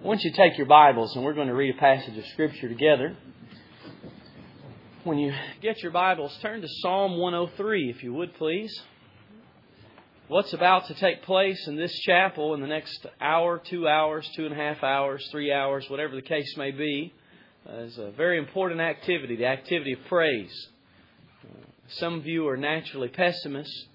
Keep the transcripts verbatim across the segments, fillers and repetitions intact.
I want you to take your Bibles and we're going to read a passage of Scripture together. When you get your Bibles, turn to Psalm one oh three, if you would, please. What's about to take place in this chapel in the next hour, two hours, two and a half hours, three hours, whatever the case may be, uh, is a very important activity, the activity of praise. Uh, some of you are naturally pessimists.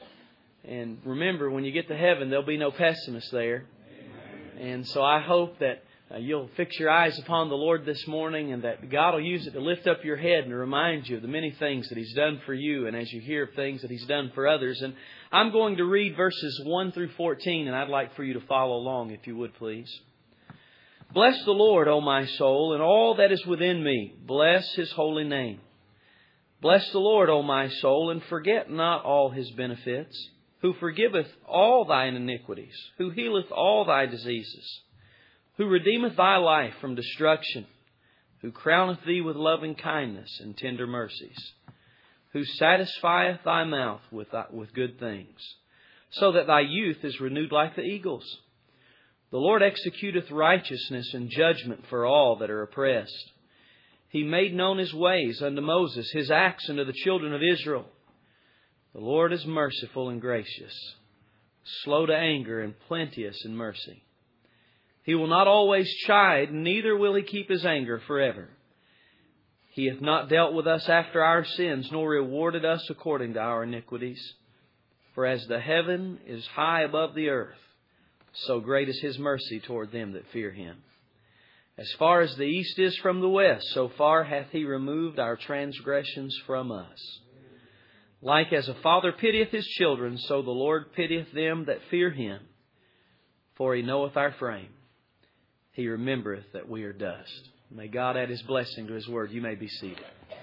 And remember, when you get to heaven, there'll be no pessimists there. And so I hope that uh, you'll fix your eyes upon the Lord this morning and that God will use it to lift up your head and to remind you of the many things that He's done for you and as you hear of things that He's done for others. And I'm going to read verses one through fourteen, and I'd like for you to follow along if you would, please. Bless the Lord, O my soul, and all that is within me. Bless His holy name. Bless the Lord, O my soul, and forget not all His benefits, who forgiveth all thine iniquities, who healeth all thy diseases, who redeemeth thy life from destruction, who crowneth thee with loving kindness and tender mercies, who satisfieth thy mouth with, thy, with good things, so that thy youth is renewed like the eagles. The Lord executeth righteousness and judgment for all that are oppressed. He made known His ways unto Moses, His acts unto the children of Israel. The Lord is merciful and gracious, slow to anger and plenteous in mercy. He will not always chide, neither will He keep His anger forever. He hath not dealt with us after our sins, nor rewarded us according to our iniquities. For as the heaven is high above the earth, so great is His mercy toward them that fear Him. As far as the east is from the west, so far hath He removed our transgressions from us. Like as a father pitieth his children, so the Lord pitieth them that fear Him. For He knoweth our frame. He remembereth that we are dust. May God add His blessing to His word. You may be seated.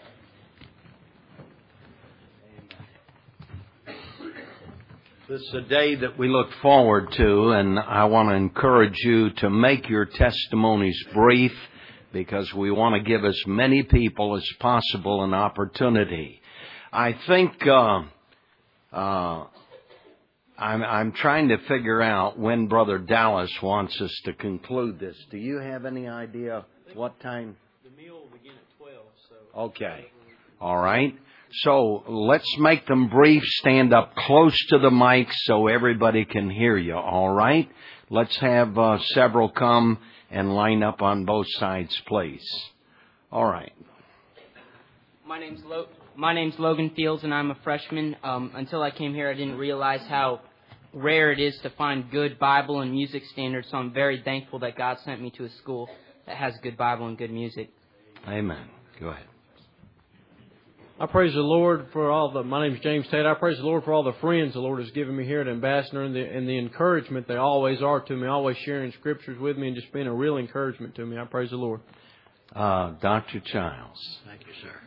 This is a day that we look forward to, and I want to encourage you to make your testimonies brief because we want to give as many people as possible an opportunity. I think uh, uh, I'm, I'm trying to figure out when Brother Dallas wants us to conclude this. Do you have any idea what time? The meal will begin at twelve. So. Okay. All right. So let's make them brief. Stand up close to the mic so everybody can hear you. All right. Let's have uh, several come and line up on both sides, please. All right. My name's Lo- My name's Logan Fields, and I'm a freshman. Um, until I came here, I didn't realize how rare it is to find good Bible and music standards, so I'm very thankful that God sent me to a school that has good Bible and good music. Amen. Go ahead. I praise the Lord for all the, my name is James Tate. I praise the Lord for all the friends the Lord has given me here at Ambassador and the, and the encouragement they always are to me, always sharing scriptures with me and just being a real encouragement to me. I praise the Lord. Uh, Doctor Childs. Thank you, sir.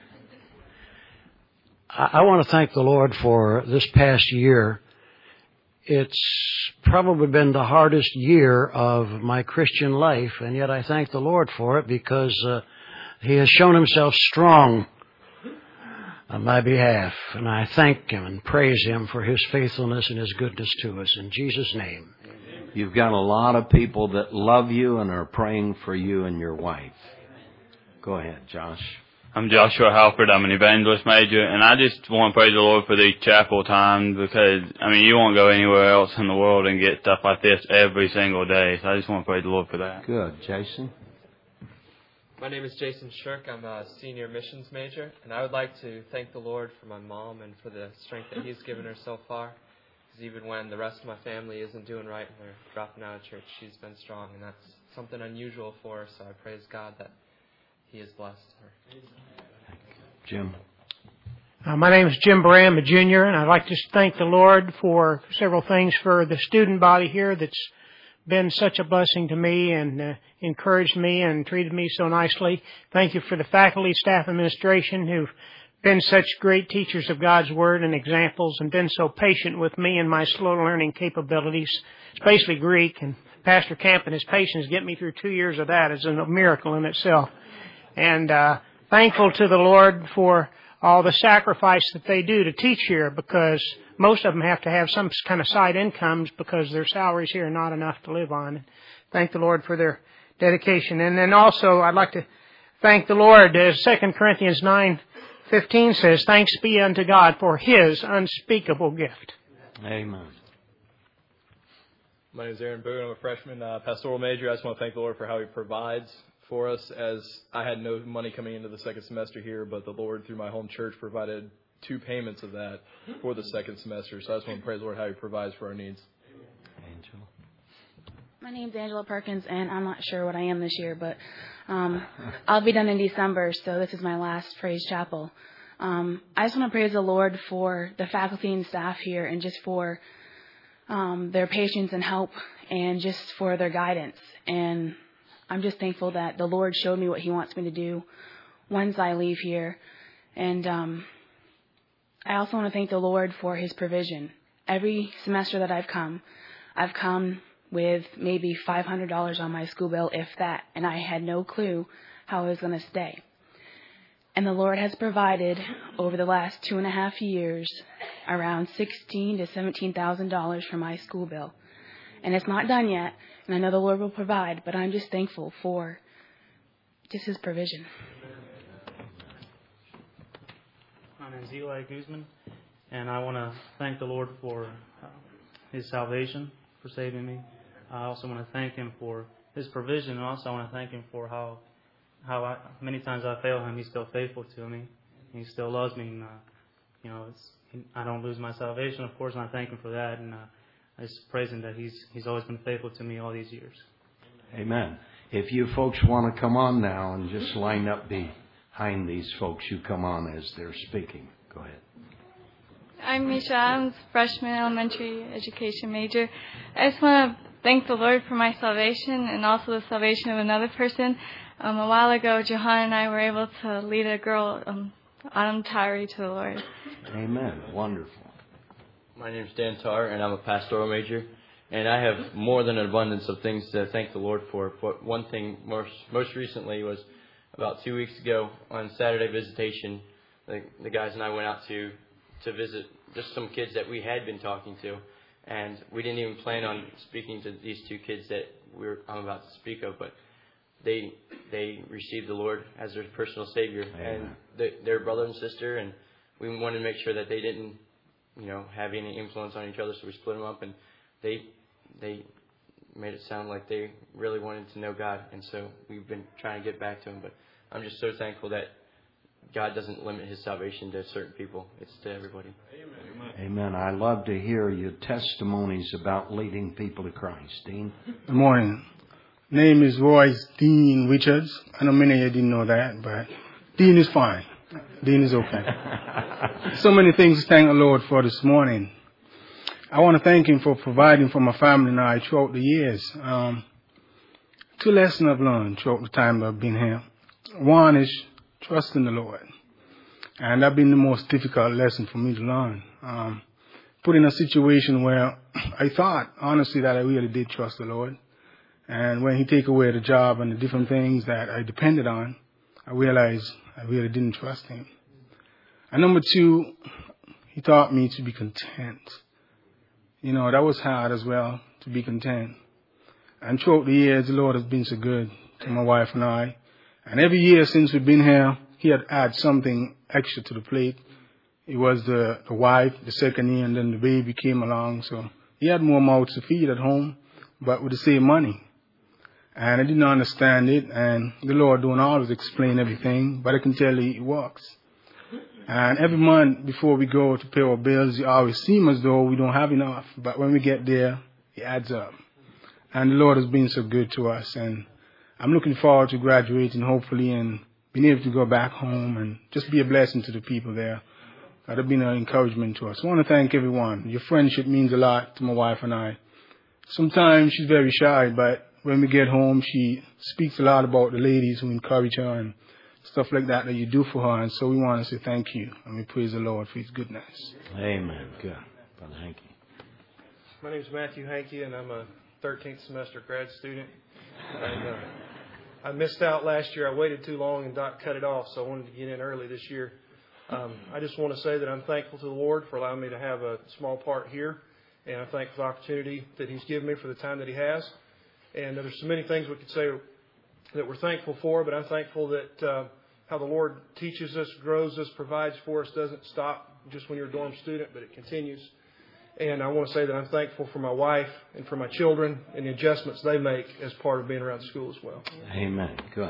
I want to thank the Lord for this past year. It's probably been the hardest year of my Christian life, and yet I thank the Lord for it because uh, He has shown Himself strong on my behalf, and I thank Him and praise Him for His faithfulness and His goodness to us. In Jesus' name. You've got a lot of people that love you and are praying for you and your wife. Go ahead, Josh. I'm Joshua Halford. I'm an evangelist major, and I just want to praise the Lord for these chapel times because, I mean, you won't go anywhere else in the world and get stuff like this every single day. So I just want to praise the Lord for that. Good. Jason? My name is Jason Shirk. I'm a senior missions major, and I would like to thank the Lord for my mom and for the strength that He's given her so far. Because even when the rest of my family isn't doing right and they're dropping out of church, she's been strong, and that's something unusual for her, so I praise God that He has blessed her. Jim. Uh, my name is Jim Bram, a junior, and I'd like to thank the Lord for several things, for the student body here that's been such a blessing to me and uh, encouraged me and treated me so nicely. Thank you for the faculty, staff, administration who've been such great teachers of God's Word and examples and been so patient with me and my slow learning capabilities, especially Greek. And Pastor Camp and his patience get me through two years of that is a miracle in itself. And uh, thankful to the Lord for all the sacrifice that they do to teach here, because most of them have to have some kind of side incomes because their salaries here are not enough to live on. Thank the Lord for their dedication. And then also I'd like to thank the Lord, as Second Corinthians nine fifteen says, thanks be unto God for His unspeakable gift. Amen. My name is Aaron Boone. I'm a freshman uh, pastoral major. I just want to thank the Lord for how He provides for us, as I had no money coming into the second semester here, but the Lord, through my home church, provided two payments of that for the second semester. So I just want to praise the Lord how He provides for our needs. Angela. My name's Angela Perkins, and I'm not sure what I am this year, but um, I'll be done in December, so this is my last Praise Chapel. Um, I just want to praise the Lord for the faculty and staff here, and just for um, their patience and help, and just for their guidance. And I'm just thankful that the Lord showed me what He wants me to do once I leave here. And um, I also want to thank the Lord for His provision. Every semester that I've come, I've come with maybe five hundred dollars on my school bill, if that, and I had no clue how I was going to stay. And the Lord has provided over the last two and a half years around sixteen to seventeen thousand dollars for my school bill. And it's not done yet, and I know the Lord will provide, but I'm just thankful for just His provision. My name is Eli Guzman, and I want to thank the Lord for uh, His salvation, for saving me. I also want to thank Him for His provision, and also I want to thank Him for how how I, many times I fail Him, He's still faithful to me. He still loves me, and uh, you know, it's, I don't lose my salvation, of course, and I thank Him for that. And uh, I just praise Him that He's He's always been faithful to me all these years. Amen. If you folks want to come on now and just line up behind these folks, you come on as they're speaking. Go ahead. I'm Misha. I'm a freshman elementary education major. I just want to thank the Lord for my salvation and also the salvation of another person. Um, a while ago, Johan and I were able to lead a girl, um, Autumn Tyree, to the Lord. Amen. Wonderful. My name is Dan Tarr, and I'm a pastoral major. And I have more than an abundance of things to thank the Lord for. But one thing most, most recently was about two weeks ago on Saturday visitation, the, the guys and I went out to to visit just some kids that we had been talking to. And we didn't even plan on speaking to these two kids that we're, I'm about to speak of, but they they received the Lord as their personal Savior. Amen. And they, they're brother and sister, and we wanted to make sure that they didn't, you know, have any influence on each other, so we split them up, and they they made it sound like they really wanted to know God, and so we've been trying to get back to Him. But I'm just so thankful that God doesn't limit His salvation to certain people. It's to everybody. Amen. Amen. I love to hear your testimonies about leading people to Christ. Dean? Good morning. Name is Royce Dean Richards. I know many of you didn't know that, but Dean is fine. Dean is okay. So many things to thank the Lord for this morning. I want to thank Him for providing for my family and I throughout the years. Um, two lessons I've learned throughout the time that I've been here. One is trust in the Lord. And that's been the most difficult lesson for me to learn. Um, put in a situation where I thought, honestly, that I really did trust the Lord. And when He take away the job and the different things that I depended on, I realized I really didn't trust Him. And number two, He taught me to be content. You know, that was hard as well, to be content. And throughout the years, the Lord has been so good to my wife and I. And every year since we've been here, He had added something extra to the plate. It was the, the wife, the second year, and then the baby came along. So He had more mouths to feed at home, but with the same money. And I didn't understand it, and the Lord don't always explain everything, but I can tell you it works. And every month before we go to pay our bills, it always seems as though we don't have enough. But when we get there, it adds up. And the Lord has been so good to us. And I'm looking forward to graduating, hopefully, and being able to go back home and just be a blessing to the people there. That have been an encouragement to us. I want to thank everyone. Your friendship means a lot to my wife and I. Sometimes she's very shy, but when we get home, she speaks a lot about the ladies who encourage her and stuff like that that you do for her. And so we want to say thank you, and we praise the Lord for His goodness. Amen. Good. Brother Hankey. My name is Matthew Hankey, and I'm a thirteenth semester grad student. And uh, I missed out last year. I waited too long and Doc cut it off, so I wanted to get in early this year. Um, I just want to say that I'm thankful to the Lord for allowing me to have a small part here, and I'm thankful for the opportunity that He's given me for the time that He has. And there's so many things we could say that we're thankful for, but I'm thankful that uh, how the Lord teaches us, grows us, provides for us, doesn't stop just when you're a dorm student, but it continues. And I want to say that I'm thankful for my wife and for my children and the adjustments they make as part of being around school as well. Amen. Good.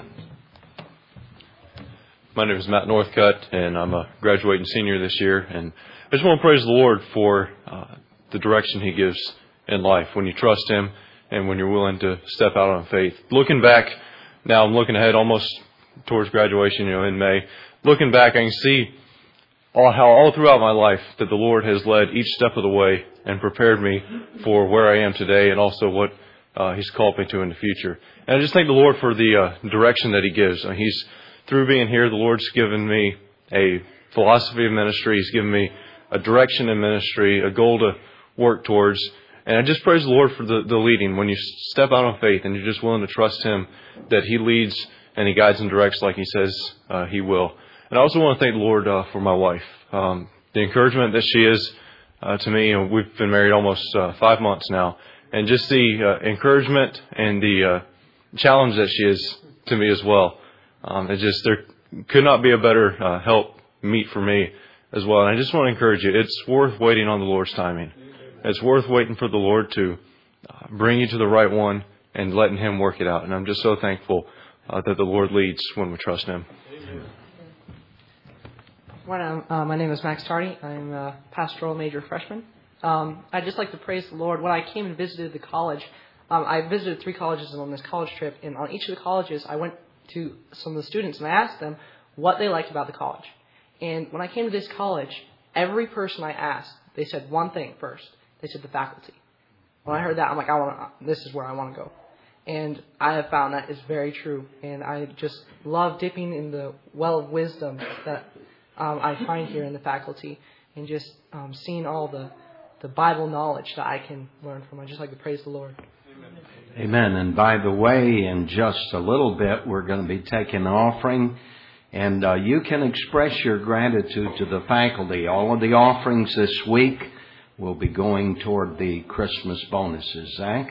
My name is Matt Northcutt, and I'm a graduating senior this year. And I just want to praise the Lord for uh, the direction He gives in life when you trust Him and when you're willing to step out on faith. Looking back, now I'm looking ahead almost towards graduation, you know, in May. Looking back, I can see all, how all throughout my life that the Lord has led each step of the way and prepared me for where I am today and also what uh, He's called me to in the future. And I just thank the Lord for the uh, direction that He gives. Uh, he's Through being here, the Lord's given me a philosophy of ministry. He's given me a direction in ministry, a goal to work towards. And I just praise the Lord for the, the leading. When you step out on faith and you're just willing to trust Him, that He leads and He guides and directs like He says uh, He will. And I also want to thank the Lord uh, for my wife. Um, the encouragement that she is uh, to me, and we've been married almost uh, five months now. And just the uh, encouragement and the uh, challenge that she is to me as well. Um, it just, there could not be a better uh, help meet for me as well. And I just want to encourage you, it's worth waiting on the Lord's timing. It's worth waiting for the Lord to uh, bring you to the right one and letting Him work it out. And I'm just so thankful uh, that the Lord leads when we trust Him. Well, uh, my name is Max Tardy. I'm a pastoral major freshman. Um, I'd just like to praise the Lord. When I came and visited the college, um, I visited three colleges on this college trip. And on each of the colleges, I went to some of the students and I asked them what they liked about the college. And when I came to this college, every person I asked, they said one thing first. They said the faculty. When I heard that, I'm like, I want this is where I want to go. And I have found that is very true. And I just love dipping in the well of wisdom that um, I find here in the faculty and just um, seeing all the, the Bible knowledge that I can learn from. I just like to praise the Lord. Amen. And by the way, in just a little bit, we're going to be taking an offering. And uh, you can express your gratitude to the faculty. All of the offerings this week will be going toward the Christmas bonuses. Zach?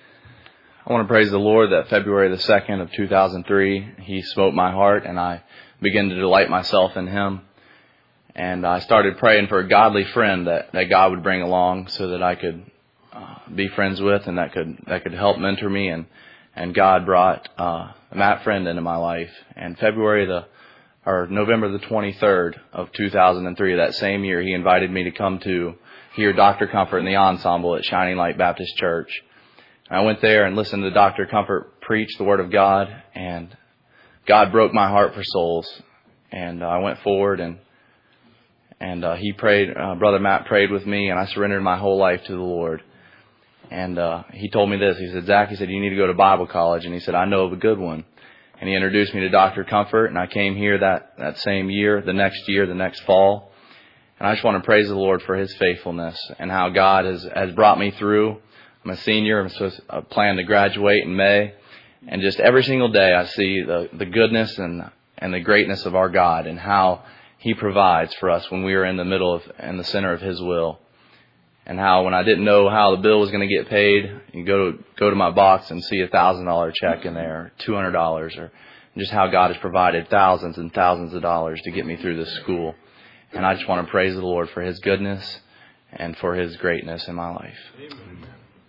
I want to praise the Lord that February the second of two thousand three, He smote my heart and I began to delight myself in Him. And I started praying for a godly friend that, that God would bring along so that I could uh, be friends with and that could that could help mentor me. And, and God brought uh, Matt Friend into my life. And February the or November the twenty-third of two thousand three, that same year, he invited me to come to hear Doctor Comfort in the ensemble at Shining Light Baptist Church. I went there and listened to Doctor Comfort preach the Word of God, and God broke my heart for souls. And uh, I went forward, and and uh, he prayed. Uh, Brother Matt prayed with me, and I surrendered my whole life to the Lord. And uh, he told me this. He said, Zach, he said, you need to go to Bible college. And he said, I know of a good one. And he introduced me to Doctor Comfort, and I came here that, that same year, the next year, the next fall. And I just want to praise the Lord for His faithfulness and how God has, has brought me through. I'm a senior. I'm supposed to, I plan to graduate in May. And just every single day I see the, the goodness and, and the greatness of our God and how He provides for us when we are in the middle of, in the center of His will. And how when I didn't know how the bill was going to get paid, you go to, go to my box and see a one thousand dollars check in there, or two hundred dollars, or just how God has provided thousands and thousands of dollars to get me through this school. And I just want to praise the Lord for His goodness and for His greatness in my life. Amen.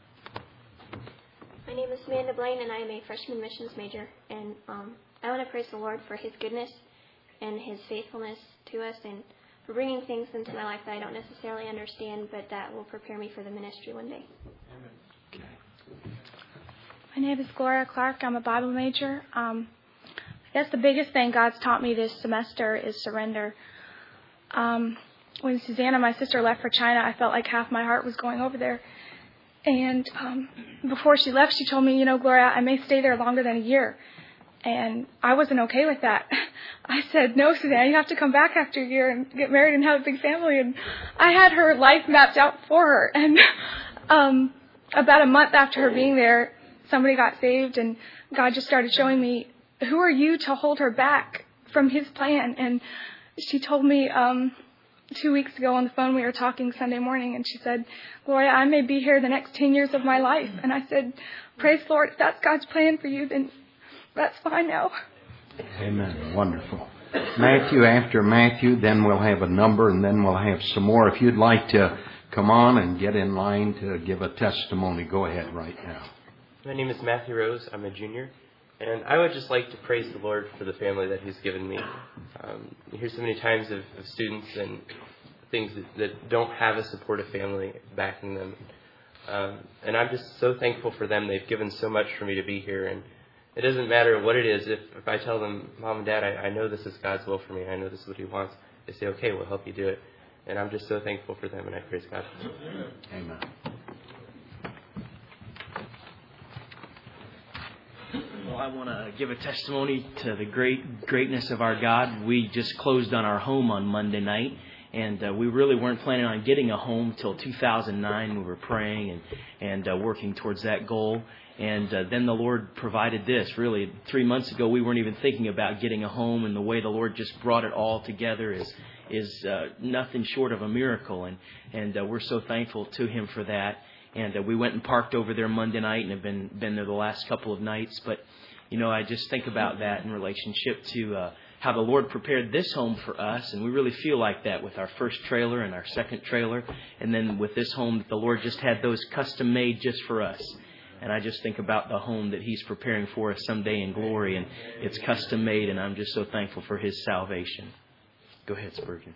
My name is Amanda Blaine, and I am a freshman missions major. And um, I want to praise the Lord for His goodness and His faithfulness to us, and for bringing things into my life that I don't necessarily understand, but that will prepare me for the ministry one day. Okay. My name is Gloria Clark. I'm a Bible major. Um, I guess the biggest thing God's taught me this semester is surrender. Um, when Susanna, my sister, left for China, I felt like half my heart was going over there. And um, before she left, she told me, you know, Gloria, I may stay there longer than a year. And I wasn't okay with that. I said, no, Susanna, you have to come back after a year and get married and have a big family. And I had her life mapped out for her. And um, about a month after her being there, somebody got saved, and God just started showing me, who are you to hold her back from His plan? And she told me um, two weeks ago on the phone, we were talking Sunday morning, and she said, Gloria, I may be here the next ten years of my life. And I said, praise the Lord, if that's God's plan for you, then that's fine now. Amen. Wonderful. Matthew, after Matthew, then we'll have a number, and then we'll have some more. If you'd like to come on and get in line to give a testimony, go ahead right now. My name is Matthew Rose. I'm a junior. And I would just like to praise the Lord for the family that He's given me. Um, you hear so many times of, of students and things that, that don't have a supportive family backing them. Um, and I'm just so thankful for them. They've given so much for me to be here. And it doesn't matter what it is. If, if I tell them, Mom and Dad, I, I know this is God's will for me. I know this is what He wants. They say, okay, we'll help you do it. And I'm just so thankful for them, and I praise God. Amen. Well, I want to give a testimony to the great greatness of our God. We just closed on our home on Monday night, and uh, we really weren't planning on getting a home till two thousand nine. We were praying and, and uh, working towards that goal. And uh, then the Lord provided this. Really, three months ago, we weren't even thinking about getting a home, and the way the Lord just brought it all together is is uh, nothing short of a miracle. And, and uh, we're so thankful to Him for that. And uh, we went and parked over there Monday night and have been been there the last couple of nights. But, you know, I just think about that in relationship to uh, how the Lord prepared this home for us. And we really feel like that with our first trailer and our second trailer. And then with this home that the Lord just had those custom made just for us. And I just think about the home that He's preparing for us someday in glory. And it's custom made, and I'm just so thankful for His salvation. Go ahead, Spurgeon.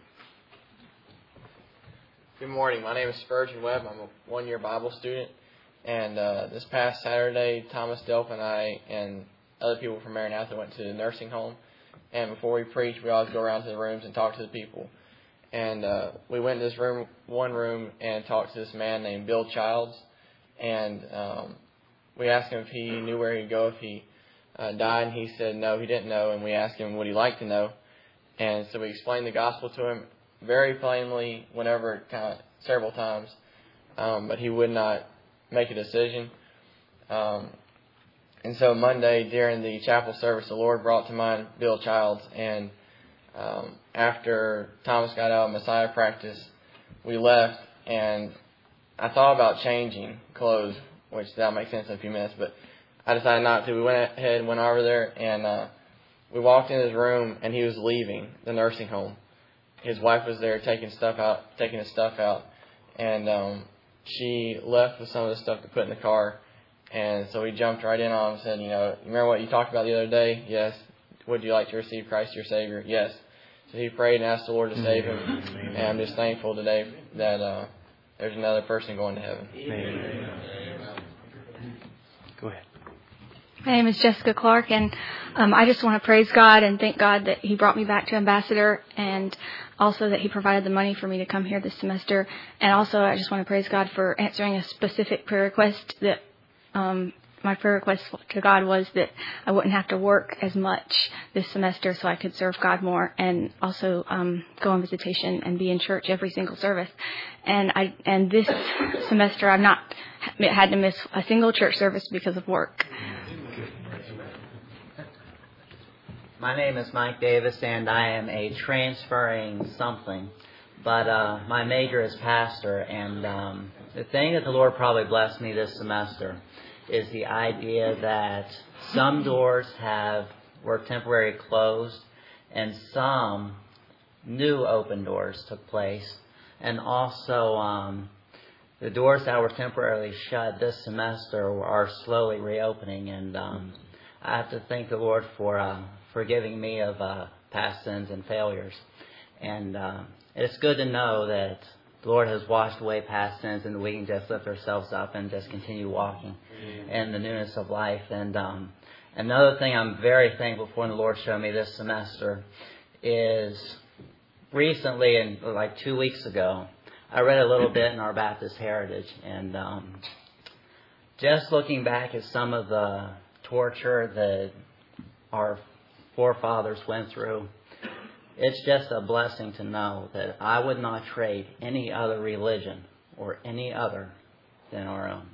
Good morning. My name is Spurgeon Webb. I'm a one-year Bible student. And uh, this past Saturday, Thomas Delp and I and other people from Maranatha went to the nursing home. And before we preach, we always go around to the rooms and talk to the people. And uh, we went to this room, one room, and talked to this man named Bill Childs. And um, we asked him if he knew where he'd go if he uh, died. And he said no, he didn't know. And we asked him would he like to know. And so we explained the gospel to him very plainly, whenever, kind of several times, um, but he would not make a decision. Um, and so Monday during the chapel service, the Lord brought to mind Bill Childs. And um, after Thomas got out of Messiah practice, we left, and I thought about changing clothes, which that'll make sense in a few minutes, but I decided not to. We went ahead and went over there, and uh, we walked in his room, and he was leaving the nursing home. His wife was there taking stuff out, taking his stuff out, and um, she left with some of the stuff to put in the car. And so we jumped right in on him and said, you know, remember what you talked about the other day? Yes. Would you like to receive Christ your Savior? Yes. So he prayed and asked the Lord to save him. And I'm just thankful today that uh, there's another person going to heaven. Amen. Go ahead. My name is Jessica Clark, and um, I just want to praise God and thank God that He brought me back to Ambassador, and also that He provided the money for me to come here this semester. And also I just want to praise God for answering a specific prayer request. That um, my prayer request to God was that I wouldn't have to work as much this semester so I could serve God more, and also um, go on visitation and be in church every single service. And I and this semester I've not had to miss a single church service because of work. My name is Mike Davis, and I am a transferring something, but uh, my major is pastor, and um, the thing that the Lord probably blessed me this semester is the idea that some doors have were temporarily closed, and some new open doors took place, and also um, the doors that were temporarily shut this semester are slowly reopening, and um, I have to thank the Lord for uh, forgiving me of uh, past sins and failures. And uh, it's good to know that the Lord has washed away past sins, and we can just lift ourselves up and just continue walking in the newness of life. And um, another thing I'm very thankful for, and the Lord showed me this semester, is recently, and like two weeks ago, I read a little bit in our Baptist Heritage, and um, just looking back at some of the torture that our forefathers went through, it's just a blessing to know that I would not trade any other religion or any other than our own.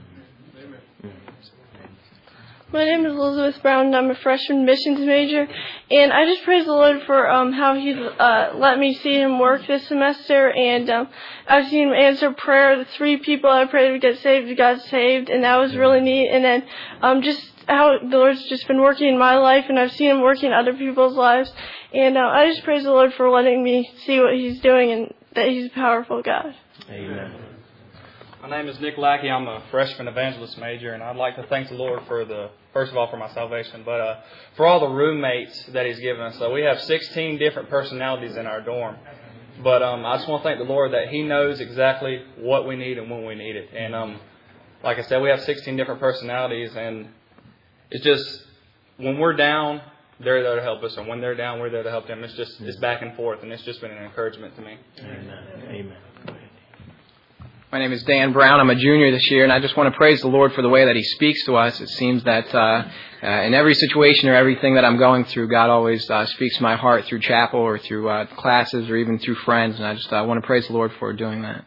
My name is Elizabeth Brown, and I'm a freshman missions major, and I just praise the Lord for um, how He's uh, let me see Him work this semester, and um, I've seen Him answer prayer. The three people I prayed to get saved got saved, and that was really neat. And then um, just how the Lord's just been working in my life, and I've seen Him working in other people's lives. And uh, I just praise the Lord for letting me see what He's doing and that He's a powerful God. Amen. My name is Nick Lackey. I'm a freshman evangelist major, and I'd like to thank the Lord for the, first of all, for my salvation, but uh, for all the roommates that He's given us. So we have sixteen different personalities in our dorm. But um, I just want to thank the Lord that He knows exactly what we need and when we need it. And um, like I said, we have sixteen different personalities, and it's just when we're down, they're there to help us, and when they're down, we're there to help them. It's just it's back and forth, and it's just been an encouragement to me. Amen. Amen. My name is Dan Brown. I'm a junior this year, and I just want to praise the Lord for the way that He speaks to us. It seems that uh, uh, in every situation or everything that I'm going through, God always uh, speaks to my heart through chapel or through uh, classes or even through friends, and I just uh, want to praise the Lord for doing that.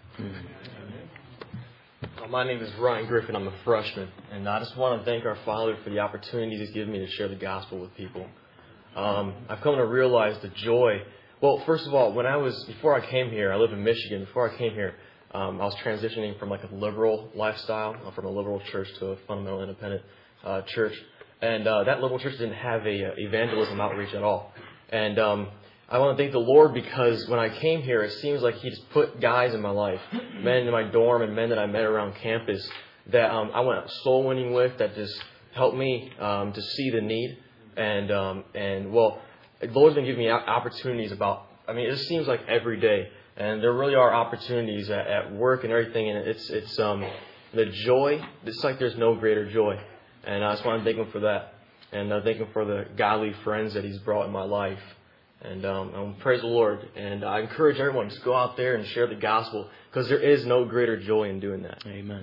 Well, my name is Ryan Griffin. I'm a freshman, and I just want to thank our Father for the opportunity He's given me to share the gospel with people. Um, I've come to realize the joy. Well, first of all, when I was before I came here, I live in Michigan. Before I came here, Um, I was transitioning from like a liberal lifestyle, uh, from a liberal church to a fundamental independent uh, church, and uh, that liberal church didn't have a uh, evangelism outreach at all. And um, I want to thank the Lord because when I came here, it seems like He just put guys in my life, men in my dorm, and men that I met around campus that um, I went soul winning with, that just helped me um, to see the need. And um, and well, the Lord's been giving me opportunities about. I mean, it just seems like every day. And there really are opportunities at, at work and everything, and it's it's um the joy. It's like there's no greater joy, and I just want to thank Him for that, and I thank Him for the godly friends that He's brought in my life, and um, um praise the Lord. And I encourage everyone to go out there and share the gospel because there is no greater joy in doing that. Amen.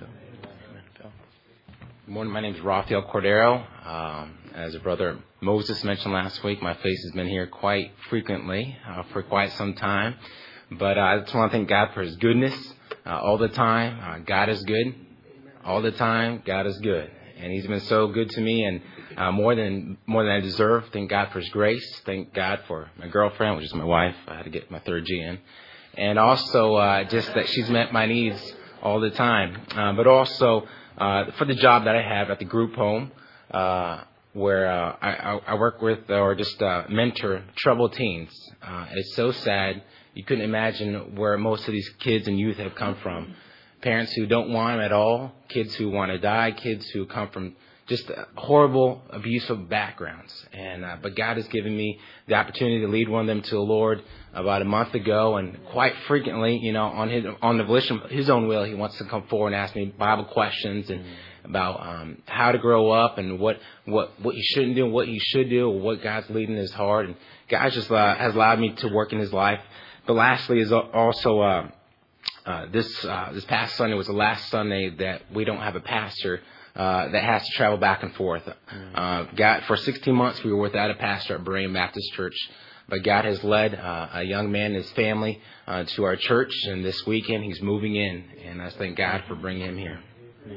Good morning. My name is Rafael Cordero. Um, as a brother Moses mentioned last week, my face has been here quite frequently uh, for quite some time. But uh, I just want to thank God for His goodness uh, all the time. Uh, God is good all the time. God is good, and He's been so good to me, and uh, more than more than I deserve. Thank God for His grace. Thank God for my girlfriend, which is my wife. I had to get my third G in, and also uh, just that she's met my needs all the time. Uh, but also uh, for the job that I have at the group home, uh, where uh, I, I work with or just uh, mentor troubled teens. Uh, it's so sad. You couldn't imagine where most of these kids and youth have come from. Parents who don't want them at all, kids who want to die, kids who come from just horrible, abusive backgrounds. And uh, but God has given me the opportunity to lead one of them to the Lord about a month ago, and quite frequently, you know, on his on the volition of His own will, He wants to come forward and ask me Bible questions and about um, how to grow up and what what what you shouldn't do, and what you should do, or what God's leading in His heart. And God just uh, has allowed me to work in His life. But lastly is also uh, uh, this uh, this past Sunday was the last Sunday that we don't have a pastor uh, that has to travel back and forth. Uh, God, for sixteen months we were without a pastor at Berean Baptist Church, but God has led uh, a young man and his family uh, to our church, and this weekend he's moving in, and I thank God for bringing him here.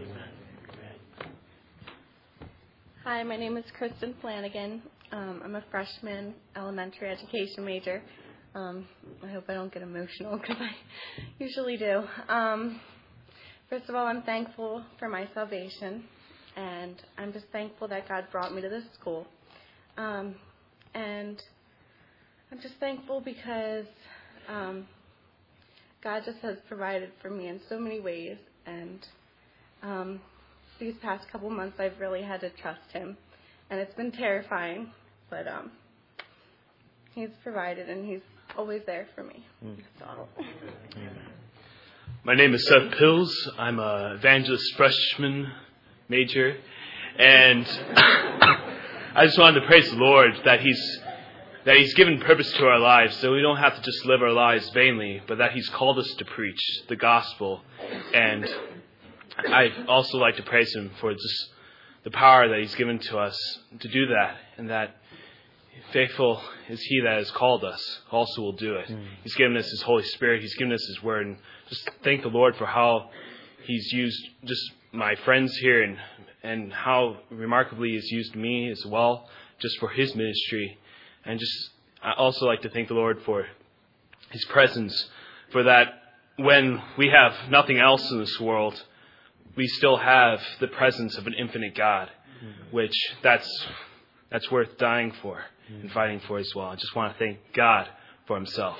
Hi, my name is Kristen Flanagan. Um, I'm a freshman elementary education major. Um, I hope I don't get emotional because I usually do. Um, first of all, I'm thankful for my salvation, and I'm just thankful that God brought me to this school. Um, and I'm just thankful because um, God just has provided for me in so many ways, and um, these past couple months I've really had to trust Him, and it's been terrifying, but um, He's provided, and He's always there for me. So. My name is Seth Pills. I'm a evangelist freshman major, and I just wanted to praise the Lord that He's that He's given purpose to our lives, so we don't have to just live our lives vainly, but that He's called us to preach the gospel. And I'd also like to praise Him for just the power that He's given to us to do that, and that faithful is He that has called us, also will do it. Mm. He's given us His Holy Spirit. He's given us His Word. And just thank the Lord for how He's used just my friends here, and and how remarkably He's used me as well, just for His ministry. And just I also like to thank the Lord for His presence, for that when we have nothing else in this world, we still have the presence of an infinite God. which that's that's worth dying for and fighting for as well. I just want to thank God for himself.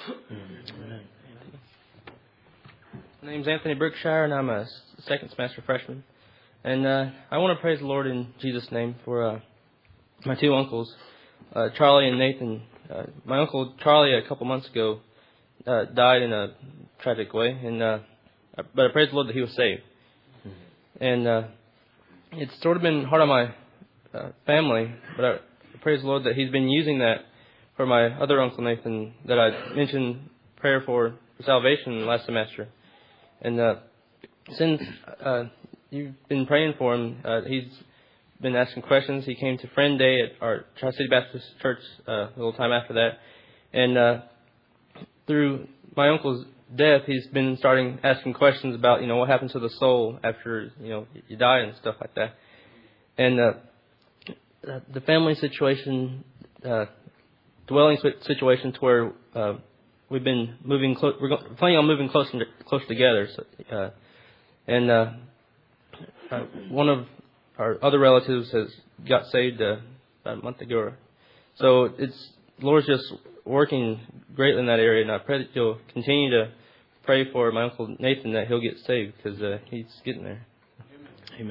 My name's Anthony Brookshire, and I'm a second semester freshman. And uh, I want to praise the Lord in Jesus' name for uh, my two uncles, uh, Charlie and Nathan. Uh, my uncle Charlie, a couple months ago, uh, died in a tragic way, and uh, but I praise the Lord that he was saved. And uh, it's sort of been hard on my uh, family, but I praise the Lord that he's been using that for my other uncle Nathan that I mentioned prayer for, for salvation last semester. And uh, since uh, you've been praying for him, uh, he's been asking questions. He came to Friend Day at our Tri-City Baptist Church uh, a little time after that. And uh, through my uncle's death, he's been starting asking questions about, you know, what happens to the soul after, you know, you die and stuff like that. And uh, the family situation, uh, dwelling situation to where uh, we've been moving close, we're planning on moving closer closer together. So, uh, and uh, uh, one of our other relatives has got saved uh, about a month ago. So it's the Lord's just working greatly in that area, and I pray that you'll continue to pray for my uncle Nathan that he'll get saved, because uh, he's getting there. Amen.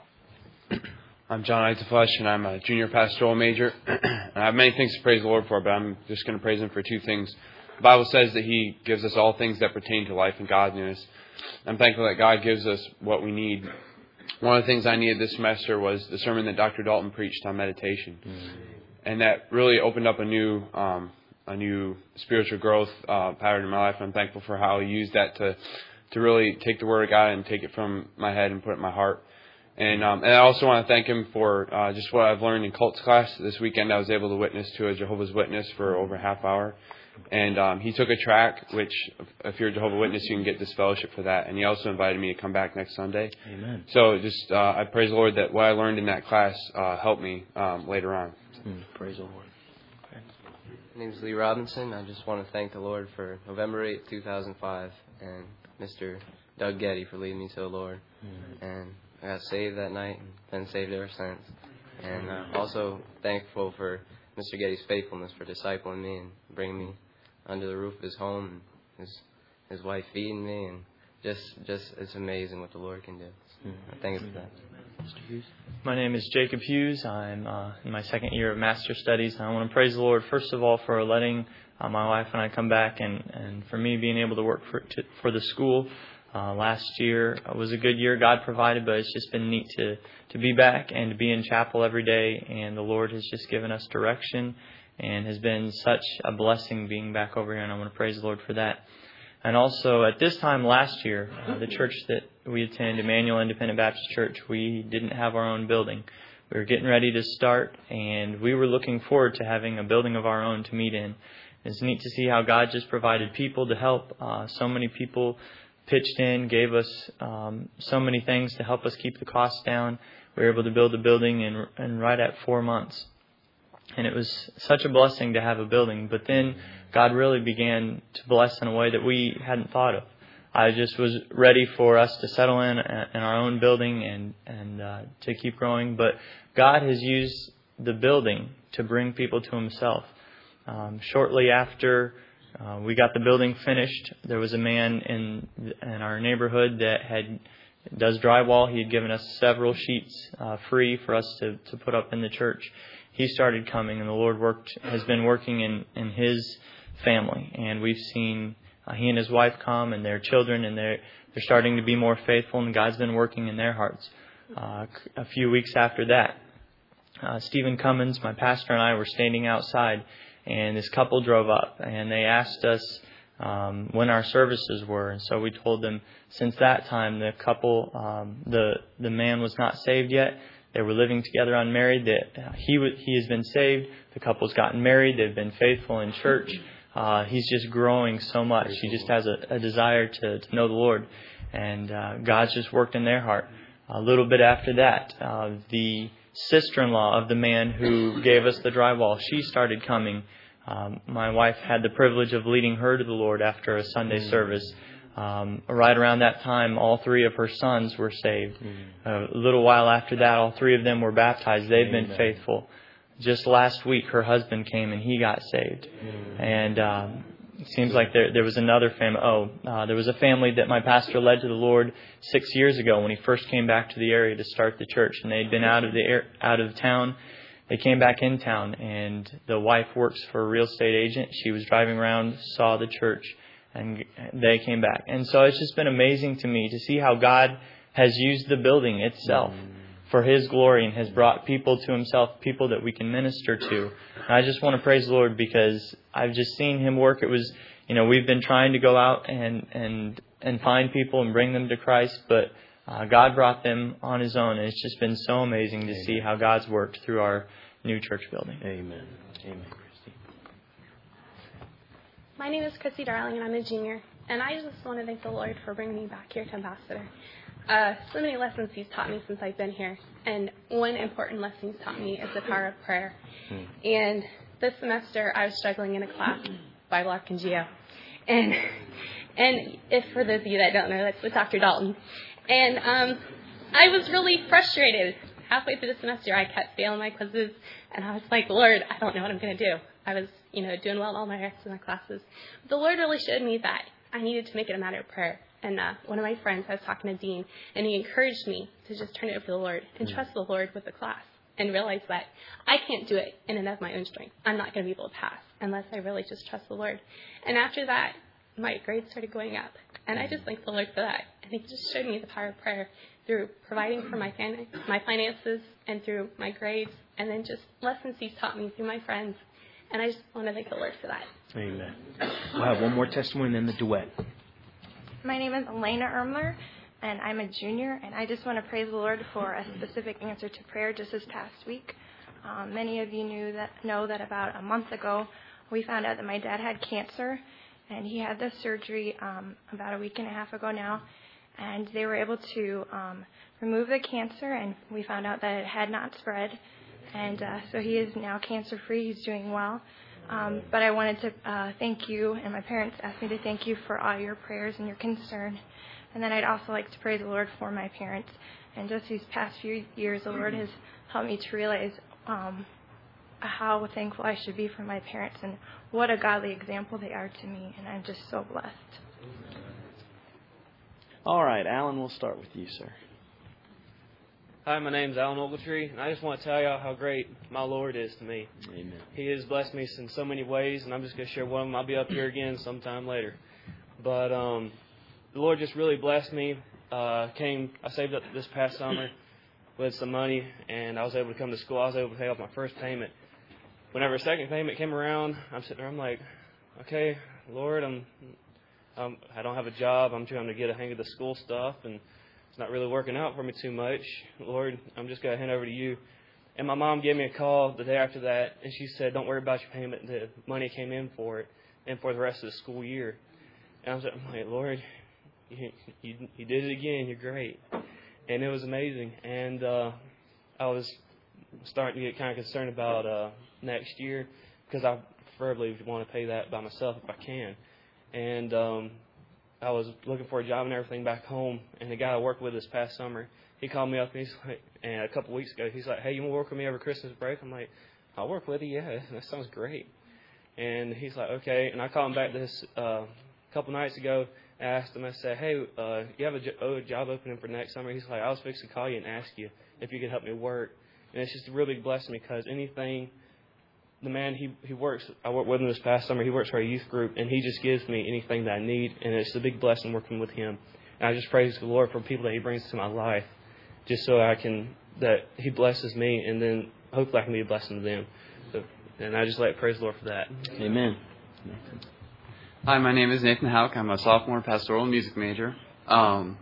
I'm John Eiteflesh, and I'm a junior pastoral major. And I have many things to praise the Lord for, but I'm just going to praise Him for two things. The Bible says that He gives us all things that pertain to life and godliness. I'm thankful that God gives us what we need. One of the things I needed this semester was the sermon that Doctor Dalton preached on meditation. Mm-hmm. And that really opened up a new um, a new spiritual growth uh, pattern in my life. And I'm thankful for how He used that to to really take the Word of God and take it from my head and put it in my heart. And um, and I also want to thank Him for uh, just what I've learned in cults class. This weekend I was able to witness to a Jehovah's Witness for over a half hour. And um, he took a track, which if you're a Jehovah's Witness, you can get this fellowship for that. And he also invited me to come back next Sunday. Amen. So just uh, I praise the Lord that what I learned in that class uh, helped me um, later on. Mm, praise the Lord. Okay. My name is Lee Robinson. I just want to thank the Lord for November eighth, two thousand five, and Mister Doug Getty for leading me to the Lord. Mm. And I got saved that night and been saved ever since. And uh, also thankful for Mister Getty's faithfulness for discipling me and bringing me under the roof of his home, and his his wife feeding me, and just just it's amazing what the Lord can do. So, thank you for that. Mister Hughes. My name is Jacob Hughes. I'm uh, in my second year of Master Studies. I want to praise the Lord first of all for letting uh, my wife and I come back, and, and for me being able to work for to, for the school. Uh, last year was a good year. God provided, but it's just been neat to, to be back and to be in chapel every day. And the Lord has just given us direction and has been such a blessing being back over here. And I want to praise the Lord for that. And also at this time last year, uh, the church that we attend, Emmanuel Independent Baptist Church, we didn't have our own building. We were getting ready to start, and we were looking forward to having a building of our own to meet in. It's neat to see how God just provided people to help. Uh, so many people pitched in, gave us um, so many things to help us keep the costs down. We were able to build a building in, in right at four months. And it was such a blessing to have a building. But then God really began to bless in a way that we hadn't thought of. I just was ready for us to settle in in our own building and, and uh, to keep growing. But God has used the building to bring people to Himself. Um, shortly after Uh, we got the building finished, there was a man in in our neighborhood that had does drywall. He had given us several sheets uh, free for us to, to put up in the church. He started coming, and the Lord worked has been working in, in his family. And we've seen uh, he and his wife come and their children, and they're, they're starting to be more faithful, and God's been working in their hearts. Uh, a few weeks after that, uh, Stephen Cummins, my pastor, and I were standing outside. And this couple drove up, and they asked us um, when our services were. And so we told them since that time, the couple, um, the the man was not saved yet. They were living together unmarried. That he w- he has been saved. The couple's gotten married. They've been faithful in church. Uh, he's just growing so much. He just has a, a desire to, to know the Lord. And uh, God's just worked in their heart. A little bit after that, uh, the sister-in-law of the man who gave us the drywall, she started coming. Um, my wife had the privilege of leading her to the Lord after a Sunday service. Um, right around that time, all three of her sons were saved. Mm. A little while after that, all three of them were baptized. They've Amen. Been faithful. Just last week, her husband came and he got saved. Mm. And um, it seems like there there was another family. Oh, uh, there was a family that my pastor led to the Lord six years ago when he first came back to the area to start the church. And they'd been out of the air, out of town. They came back in town, and the wife works for a real estate agent. She was driving around, saw the church, and they came back. And so it's just been amazing to me to see how God has used the building itself for His glory and has brought people to Himself, people that we can minister to. And I just want to praise the Lord because I've just seen Him work. It was, you know, we've been trying to go out and and, and find people and bring them to Christ, but uh, God brought them on His own. And it's just been so amazing to Amen. See how God's worked through our new church building. Amen. Amen. My name is Chrissy Darling, and I'm a junior. And I just want to thank the Lord for bringing me back here to Ambassador. Uh, so many lessons He's taught me since I've been here. And one important lesson He's taught me is the power of prayer. Hmm. And this semester, I was struggling in a class, Bible, Arc, and Geo. And, and if for those of you that don't know, that's with Doctor Dalton. And um, I was really frustrated. Halfway through the semester, I kept failing my quizzes. And I was like, Lord, I don't know what I'm going to do. I was, you know, doing well in all my rest of my classes. But the Lord really showed me that I needed to make it a matter of prayer. And uh, one of my friends, I was talking to Dean, and he encouraged me to just turn it over to the Lord and mm. trust the Lord with the class and realize that I can't do it in and of my own strength. I'm not going to be able to pass unless I really just trust the Lord. And after that, my grades started going up. And I just thank the Lord for that. And He just showed me the power of prayer through providing for my fan- my finances and through my grades, and then just lessons He's taught me through my friends. And I just want to thank the Lord for that. Amen. We'll have one more testimony and then the duet. My name is Elena Ermler, and I'm a junior. And I just want to praise the Lord for a specific answer to prayer just this past week. Um, many of you knew that know that about a month ago, we found out that my dad had cancer. And he had the surgery um, about a week and a half ago now. And they were able to um, remove the cancer, and we found out that it had not spread. And uh, so he is now cancer-free. He's doing well. Um, but I wanted to uh, thank you, and my parents asked me to thank you for all your prayers and your concern. And then I'd also like to praise the Lord for my parents. And just these past few years, the Lord has helped me to realize um, how thankful I should be for my parents and what a godly example they are to me. And I'm just so blessed. All right, Alan, we'll start with you, sir. Hi, my name's Alan Ogletree, and I just want to tell y'all how great my Lord is to me. Amen. He has blessed me in so many ways, and I'm just going to share one of them. I'll be up here again sometime later. But um, the Lord just really blessed me. Uh, came, I saved up this past summer with some money, and I was able to come to school. I was able to pay off my first payment. Whenever a second payment came around, I'm sitting there, I'm like, okay, Lord, I'm, I'm, I don't have a job. I'm trying to get a hang of the school stuff, and it's not really working out for me too much. Lord, I'm just going to hand over to you. And my mom gave me a call the day after that, and she said, don't worry about your payment. The money came in for it and for the rest of the school year. And I was like, Lord, you, you, you did it again. You're great. And it was amazing. And uh, I was starting to get kind of concerned about uh, next year because I preferably want to pay that by myself if I can. And um I was looking for a job and everything back home, and the guy I worked with this past summer, he called me up, and he's like, and a couple of weeks ago, he's like, hey, you want to work with me over Christmas break? I'm like, I'll work with you, yeah, that sounds great. And he's like, okay, and I called him back this uh, couple nights ago, and I asked him, I said, hey, uh, you have a, jo- oh, a job opening for next summer? He's like, I was fixing to call you and ask you if you could help me work. And it's just a real big blessing because anything, the man, he, he works, I worked with him this past summer, he works for a youth group, and he just gives me anything that I need, and it's a big blessing working with him. And I just praise the Lord for people that He brings to my life, just so I can, that He blesses me, and then hopefully I can be a blessing to them. So, and I just like to praise the Lord for that. Amen. Hi, my name is Nathan Houck. I'm a sophomore pastoral music major. Um,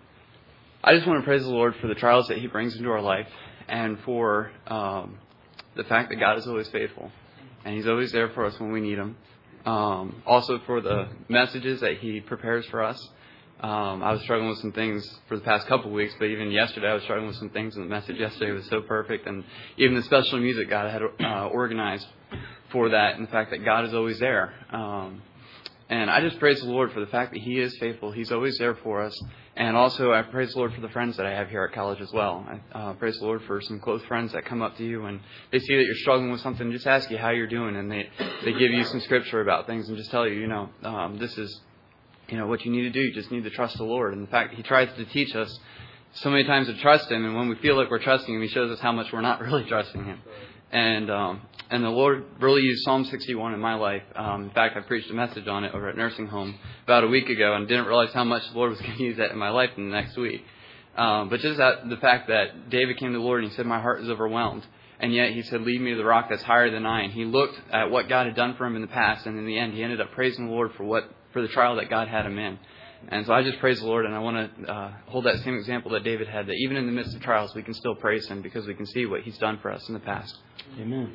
I just want to praise the Lord for the trials that He brings into our life, and for um, the fact that God is always faithful, and He's always there for us when we need Him. Um, also for the messages that He prepares for us. Um, I was struggling with some things for the past couple of weeks, but even yesterday I was struggling with some things, and the message yesterday was so perfect. And even the special music God had uh, organized for that, and the fact that God is always there. Um, And I just praise the Lord for the fact that He is faithful. He's always there for us. And also, I praise the Lord for the friends that I have here at college as well. I uh, praise the Lord for some close friends that come up to you and they see that you're struggling with something, just ask you how you're doing, and they, they give you some scripture about things and just tell you, you know, um, this is, you know, what you need to do. You just need to trust the Lord. And in fact, He tries to teach us so many times to trust Him, and when we feel like we're trusting Him, He shows us how much we're not really trusting Him. And um, and the Lord really used Psalm sixty-one in my life. Um, in fact, I preached a message on it over at Nursing Home about a week ago, and didn't realize how much the Lord was going to use that in my life in the next week. Um, but just that, the fact that David came to the Lord and he said, my heart is overwhelmed. And yet he said, lead me to the rock that's higher than I. And he looked at what God had done for him in the past, and in the end, he ended up praising the Lord for what for the trial that God had him in. And so I just praise the Lord, and I want to uh, hold that same example that David had, that even in the midst of trials, we can still praise Him because we can see what He's done for us in the past. Amen.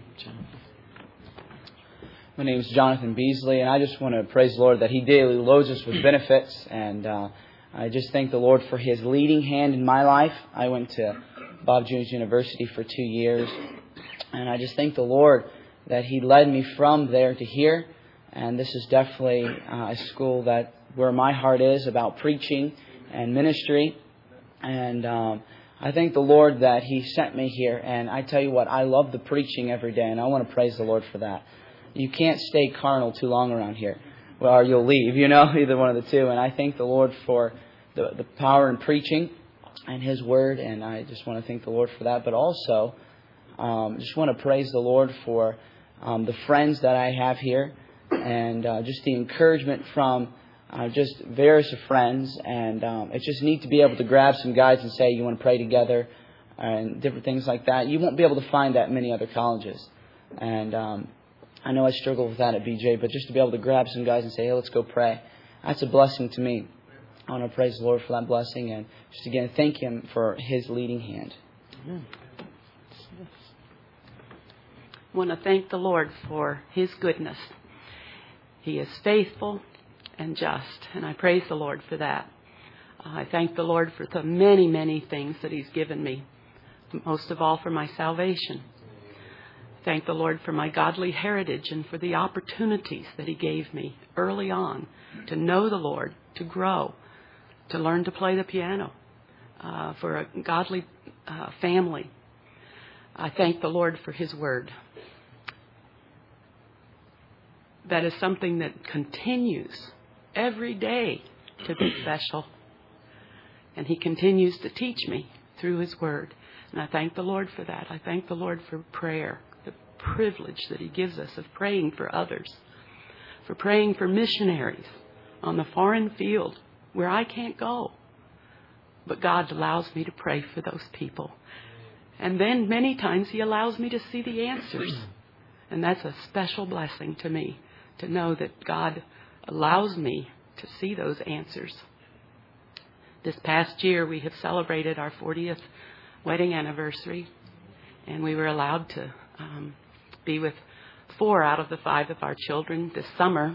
My name is Jonathan Beasley, and I just want to praise the Lord that He daily loads us with benefits. And uh, I just thank the Lord for His leading hand in my life. I went to Bob Jones University for two years, and I just thank the Lord that He led me from there to here. And this is definitely uh, a school that where my heart is about preaching and ministry. And um, I thank the Lord that He sent me here. And I tell you what, I love the preaching every day, and I want to praise the Lord for that. You can't stay carnal too long around here, well, or you'll leave, you know, either one of the two. And I thank the Lord for the, the power in preaching and His Word, and I just want to thank the Lord for that. But also, um, just want to praise the Lord for um, the friends that I have here, and uh, just the encouragement from Uh, just various friends, and um, it's just neat to be able to grab some guys and say you want to pray together and different things like that. You won't be able to find that in many other colleges, and um, I know I struggle with that at B J, but just to be able to grab some guys and say, hey, let's go pray, that's a blessing to me. I want to praise the Lord for that blessing, and just again thank Him for His leading hand. Amen. I want to thank the Lord for His goodness. He is faithful and just, and I praise the Lord for that. I thank the Lord for the many, many things that He's given me, most of all for my salvation. Thank the Lord for my godly heritage and for the opportunities that He gave me early on to know the Lord, to grow, to learn to play the piano, uh, for a godly uh, family. I thank the Lord for His Word. That is something that continues every day to be special. And He continues to teach me through His Word. And I thank the Lord for that. I thank the Lord for prayer, the privilege that He gives us of praying for others, for praying for missionaries on the foreign field where I can't go. But God allows me to pray for those people. And then many times He allows me to see the answers. And that's a special blessing to me, to know that God allows me to see those answers. This past year, we have celebrated our fortieth wedding anniversary, and we were allowed to um, be with four out of the five of our children this summer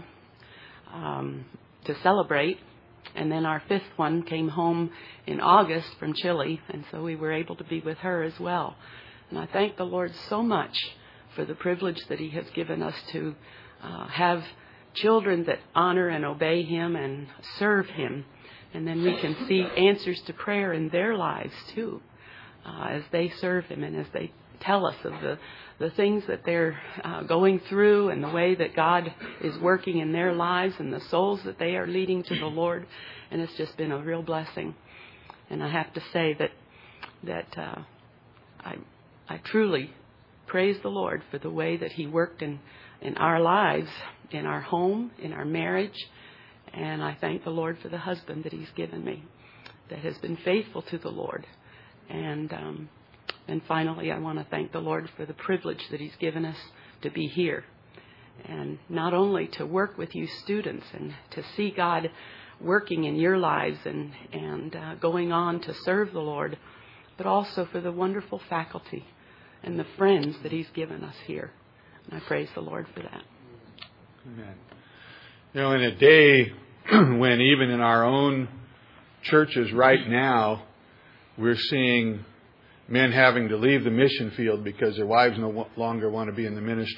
um, to celebrate. And then our fifth one came home in August from Chile, and so we were able to be with her as well. And I thank the Lord so much for the privilege that He has given us to uh, have children that honor and obey Him and serve Him. And then we can see answers to prayer in their lives too, uh, as they serve Him and as they tell us of the, the things that they're uh, going through and the way that God is working in their lives and the souls that they are leading to the Lord. And it's just been a real blessing. And I have to say that that uh, I I truly praise the Lord for the way that He worked in, in our lives, in our home, in our marriage. And I thank the Lord for the husband that He's given me, that has been faithful to the Lord. And um, and finally, I want to thank the Lord for the privilege that He's given us to be here. And not only to work with you students and to see God working in your lives and, and uh, going on to serve the Lord, but also for the wonderful faculty and the friends that He's given us here. And I praise the Lord for that. Amen. You know, in a day when even in our own churches right now, we're seeing men having to leave the mission field because their wives no longer want to be in the ministry.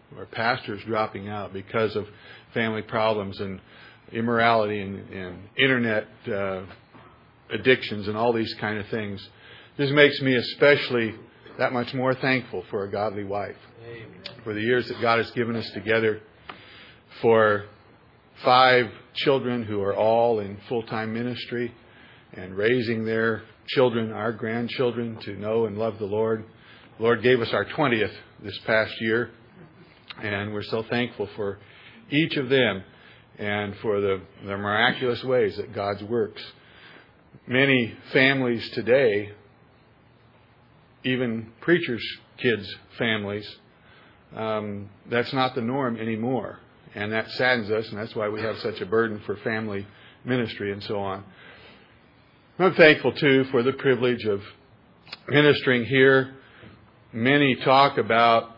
or pastors dropping out because of family problems and immorality and, and internet uh, addictions and all these kind of things. This makes me especially that much more thankful for a godly wife. Amen. For the years that God has given us together, for five children who are all in full-time ministry and raising their children, our grandchildren, to know and love the Lord. The Lord gave us our twentieth this past year, and we're so thankful for each of them and for the, the miraculous ways that God works. Many families today, even preachers' kids' families, um, that's not the norm anymore. And that saddens us, and that's why we have such a burden for family ministry and so on. I'm thankful, too, for the privilege of ministering here. Many talk about,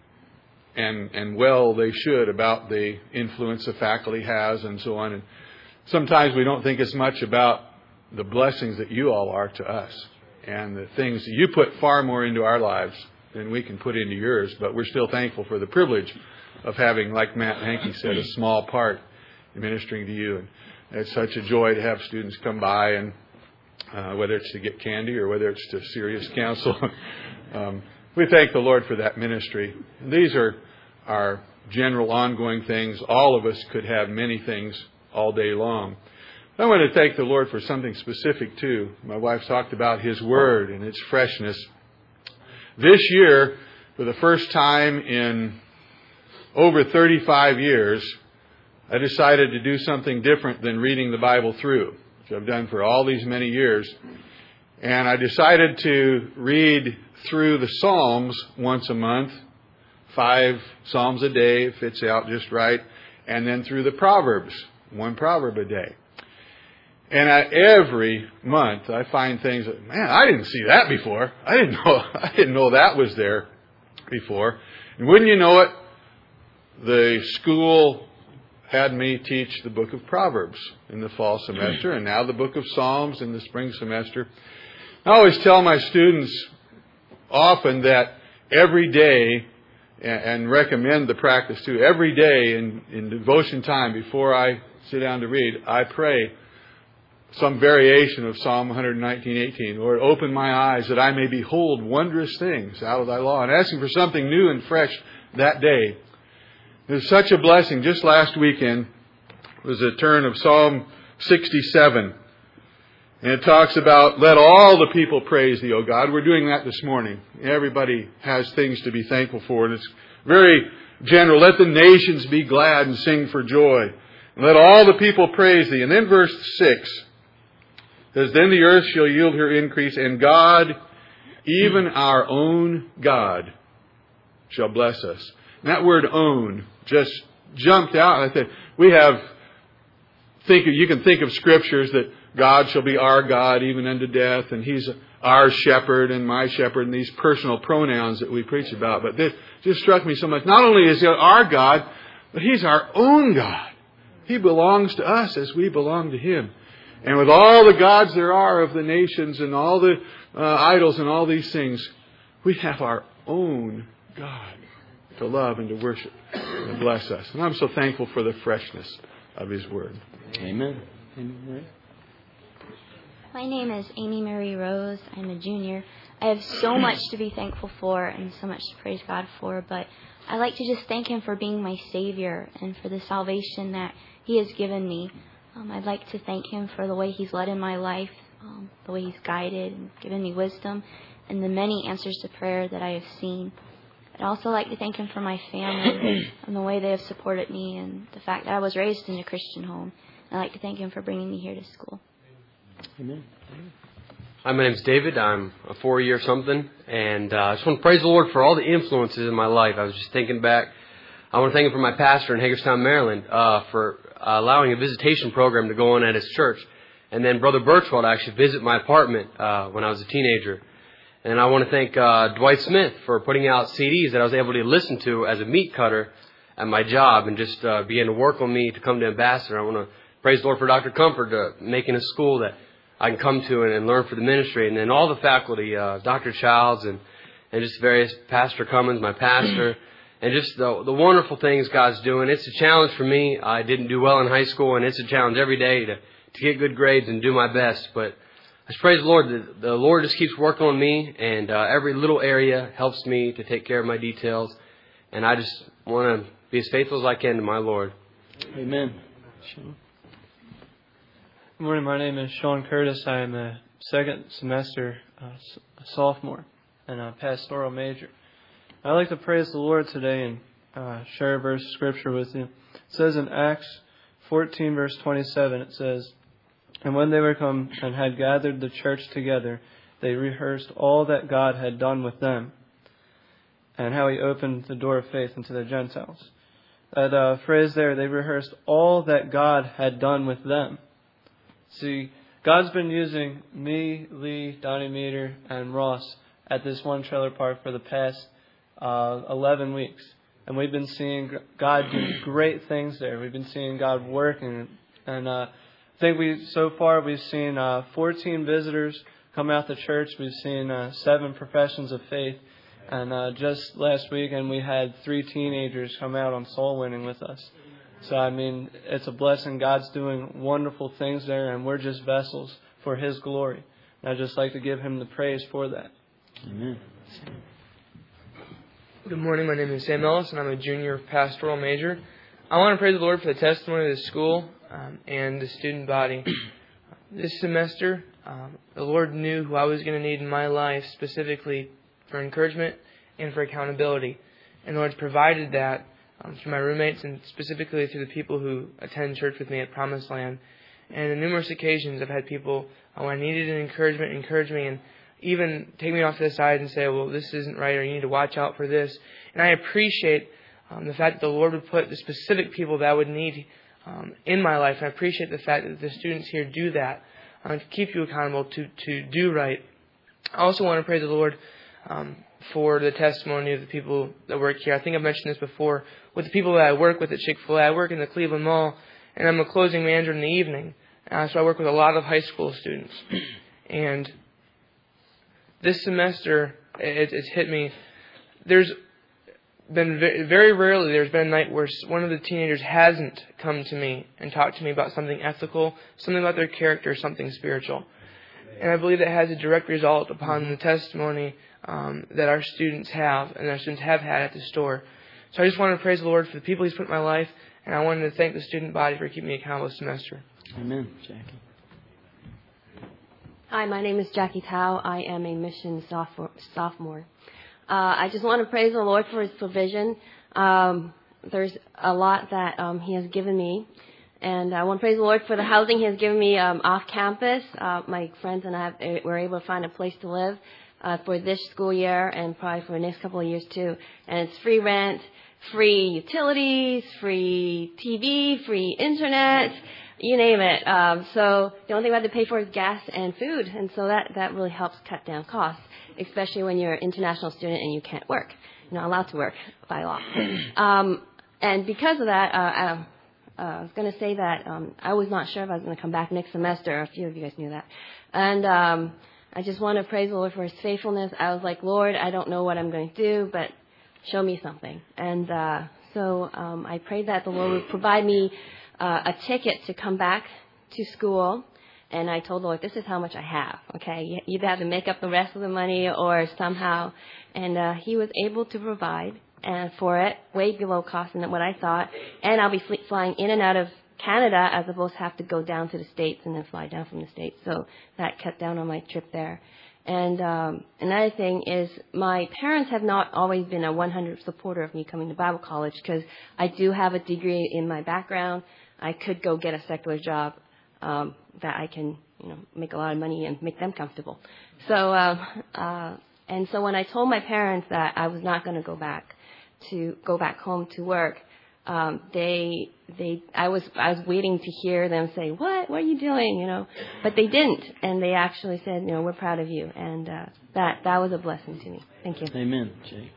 and and well they should, about the influence the faculty has and so on. And sometimes we don't think as much about the blessings that you all are to us and the things that you put far more into our lives than we can put into yours. But we're still thankful for the privilege of having, like Matt Hankey said, a small part in ministering to you. And it's such a joy to have students come by, and uh, whether it's to get candy or whether it's to serious counsel. um, we thank the Lord for that ministry. And these are our general ongoing things. All of us could have many things all day long. I want to thank the Lord for something specific too. My wife talked about His Word and its freshness. This year, for the first time in over thirty-five years, I decided to do something different than reading the Bible through, which I've done for all these many years. And I decided to read through the Psalms once a month, five Psalms a day, it fits out just right, and then through the Proverbs, one proverb a day. And I, every month I find things that, man, I didn't see that before. I didn't know I didn't know that was there before. And wouldn't you know it, the school had me teach the book of Proverbs in the fall semester, and now the book of Psalms in the spring semester. I always tell my students often that every day, and recommend the practice too, every day in, in devotion time before I sit down to read, I pray some variation of Psalm one nineteen, eighteen. Lord, open my eyes that I may behold wondrous things out of thy law, and asking for something new and fresh that day. It was such a blessing. Just last weekend was a turn of Psalm sixty-seven. And it talks about, let all the people praise thee, O God. We're doing that this morning. Everybody has things to be thankful for. And it's very general. Let the nations be glad and sing for joy. And let all the people praise thee. And then verse six says, then the earth shall yield her increase, and God, even our own God, shall bless us. And that word own just jumped out. I said, we have, think of, you can think of scriptures that God shall be our God even unto death, and He's our shepherd and my shepherd, and these personal pronouns that we preach about. But this just struck me so much. Not only is He our God, but He's our own God. He belongs to us as we belong to Him. And with all the gods there are of the nations and all the uh, idols and all these things, we have our own God to love and to worship and to bless us. And I'm so thankful for the freshness of His Word. Amen. Amen. My name is Amy Mary Rose. I'm a junior. I have so much to be thankful for and so much to praise God for, but I like to just thank Him for being my Savior and for the salvation that He has given me. Um, I'd like to thank Him for the way He's led in my life, um, the way He's guided and given me wisdom, and the many answers to prayer that I have seen. I'd also like to thank Him for my family and the way they have supported me and the fact that I was raised in a Christian home. I'd like to thank Him for bringing me here to school. Amen. Hi, my name's David. I'm a four-year something, and uh, I just want to praise the Lord for all the influences in my life. I was just thinking back. I want to thank Him for my pastor in Hagerstown, Maryland, uh, for uh, allowing a visitation program to go on at his church. And then Brother Birchwell to actually visit my apartment uh, when I was a teenager. And I want to thank uh, Dwight Smith for putting out C Ds that I was able to listen to as a meat cutter at my job and just uh, began to work on me to come to Ambassador. I want to praise the Lord for Doctor Comfort uh, making a school that I can come to and, and learn for the ministry. And then all the faculty, uh, Doctor Childs and, and just various, Pastor Cummins, my pastor, and just the, the wonderful things God's doing. It's a challenge for me. I didn't do well in high school, and it's a challenge every day to, to get good grades and do my best. But I just praise the Lord. The, the Lord just keeps working on me, and uh, every little area helps me to take care of my details. And I just want to be as faithful as I can to my Lord. Amen. Good morning. My name is Sean Curtis. I am a second semester uh, a sophomore and a pastoral major. I'd like to praise the Lord today and uh, share a verse of Scripture with you. It says in Acts fourteen, verse twenty-seven, it says, "And when they were come and had gathered the church together, they rehearsed all that God had done with them, and how He opened the door of faith unto the Gentiles." That uh, phrase there, they rehearsed all that God had done with them. See, God's been using me, Lee, Donnie Meter, and Ross at this one trailer park for the past uh, eleven weeks. And we've been seeing God do great things there. We've been seeing God working. And uh, I think we so far we've seen uh, fourteen visitors come out to church. We've seen uh, seven professions of faith. And uh, just last weekend we had three teenagers come out on soul winning with us. So, I mean, it's a blessing. God's doing wonderful things there, and we're just vessels for His glory. And I'd just like to give Him the praise for that. Amen. Good morning. My name is Sam Ellis, and I'm a junior pastoral major. I want to praise the Lord for the testimony of the school um, and the student body. This semester, um, the Lord knew who I was going to need in my life, specifically for encouragement and for accountability. And the Lord's provided that um, through my roommates and specifically through the people who attend church with me at Promised Land. And on numerous occasions I've had people, oh, I needed an encouragement, encourage me, and even take me off to the side and say, well, this isn't right, or you need to watch out for this. And I appreciate um, the fact that the Lord would put the specific people that I would need um, in my life. And I appreciate the fact that the students here do that uh, to keep you accountable, to, to do right. I also want to praise the Lord um, for the testimony of the people that work here. I think I've mentioned this before. With the people that I work with at Chick-fil-A, I work in the Cleveland Mall, and I'm a closing manager in the evening. Uh, so I work with a lot of high school students. And this semester, it, it's hit me. There's been very, very rarely there's been a night where one of the teenagers hasn't come to me and talked to me about something ethical, something about their character, something spiritual. And I believe that has a direct result upon the testimony um, that our students have and our students have had at the store. So I just want to praise the Lord for the people He's put in my life, and I wanted to thank the student body for keeping me accountable this semester. Amen, Jackie. Hi, my name is Jackie Tao. I am a mission sophomore. Uh, I just want to praise the Lord for His provision. Um, there's a lot that um, He has given me. And I want to praise the Lord for the housing He has given me um, off campus. Uh, my friends and I have, were able to find a place to live uh, for this school year and probably for the next couple of years too. And it's free rent, free utilities, free T V, free internet, you name it. Um, so the only thing we have to pay for is gas and food. And so that, that really helps cut down costs, especially when you're an international student and you can't work. You're not allowed to work by law. Um, and because of that, uh, I, Uh, I was going to say that um, I was not sure if I was going to come back next semester. A few of you guys knew that. And um, I just want to praise the Lord for His faithfulness. I was like, Lord, I don't know what I'm going to do, but show me something. And uh, so um, I prayed that the Lord would provide me uh, a ticket to come back to school. And I told the Lord, this is how much I have, okay? You either have to make up the rest of the money or somehow. And uh, He was able to provide and for it, way below cost than what I thought. And I'll be flying in and out of Canada as opposed to have to go down to the States and then fly down from the States. So that cut down on my trip there. And um, another thing is my parents have not always been a one hundred supporter of me coming to Bible college because I do have a degree in my background. I could go get a secular job um, that I can, you know, make a lot of money and make them comfortable. So, uh, uh, and so when I told my parents that I was not going to go back, to go back home to work, um, they, they, I was, I was waiting to hear them say, what, what are you doing? You know, but they didn't. And they actually said, you know, we're proud of you. And, uh, that, that was a blessing to me. Thank you. Amen, Jake.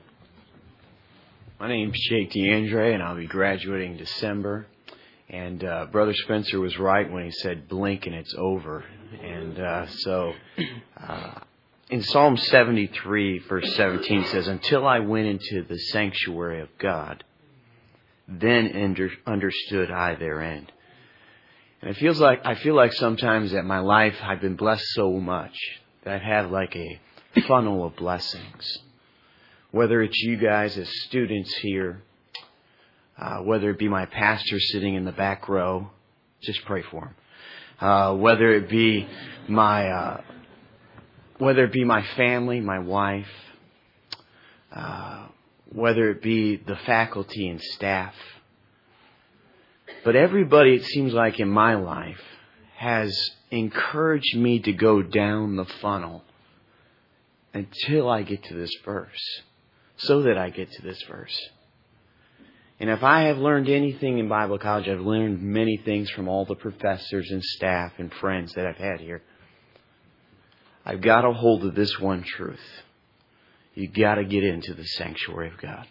My name's Jake DeAndre, and I'll be graduating in December. And, uh, Brother Spencer was right when he said blink and it's over. And, uh, so, uh, in Psalm seventy-three, verse seventeen says, "Until I went into the sanctuary of God, then under, understood I their end." And it feels like, I feel like sometimes that my life, I've been blessed so much that I've had like a funnel of blessings. Whether it's you guys as students here, uh, whether it be my pastor sitting in the back row, just pray for him. Uh, whether it be my, uh, whether it be my family, my wife, uh, whether it be the faculty and staff. But everybody, it seems like in my life, has encouraged me to go down the funnel until I get to this verse, so that I get to this verse. And if I have learned anything in Bible college, I've learned many things from all the professors and staff and friends that I've had here. I've got a hold of this one truth. You've got to get into the sanctuary of God.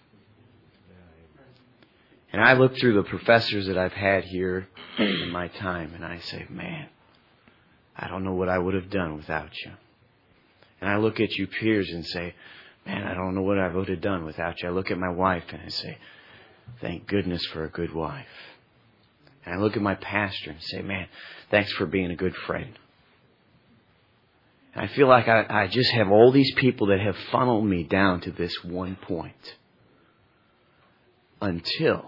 And I look through the professors that I've had here in my time, and I say, man, I don't know what I would have done without you. And I look at you peers and say, man, I don't know what I would have done without you. I look at my wife and I say, thank goodness for a good wife. And I look at my pastor and say, man, thanks for being a good friend. And I feel like I, I just have all these people that have funneled me down to this one point. Until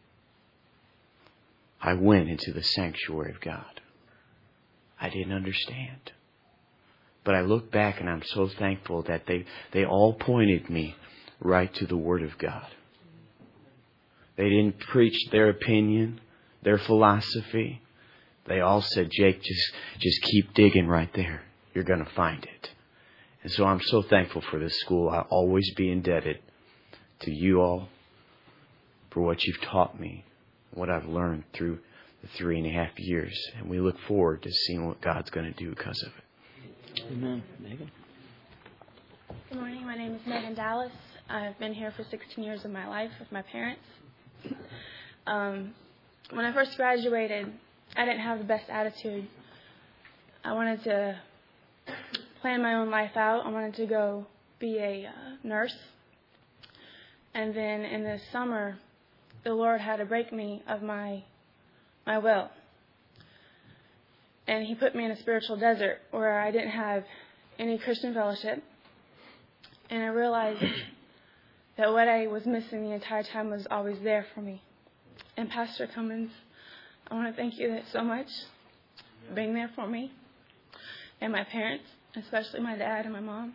I went into the sanctuary of God. I didn't understand. But I look back and I'm so thankful that they, they all pointed me right to the Word of God. They didn't preach their opinion, their philosophy. They all said, Jake, just, just keep digging right there. You're going to find it. And so I'm so thankful for this school. I'll always be indebted to you all for what you've taught me, what I've learned through the three and a half years. And we look forward to seeing what God's going to do because of it. Amen. Megan? Good morning. My name is Megan Dallas. I've been here for sixteen years of my life with my parents. Um, when I first graduated, I didn't have the best attitude. I wanted to plan my own life out. I wanted to go be a uh, nurse. And then in the summer, the Lord had to break me of my my will. And He put me in a spiritual desert where I didn't have any Christian fellowship. And I realized that what I was missing the entire time was always there for me. And Pastor Cummins, I want to thank you so much for being there for me. And my parents, especially my dad and my mom.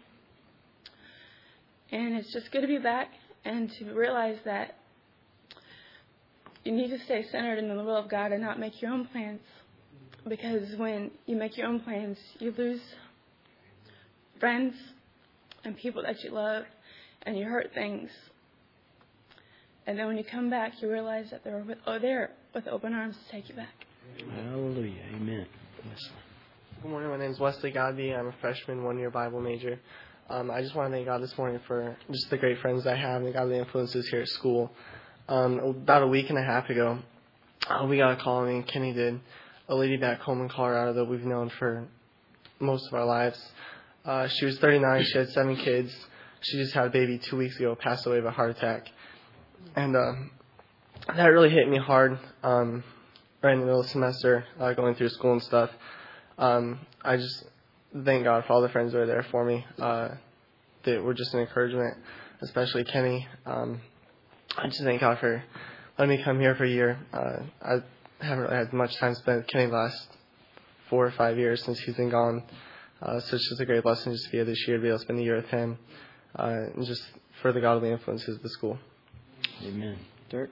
And it's just good to be back and to realize that you need to stay centered in the will of God and not make your own plans. Because when you make your own plans, you lose friends and people that you love, and you hurt things. And then when you come back, you realize that they're with, oh, there with open arms to take you back. Hallelujah. Amen. Yes. Good morning. My name is Wesley Godby. I'm a freshman, one-year Bible major. Um, I just want to thank God this morning for just the great friends I have and the godly influences here at school. Um, about a week and a half ago, uh, we got a call, I mean, Kenny did, a lady back home in Colorado that we've known for most of our lives. Uh, she was thirty-nine. She had seven kids. She just had a baby two weeks ago, passed away of a heart attack. And uh, that really hit me hard um, right in the middle of the semester, uh, going through school and stuff. Um, I just thank God for all the friends that were there for me. Uh, that were just an encouragement, especially Kenny. Um, I just thank God for letting me come here for a year. Uh, I haven't really had much time spent with Kenny the last four or five years since he's been gone. Uh, so it's just a great blessing just to be here this year, to be able to spend a year with him, uh, and just for the godly influences of the school. Amen. Dirk?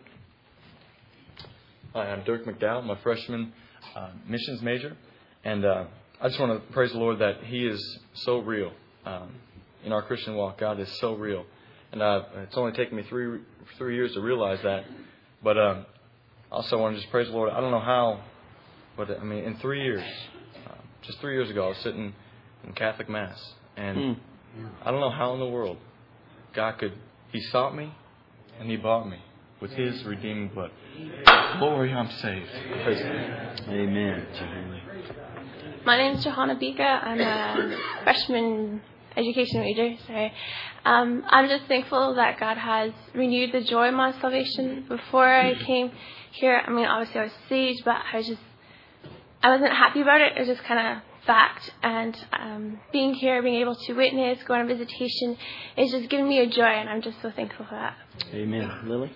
Hi, I'm Dirk McDowell. I'm a freshman uh, missions major. And uh, I just want to praise the Lord that He is so real. Um, in our Christian walk, God is so real. And uh, it's only taken me three three years to realize that. But um, also I want to just praise the Lord. I don't know how, but I mean, in three years, uh, just three years ago, I was sitting in Catholic Mass. And mm. I don't know how in the world God could, He sought me and He bought me with His redeeming blood. Glory, I'm saved. Praise God. Amen. My name is Johanna Bika. I'm a freshman education major. Sorry. Um, I'm just thankful that God has renewed the joy of my salvation. Before I came here, I mean, obviously I was saved, but I was just, I wasn't happy about it. It was just kind of fact. And um, being here, being able to witness, go on a visitation, it's just given me a joy, and I'm just so thankful for that. Amen. Lily?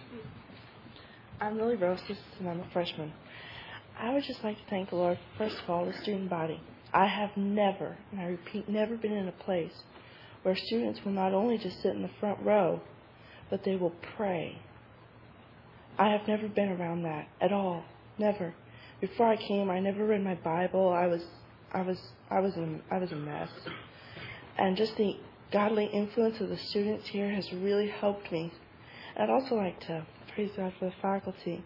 I'm Lily Rosas, and I'm a freshman. I would just like to thank the Lord, first of all, the student body. I have never, and I repeat, never been in a place where students will not only just sit in the front row, but they will pray. I have never been around that at all. Never. Before I came, I never read my Bible. I was, I was, I was, a, I was a mess. And just the godly influence of the students here has really helped me. I'd also like to praise God for the faculty.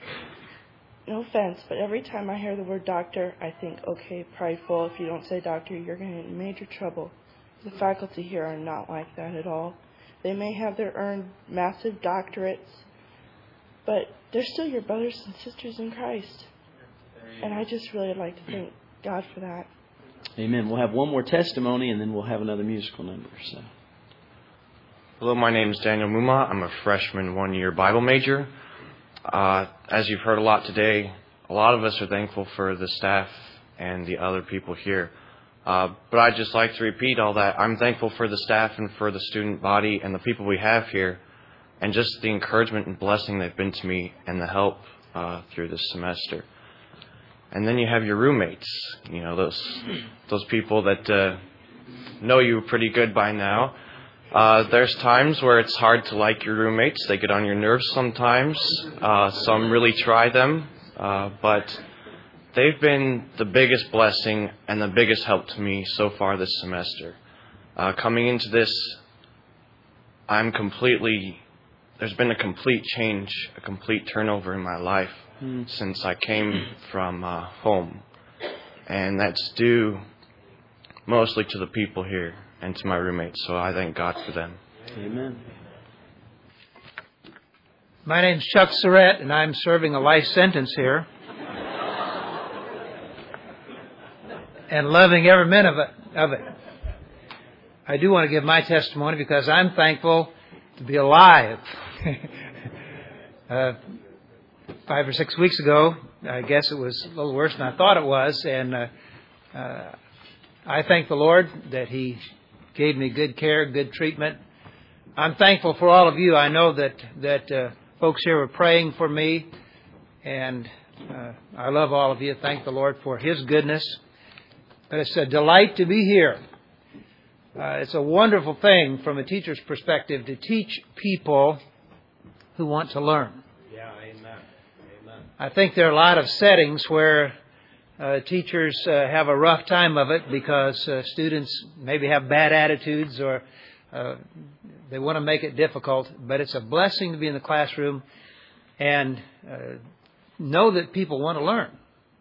No offense, but every time I hear the word doctor, I think, okay, prideful, if you don't say doctor, you're going to get in major trouble. The faculty here are not like that at all. They may have their earned massive doctorates, but they're still your brothers and sisters in Christ. And I just really like to thank God for that. Amen. We'll have one more testimony, and then we'll have another musical number. So, hello, my name is Daniel Muma. I'm a freshman one-year Bible major. Uh, as you've heard a lot today, a lot of us are thankful for the staff and the other people here. Uh, but I'd just like to repeat all that. I'm thankful for the staff and for the student body and the people we have here, and just the encouragement and blessing they've been to me and the help uh, through this semester. And then you have your roommates, you know, those those people that uh, know you pretty good by now. Uh, there's times where it's hard to like your roommates. They get on your nerves sometimes. Uh, some really try them. Uh, but they've been the biggest blessing and the biggest help to me so far this semester. Uh, coming into this, I'm completely, there's been a complete change, a complete turnover in my life mm. since I came from uh, home. And that's due mostly to the people here and to my roommates, so I thank God for them. Amen. My name's Chuck Surratt, and I'm serving a life sentence here. And loving every minute of it, of it. I do want to give my testimony because I'm thankful to be alive. uh, five or six weeks ago, I guess it was a little worse than I thought it was, and uh, uh, I thank the Lord that He gave me good care, good treatment. I'm thankful for all of you. I know that that uh, folks here were praying for me, and uh, I love all of you. Thank the Lord for His goodness. But it's a delight to be here. Uh, it's a wonderful thing from a teacher's perspective to teach people who want to learn. Yeah, amen. Amen. I think there are a lot of settings where Uh, teachers uh, have a rough time of it because uh, students maybe have bad attitudes or uh, they want to make it difficult. But it's a blessing to be in the classroom and uh, know that people want to learn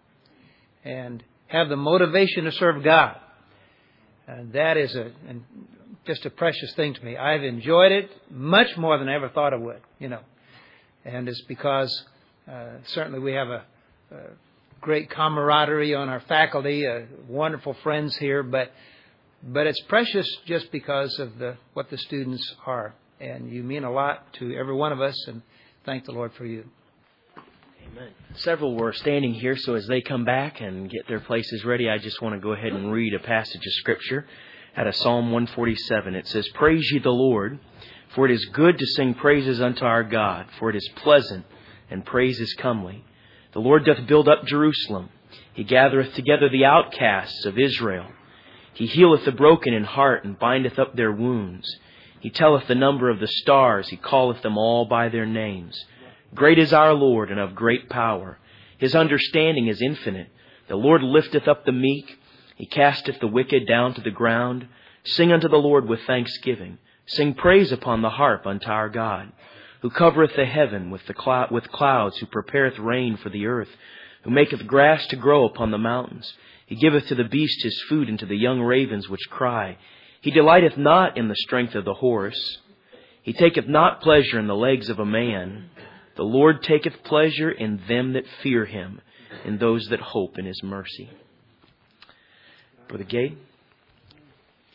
and have the motivation to serve God. And that is a and just a precious thing to me. I've enjoyed it much more than I ever thought I would, you know. And it's because uh, certainly we have a, a great camaraderie on our faculty, uh, wonderful friends here, but but it's precious just because of the what the students are. And you mean a lot to every one of us, and thank the Lord for you. Amen. Several were standing here, so as they come back and get their places ready, I just want to go ahead and read a passage of Scripture out of Psalm one forty-seven. It says, "Praise ye the Lord, for it is good to sing praises unto our God, for it is pleasant, and praise is comely. The Lord doth build up Jerusalem. He gathereth together the outcasts of Israel. He healeth the broken in heart, and bindeth up their wounds. He telleth the number of the stars. He calleth them all by their names. Great is our Lord, and of great power. His understanding is infinite. The Lord lifteth up the meek. He casteth the wicked down to the ground. Sing unto the Lord with thanksgiving. Sing praise upon the harp unto our God, who covereth the heaven with the clou- with clouds, who prepareth rain for the earth, who maketh grass to grow upon the mountains. He giveth to the beast his food, and to the young ravens which cry. He delighteth not in the strength of the horse. He taketh not pleasure in the legs of a man. The Lord taketh pleasure in them that fear Him, in those that hope in His mercy." Brother Gabe.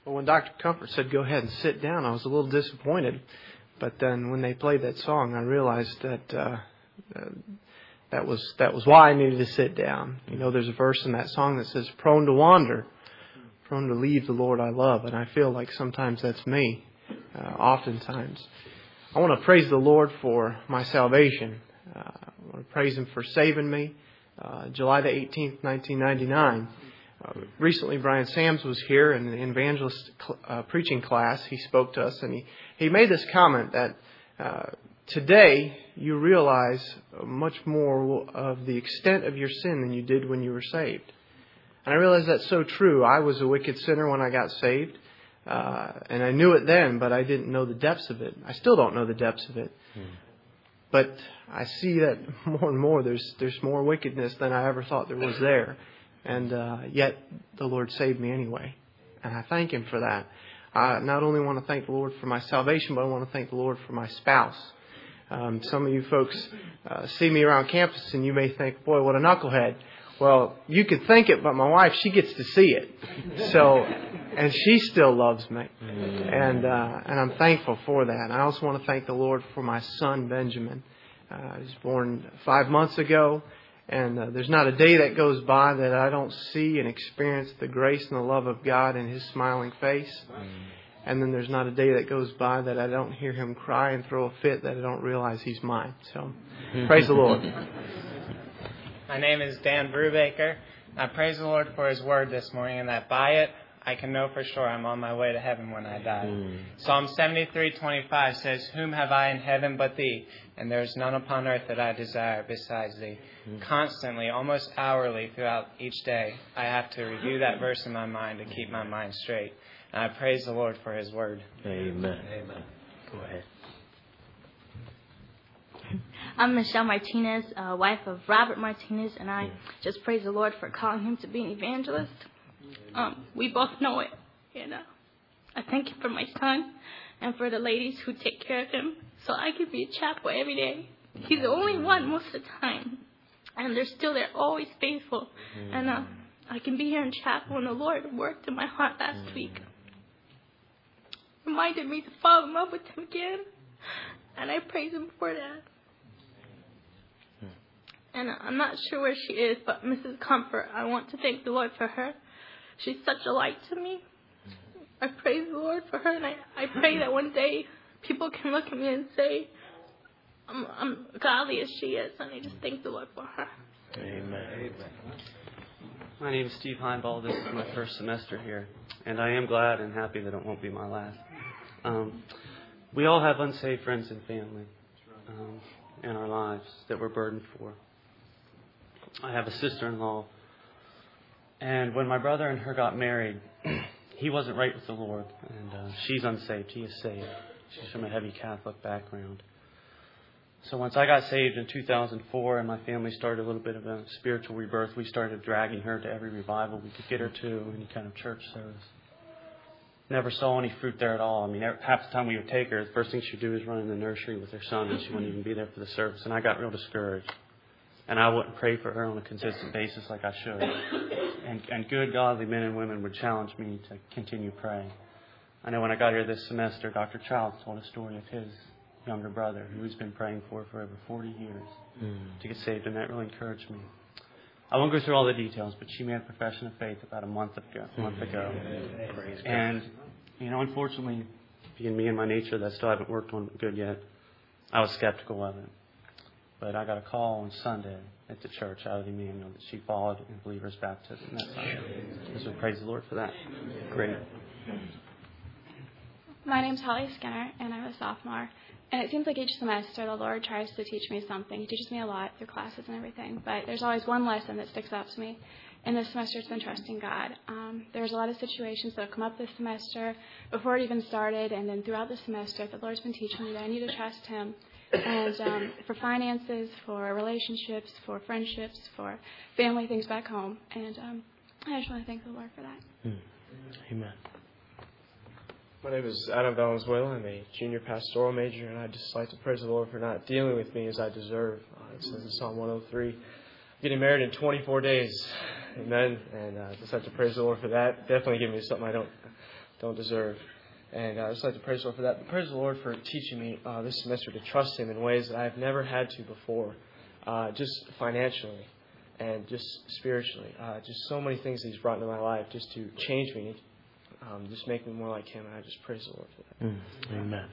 Well, when Doctor Comfort said go ahead and sit down, I was a little disappointed. But then when they played that song, I realized that uh, uh, that was that was why I needed to sit down. You know, there's a verse in that song that says, "Prone to wander, prone to leave the Lord I love." And I feel like sometimes that's me, uh, oftentimes. I want to praise the Lord for my salvation. Uh, I want to praise Him for saving me. Uh, July the eighteenth, nineteen ninety-nine. Uh, recently, Brian Sams was here in an evangelist cl- uh, preaching class. He spoke to us, and he, he made this comment that uh, today you realize much more of the extent of your sin than you did when you were saved. And I realize that's so true. I was a wicked sinner when I got saved, uh, and I knew it then, but I didn't know the depths of it. I still don't know the depths of it. Hmm. But I see that more and more there's there's more wickedness than I ever thought there was there. And uh, yet the Lord saved me anyway. And I thank Him for that. I not only want to thank the Lord for my salvation, but I want to thank the Lord for my spouse. Um, some of you folks uh, see me around campus and you may think, boy, what a knucklehead. Well, you could think it, but my wife, she gets to see it. So, and she still loves me. And uh, and I'm thankful for that. And I also want to thank the Lord for my son, Benjamin. Uh, he was born five months ago. And uh, there's not a day that goes by that I don't see and experience the grace and the love of God in His smiling face. Mm. And then there's not a day that goes by that I don't hear Him cry and throw a fit that I don't realize He's mine. So, praise the Lord. My name is Dan Brubaker. I praise the Lord for His word this morning, and that by it I can know for sure I'm on my way to heaven when I die. Mm. Psalm seventy-three twenty-five says, "Whom have I in heaven but Thee? And there is none upon earth that I desire besides Thee." Mm. Constantly, almost hourly throughout each day, I have to review that verse in my mind to keep my mind straight. And I praise the Lord for His word. Amen. Amen. Go ahead. I'm Michelle Martinez, uh, wife of Robert Martinez, and I just praise the Lord for calling him to be an evangelist. Um, we both know it, you know. I thank Him for my son and for the ladies who take care of him, so I can be at chapel every day. He's the only one most of the time, and they're still there, always faithful. Mm. And uh, I can be here in chapel, and the Lord worked in my heart last mm. week. Reminded me to fall in love with Him again, and I praise Him for that. Mm. And uh, I'm not sure where she is, but Missus Comfort, I want to thank the Lord for her. She's such a light to me. I praise the Lord for her, and I, I pray that one day people can look at me and say, I'm, I'm godly as she is, and I just thank the Lord for her. Amen. My name is Steve Heinball. This is my first semester here, and I am glad and happy that it won't be my last. Um, we all have unsaved friends and family um, in our lives that we're burdened for. I have a sister-in-law, and when my brother and her got married, he wasn't right with the Lord, and uh, she's unsaved. He is saved. She's from a heavy Catholic background. So once I got saved in two thousand four and my family started a little bit of a spiritual rebirth, we started dragging her to every revival we could get her to, any kind of church service. Never saw any fruit there at all. I mean, half the time we would take her, the first thing she'd do is run in the nursery with her son, and she wouldn't even be there for the service. And I got real discouraged. And I wouldn't pray for her on a consistent basis like I should. And, and good, godly men and women would challenge me to continue praying. I know when I got here this semester, Doctor Childs told a story of his younger brother who he's been praying for for over forty years mm. to get saved, and that really encouraged me. I won't go through all the details, but she made a profession of faith about a month ago. A month ago. Mm. And, you know, unfortunately, being me and my nature, that still haven't worked on good yet, I was skeptical of it. But I got a call on Sunday at the church out of the Emmanuel that she followed in believer's baptism that Sunday. So praise the Lord for that. Great. My name's Holly Skinner, and I'm a sophomore. And it seems like each semester the Lord tries to teach me something. He teaches me a lot through classes and everything. But there's always one lesson that sticks out to me. And this semester it's been trusting God. Um, there's a lot of situations that have come up this semester before it even started, and then throughout the semester the Lord's been teaching me that I need to trust Him. And um, for finances, for relationships, for friendships, for family things back home. And um, I just want to thank the Lord for that. Mm. Amen. My name is Adam Valenzuela. I'm a junior pastoral major, and I'd just like to praise the Lord for not dealing with me as I deserve. Uh, it says in Psalm one oh three, getting married in twenty-four days. Amen. And I uh, just have to praise the Lord for that. Definitely giving me something I don't don't deserve. And uh, I'd just like to praise the Lord for that. But praise the Lord for teaching me uh, this semester to trust Him in ways that I've never had to before, uh, just financially and just spiritually. Uh, just so many things that He's brought into my life just to change me, um, just make me more like Him. And I just praise the Lord for that. Mm, amen.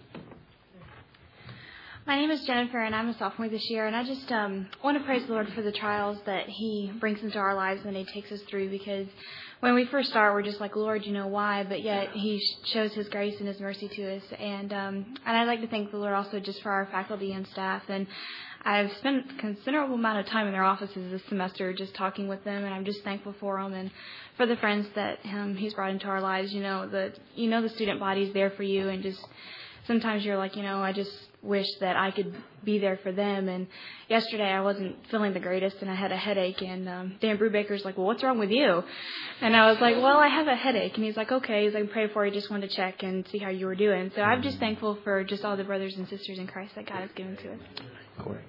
My name is Jennifer, and I'm a sophomore this year. And I just um, want to praise the Lord for the trials that He brings into our lives and He takes us through, because when we first start, we're just like, Lord, you know why? But yet He shows His grace and His mercy to us. And um, and I'd like to thank the Lord also just for our faculty and staff. And I've spent a considerable amount of time in their offices this semester just talking with them, and I'm just thankful for them and for the friends that um, He's brought into our lives. You know, the you know the student body is there for you, and just sometimes you're like, you know, I just wish that I could be there for them. And yesterday I wasn't feeling the greatest, and I had a headache, and um, Dan Brubaker's like, well, what's wrong with you? And I was like, well, I have a headache. And he's like, okay. He's like, pray for you. Just wanted to check and see how you were doing. So I'm just thankful for just all the brothers and sisters in Christ that God has given to us. Corey.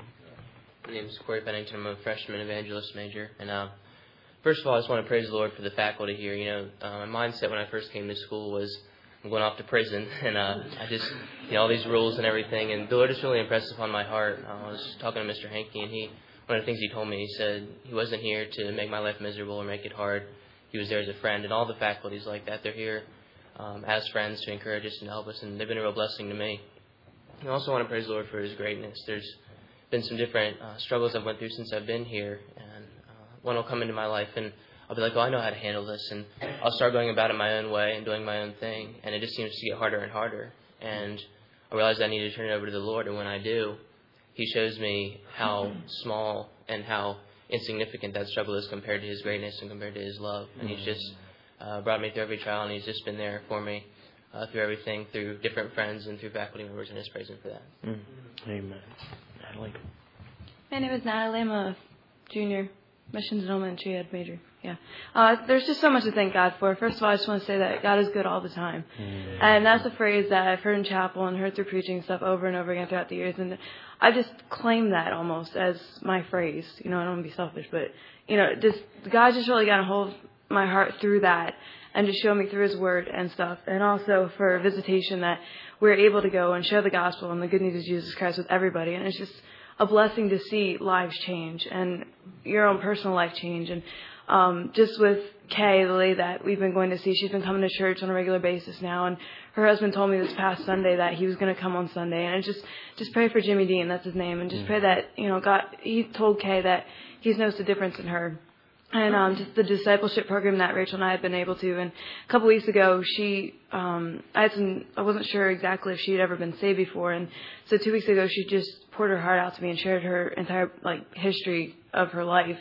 My name is Corey Pennington. I'm a freshman evangelist major. And uh, first of all, I just want to praise the Lord for the faculty here. You know, uh, my mindset when I first came to school was, I'm going off to prison, and uh, I just, you know, all these rules and everything, and the Lord just really impressed upon my heart. Uh, I was talking to Mister Hankey, and he, one of the things he told me, he said he wasn't here to make my life miserable or make it hard. He was there as a friend, and all the faculties like that, they're here um, as friends to encourage us and to help us, and they've been a real blessing to me. I also want to praise the Lord for His greatness. There's been some different uh, struggles I've went through since I've been here, and uh, one will come into my life, and I'll be like, oh, I know how to handle this, and I'll start going about it my own way and doing my own thing, and it just seems to get harder and harder, and I realize I need to turn it over to the Lord, and when I do, He shows me how small and how insignificant that struggle is compared to His greatness and compared to His love, and He's just uh, brought me through every trial, and He's just been there for me uh, through everything, through different friends and through faculty members, and I just praise Him for that. Mm. Amen. Natalie. My name is Natalie. I'm a junior missions and elementary ed major. Yeah. Uh, there's just so much to thank God for. First of all, I just want to say that God is good all the time. Mm. And that's a phrase that I've heard in chapel and heard through preaching stuff over and over again throughout the years. And I just claim that almost as my phrase. You know, I don't want to be selfish, but, you know, just God just really got a hold of my heart through that and just showed me through His Word and stuff. And also for visitation, that we're able to go and share the gospel and the good news of Jesus Christ with everybody. And it's just a blessing to see lives change and your own personal life change. And Um, just with Kay, the lady that we've been going to see, she's been coming to church on a regular basis now, and her husband told me this past Sunday that he was going to come on Sunday, and I just, just pray for Jimmy Dean, that's his name, and just pray that, you know, God, he told Kay that He knows the difference in her. And um, just the discipleship program that Rachel and I have been able to. And a couple weeks ago, she, um, I had some, I wasn't sure exactly if she had ever been saved before, and so two weeks ago, she just poured her heart out to me and shared her entire like history of her life.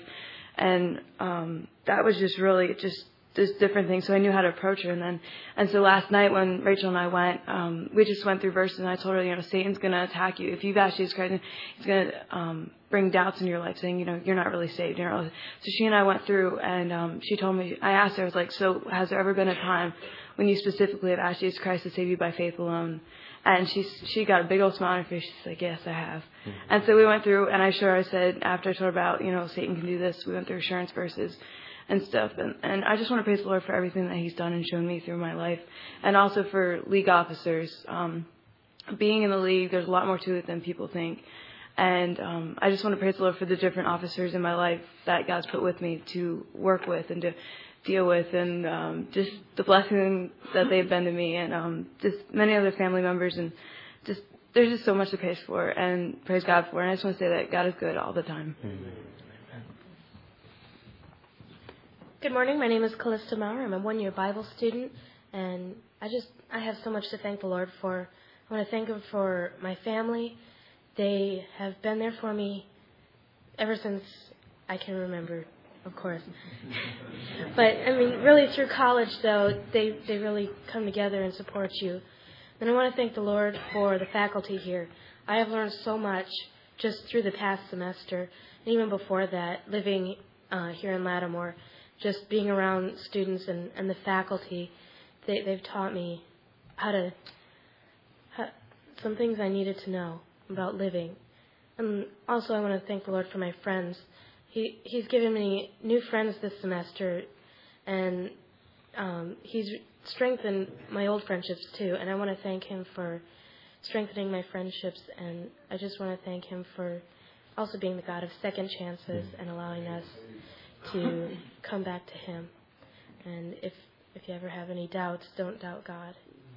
And um, that was just really just just different things. So I knew how to approach her. And then, and so last night when Rachel and I went, um, we just went through verses, and I told her, you know, Satan's going to attack you. If you've asked Jesus Christ, he's going to um, bring doubts in your life, saying, you know, you're not really saved. You're not really. So she and I went through, and um, she told me, I asked her, I was like, so has there ever been a time when you specifically have asked Jesus Christ to save you by faith alone? And she she got a big old smile on her face. She's like, yes, I have. Mm-hmm. And so we went through, and I showed her, I said, after I told her about, you know, Satan can do this, we went through assurance verses and stuff. And, and I just want to praise the Lord for everything that He's done and shown me through my life. And also for league officers. Um, being in the league, there's a lot more to it than people think. And um, I just want to praise the Lord for the different officers in my life that God's put with me to work with and to deal with, and um, just the blessing that they've been to me, and um, just many other family members, and just there's just so much to praise for and praise God for. And I just want to say that God is good all the time. Amen. Good morning. My name is Callista Maurer. I'm a one-year Bible student, and I just I have so much to thank the Lord for. I want to thank Him for my family. They have been there for me ever since I can remember. Of course. But, I mean, really through college, though, they, they really come together and support you. And I want to thank the Lord for the faculty here. I have learned so much just through the past semester, and even before that, living uh, here in Lattimore, just being around students and, and the faculty. They, they've taught me how to, how, some things I needed to know about living. And also I want to thank the Lord for my friends. He he's given me new friends this semester, and um, he's strengthen my old friendships too. And I want to thank Him for strengthening my friendships. And I just want to thank Him for also being the God of second chances and allowing us to come back to Him. And if if you ever have any doubts, don't doubt God.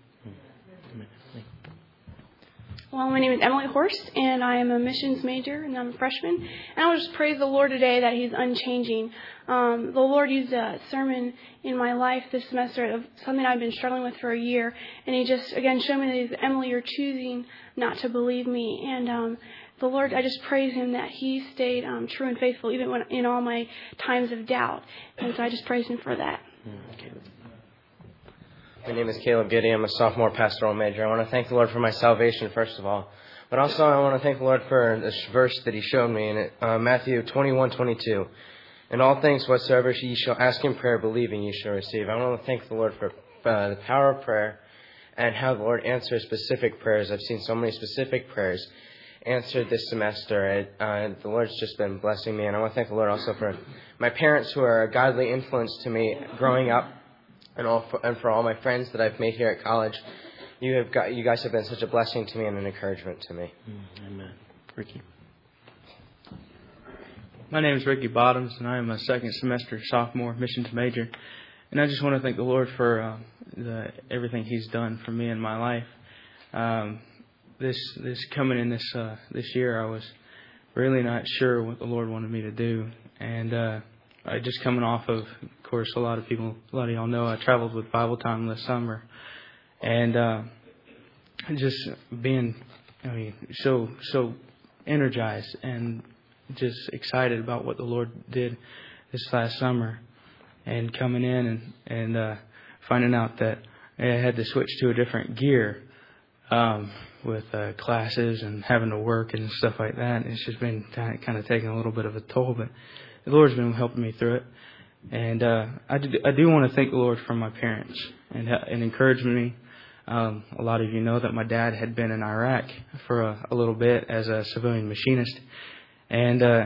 Well, my name is Emily Horst, and I am a missions major, and I'm a freshman. And I will just praise the Lord today that He's unchanging. Um, the Lord used a sermon in my life this semester of something I've been struggling with for a year, and He just, again, showed me that He's, Emily, you're choosing not to believe me. And um, the Lord, I just praise Him that He stayed um, true and faithful even when in all my times of doubt. And so I just praise Him for that. My name is Caleb Giddy. I'm a sophomore pastoral major. I want to thank the Lord for my salvation, first of all. But also I want to thank the Lord for this verse that He showed me in it, uh, Matthew twenty-one twenty-two. In all things whatsoever ye shall ask in prayer, believing ye shall receive. I want to thank the Lord for uh, the power of prayer and how the Lord answers specific prayers. I've seen so many specific prayers answered this semester. It, uh, the Lord's just been blessing me. And I want to thank the Lord also for my parents who are a godly influence to me growing up. And all for, and for all my friends that I've made here at college, you have got you guys have been such a blessing to me and an encouragement to me. Amen. Ricky. My name is Ricky Bottoms, and I am a second semester sophomore missions major. And I just want to thank the Lord for uh, the, everything He's done for me in my life. Um, this this coming in this uh, this year, I was really not sure what the Lord wanted me to do, and uh, I just coming off of. Of course, a lot of people, a lot of y'all know I traveled with Bible Time this summer, and uh, just being, I mean, so so energized and just excited about what the Lord did this last summer, and coming in and and uh, finding out that I had to switch to a different gear um, with uh, classes and having to work and stuff like that. And it's just been kind of taking a little bit of a toll, but the Lord's been helping me through it. And uh, I, do, I do want to thank the Lord for my parents and, and encouraging me. Um, a lot of you know that my dad had been in Iraq for a, a little bit as a civilian machinist. And uh,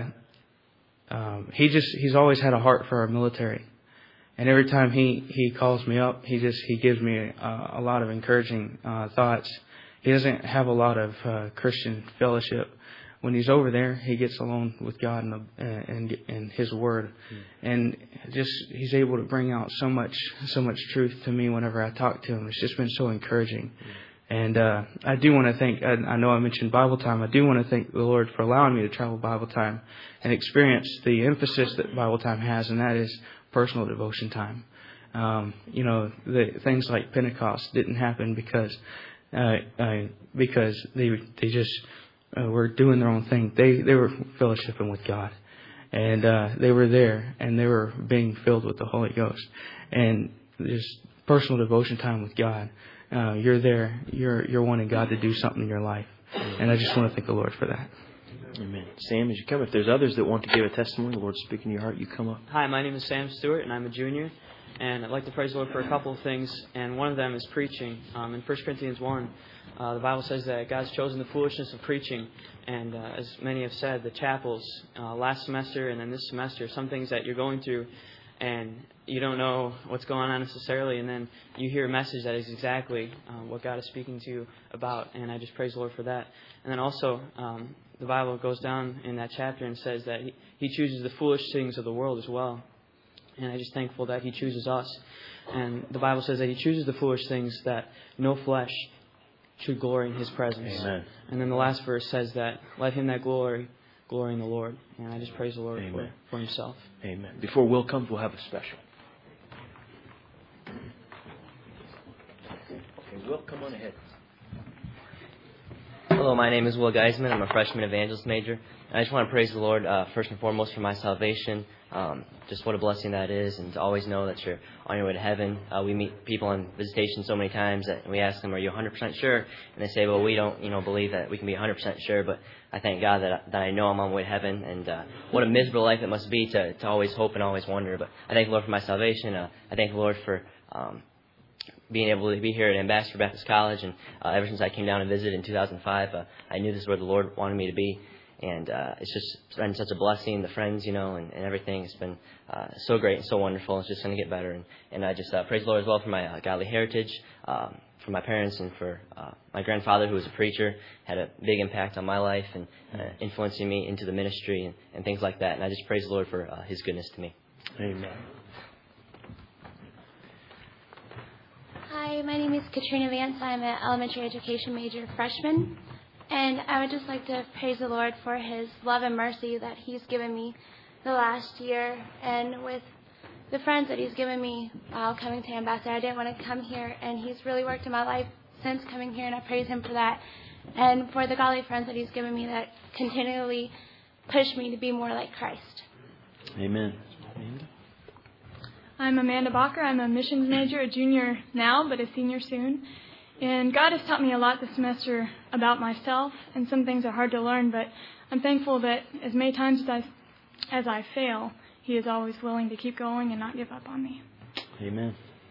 um, he just he's always had a heart for our military. And every time he, he calls me up, he just he gives me a, a lot of encouraging uh, thoughts. He doesn't have a lot of uh, Christian fellowship. When he's over there, he gets alone with God and and, and His Word, mm. and just he's able to bring out so much so much truth to me whenever I talk to him. It's just been so encouraging, mm. and uh, I do want to thank. I, I know I mentioned Bible Time. I do want to thank the Lord for allowing me to travel Bible Time and experience the emphasis that Bible Time has, and that is personal devotion time. Um, you know, the things like Pentecost didn't happen because uh, uh, because they they just. Uh, were doing their own thing. They they were fellowshipping with God, and uh, they were there, and they were being filled with the Holy Ghost, and just personal devotion time with God. Uh, you're there. You're you're wanting God to do something in your life, and I just want to thank the Lord for that. Amen. Sam, as you come, if there's others that want to give a testimony, the Lord's speaking to your heart, you come up. Hi, my name is Sam Stewart, and I'm a junior. And I'd like to praise the Lord for a couple of things, and one of them is preaching. Um, in First Corinthians one, uh, the Bible says that God's chosen the foolishness of preaching. And uh, as many have said, the chapels, uh, last semester and then this semester, some things that you're going through, and you don't know what's going on necessarily, and then you hear a message that is exactly uh, what God is speaking to you about, and I just praise the Lord for that. And then also, um, the Bible goes down in that chapter and says that he, he chooses the foolish things of the world as well. And I'm just thankful that He chooses us. And the Bible says that He chooses the foolish things that no flesh should glory in His presence. Amen. And then the last verse says that let him that glory, glory in the Lord. And I just praise the Lord for, for Himself. Amen. Before Will comes, we'll have a special. Okay, Will, come on ahead. Hello, my name is Will Geisman. I'm a freshman evangelist major. I just want to praise the Lord uh, first and foremost for my salvation. Um, just what a blessing that is, and to always know that you're on your way to heaven. Uh, we meet people on visitation so many times that we ask them, "Are you one hundred percent sure?" And they say, "Well, we don't, you know, believe that we can be one hundred percent sure." But I thank God that that I know I'm on my way to heaven, and uh, what a miserable life it must be to to always hope and always wonder. But I thank the Lord for my salvation. Uh, I thank the Lord for um, being able to be here at Ambassador Baptist College, and uh, ever since I came down and visited in two thousand five, uh, I knew this is where the Lord wanted me to be. and uh, it's just been such a blessing. The friends, you know, and, and everything. It's been uh, so great and so wonderful. It's just going to get better. And, and I just uh, praise the Lord as well for my uh, godly heritage, um, for my parents, and for uh, my grandfather, who was a preacher, had a big impact on my life and uh, influencing me into the ministry and, and things like that. And I just praise the Lord for uh, His goodness to me. Amen. Hi, my name is Katrina Vance. I'm an elementary education major freshman. And I would just like to praise the Lord for His love and mercy that He's given me the last year. And with the friends that He's given me while coming to Ambassador, I didn't want to come here. And He's really worked in my life since coming here, and I praise Him for that. And for the godly friends that He's given me that continually push me to be more like Christ. Amen. I'm Amanda Bacher. I'm a missions major, a junior now, but a senior soon. And God has taught me a lot this semester about myself, and some things are hard to learn, but I'm thankful that as many times as I, as I fail, He is always willing to keep going and not give up on me. Amen.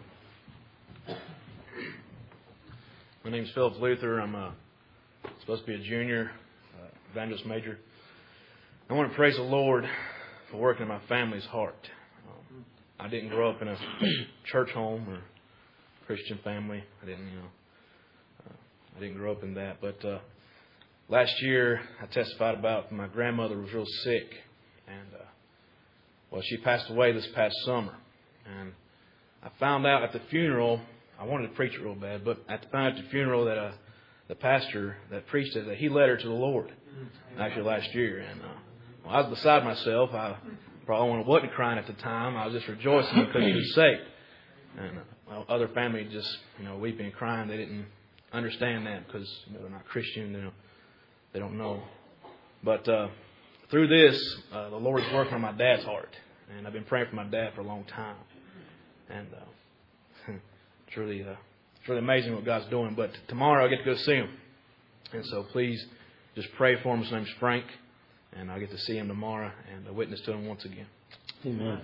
My name is Philip Luther. I'm uh, supposed to be a junior, uh, evangelist major. I want to praise the Lord for working in my family's heart. Um, I didn't grow up in a church home or Christian family. I didn't, you know, uh, I didn't grow up in that. But uh, last year, I testified about my grandmother was real sick, and uh, well, she passed away this past summer. And I found out at the funeral. I wanted to preach it real bad, but I found at the funeral that uh, the pastor that preached it, that he led her to the Lord, actually last year. And uh, well, I was beside myself. I probably wasn't crying at the time. I was just rejoicing because she was saved. And uh, well, other family just, you know, weeping and crying. They didn't understand that because, you know, they're not Christian. They don't, they don't know. But uh, through this, uh, the Lord's working on my dad's heart, and I've been praying for my dad for a long time. And uh, it's really, uh, it's really amazing what God's doing. But tomorrow I get to go see him, and so please just pray for him. His name's Frank, and I'll get to see him tomorrow and uh, witness to him once again. Amen.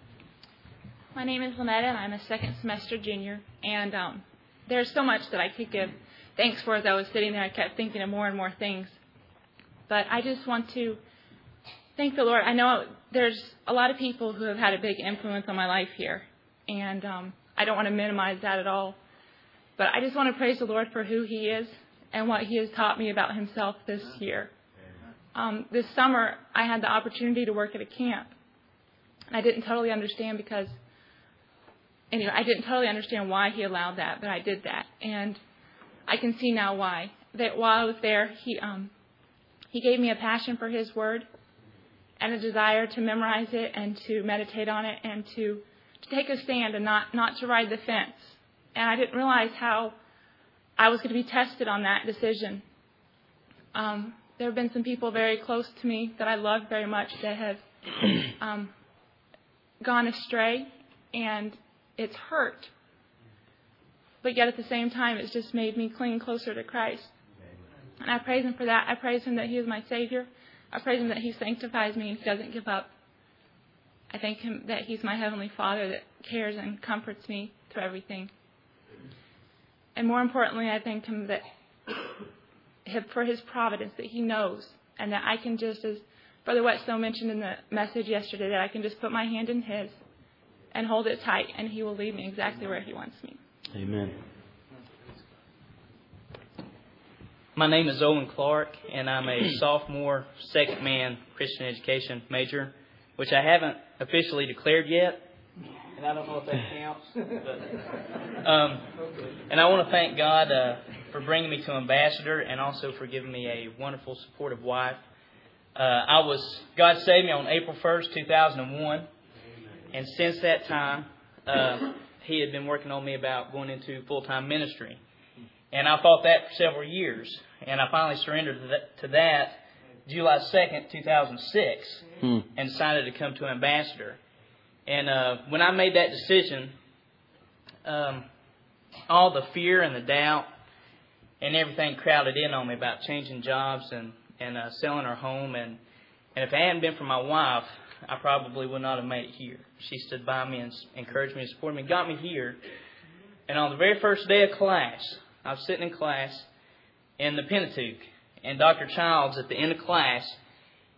My name is Lynetta, and I'm a second semester junior. And um, there's so much that I could give thanks for. As I was sitting there, I kept thinking of more and more things. But I just want to thank the Lord. I know there's a lot of people who have had a big influence on my life here, and um, I don't want to minimize that at all. But I just want to praise the Lord for who He is and what He has taught me about Himself this year. Um, this summer, I had the opportunity to work at a camp. And I didn't totally understand because, anyway, I didn't totally understand why He allowed that, but I did that. And I can see now why. That while I was there, He um, He gave me a passion for His Word and a desire to memorize it and to meditate on it and to, to take a stand and not, not to ride the fence. And I didn't realize how I was going to be tested on that decision. Um, there have been some people very close to me that I love very much that have um, gone astray, and it's hurt. But yet at the same time, it's just made me cling closer to Christ. And I praise Him for that. I praise Him that He is my Savior. I praise Him that He sanctifies me and He doesn't give up. I thank Him that He's my Heavenly Father that cares and comforts me through everything. And more importantly, I thank Him that for His providence, that He knows, and that I can just, as Brother Whetstone mentioned in the message yesterday, that I can just put my hand in His and hold it tight, and He will lead me exactly where He wants me. Amen. My name is Owen Clark, and I'm a sophomore, second man Christian education major, which I haven't officially declared yet, and I don't know if that counts. But, um, and I want to thank God uh, for bringing me to Ambassador, and also for giving me a wonderful, supportive wife. Uh, I was God saved me on April first, two thousand one, and since that time, uh, He had been working on me about going into full-time ministry. And I fought that for several years, and I finally surrendered to that, to that July second, two thousand six, hmm. and decided to come to Ambassador. And uh, when I made that decision, um, all the fear and the doubt and everything crowded in on me about changing jobs and, and uh, selling our home. And, and if it hadn't been for my wife, I probably would not have made it here. She stood by me and encouraged me and supported me, got me here. And on the very first day of class, I was sitting in class in the Pentateuch, and Doctor Childs at the end of class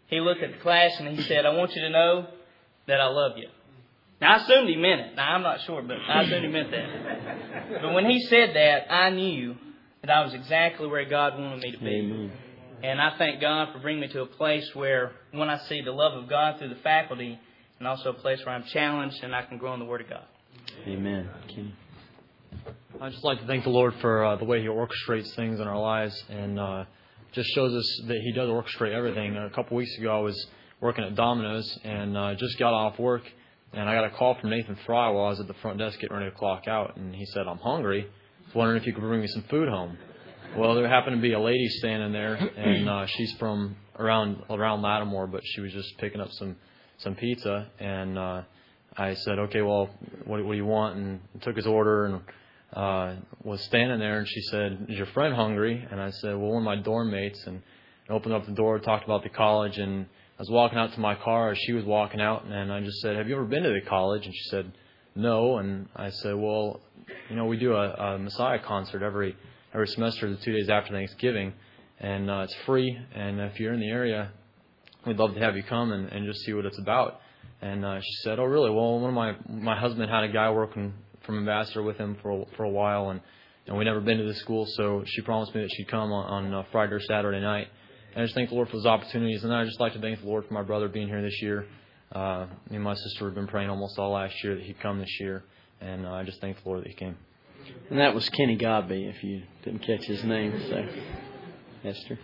he looked at the class and he said, I want you to know that I love you. Now, I assumed he meant it. Now, I'm not sure, but I assumed he meant that. But when he said that, I knew that I was exactly where God wanted me to be. Amen. And I thank God for bringing me to a place where when I see the love of God through the faculty, and also a place where I'm challenged and I can grow in the Word of God. Amen. Kenny. I'd just like to thank the Lord for uh, the way He orchestrates things in our lives, and uh, just shows us that He does orchestrate everything. A couple weeks ago, I was working at Domino's, and uh, just got off work, and I got a call from Nathan Fry while I was at the front desk getting ready to clock out, and he said, I'm hungry. I was wondering if you could bring me some food home. Well, there happened to be a lady standing there, and uh, she's from around around Lattimore, but she was just picking up some, some pizza, and uh, I said, okay, well, what, what do you want? And took his order and uh, was standing there, and she said, is your friend hungry? And I said, well, one of my dorm mates, and opened up the door, talked about the college, and I was walking out to my car as she was walking out, and I just said, have you ever been to the college? And she said, no. And I said, well, you know, we do a, a Messiah concert every every semester, the two days after Thanksgiving, and uh, it's free, and if you're in the area, we'd love to have you come and, and just see what it's about. And uh, she said, oh, really? Well, one of my my husband had a guy working from Ambassador with him for a, for a while, and, and we'd never been to the school, so she promised me that she'd come on, on uh, Friday or Saturday night. And I just thank the Lord for those opportunities, and I'd just like to thank the Lord for my brother being here this year. Uh, me and my sister have been praying almost all last year that he'd come this year, and uh, I just thank the Lord that he came. And that was Kenny Godby, if you didn't catch his name. So, Esther.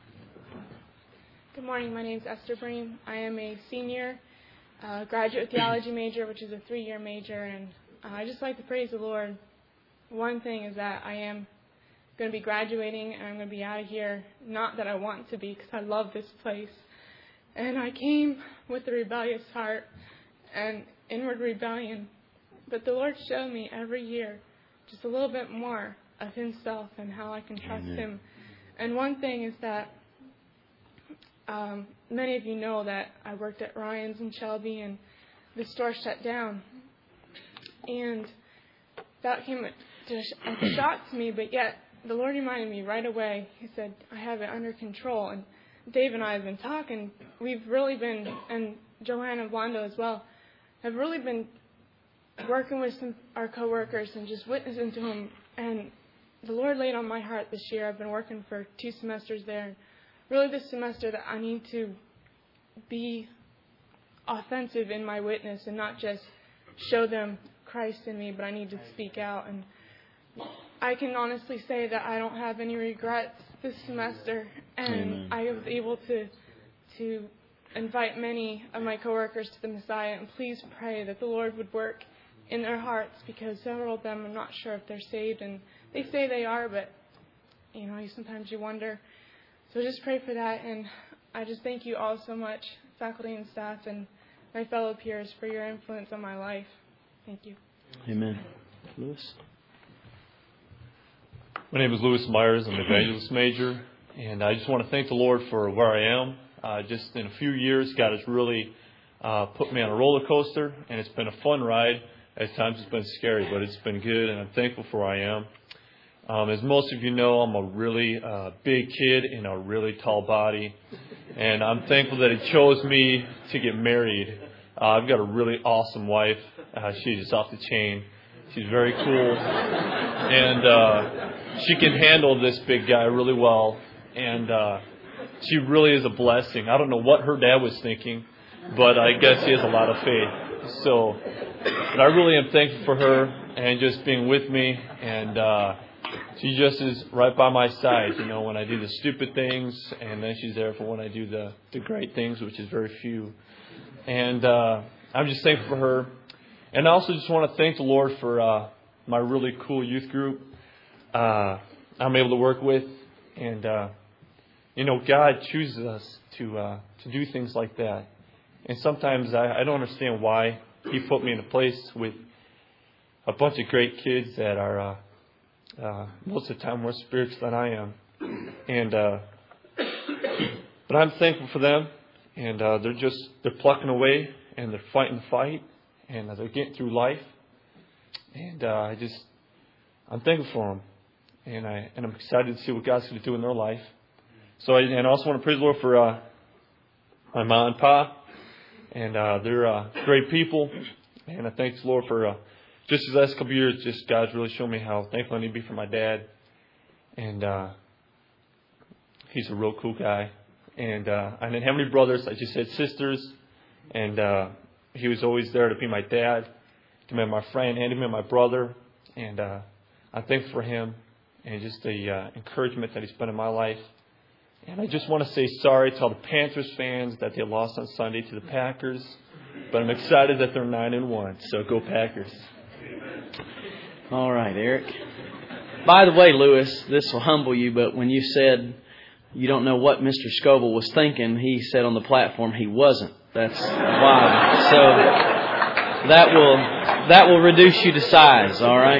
Good morning. My name is Esther Bream. I am a senior uh, graduate theology major, which is a three-year major, and uh, I just like to praise the Lord. One thing is that I am going to be graduating, and I'm going to be out of here. Not that I want to be, because I love this place. And I came with a rebellious heart and inward rebellion, but the Lord showed me every year just a little bit more of Himself and how I can trust Amen. Him. And one thing is that um, many of you know that I worked at Ryan's in Shelby, and the store shut down. And that came to a shock to me, but yet the Lord reminded me right away. He said, I have it under control. And Dave and I have been talking. We've really been, and Joanna Blondo as well, have really been working with some our coworkers and just witnessing to them. And the Lord laid on my heart this year. I've been working for two semesters there. Really this semester that I need to be offensive in my witness and not just show them Christ in me, but I need to speak out. And I can honestly say that I don't have any regrets this semester, and Amen. I was able to to invite many of my coworkers to the Messiah, and please pray that the Lord would work in their hearts, because several of them, I'm not sure if they're saved, and they say they are, but you know, sometimes you wonder. So just pray for that, and I just thank you all so much, faculty and staff, and my fellow peers, for your influence on my life. Thank you. Amen. Lewis? My name is Lewis Myers. I'm an evangelist major, and I just want to thank the Lord for where I am. Uh, just in a few years, God has really uh, put me on a roller coaster, and it's been a fun ride. At times it's been scary, but it's been good, and I'm thankful for where I am. Um, as most of you know, I'm a really uh, big kid in a really tall body, and I'm thankful that He chose me to get married. Uh, I've got a really awesome wife. Uh, she's just off the chain. She's very cool, and uh, she can handle this big guy really well, and uh, she really is a blessing. I don't know what her dad was thinking, but I guess he has a lot of faith. So, but I really am thankful for her and just being with me, and uh, she just is right by my side, you know, when I do the stupid things, and then she's there for when I do the, the great things, which is very few. And uh, I'm just thankful for her. And I also just want to thank the Lord for uh, my really cool youth group uh, I'm able to work with. And, uh, you know, God chooses us to uh, to do things like that. And sometimes I, I don't understand why He put me in a place with a bunch of great kids that are uh, uh, most of the time more spiritual than I am. And uh, but I'm thankful for them. And uh, they're just, they're plucking away, and they're fighting the fight. And they're getting through life, and uh, I just, I'm thankful for them, and I and I'm excited to see what God's going to do in their life. So I and I also want to praise the Lord for uh, my mom and pa, and uh, they're uh, great people. And I thank the Lord for uh, just these last couple of years. Just God's really shown me how thankful I need to be for my dad, and uh, he's a real cool guy. And uh, I didn't have any brothers. I just had sisters, and uh, he was always there to be my dad, to be my friend, and to be my brother. And uh, I'm thankful for him and just the uh, encouragement that he's been in my life. And I just want to say sorry to all the Panthers fans that they lost on Sunday to the Packers. But I'm excited that they're nine and one. So go Packers. All right, Eric. By the way, Lewis, this will humble you, but when you said you don't know what Mister Scoble was thinking, he said on the platform he wasn't. That's wild. So that will that will reduce you to size, all right?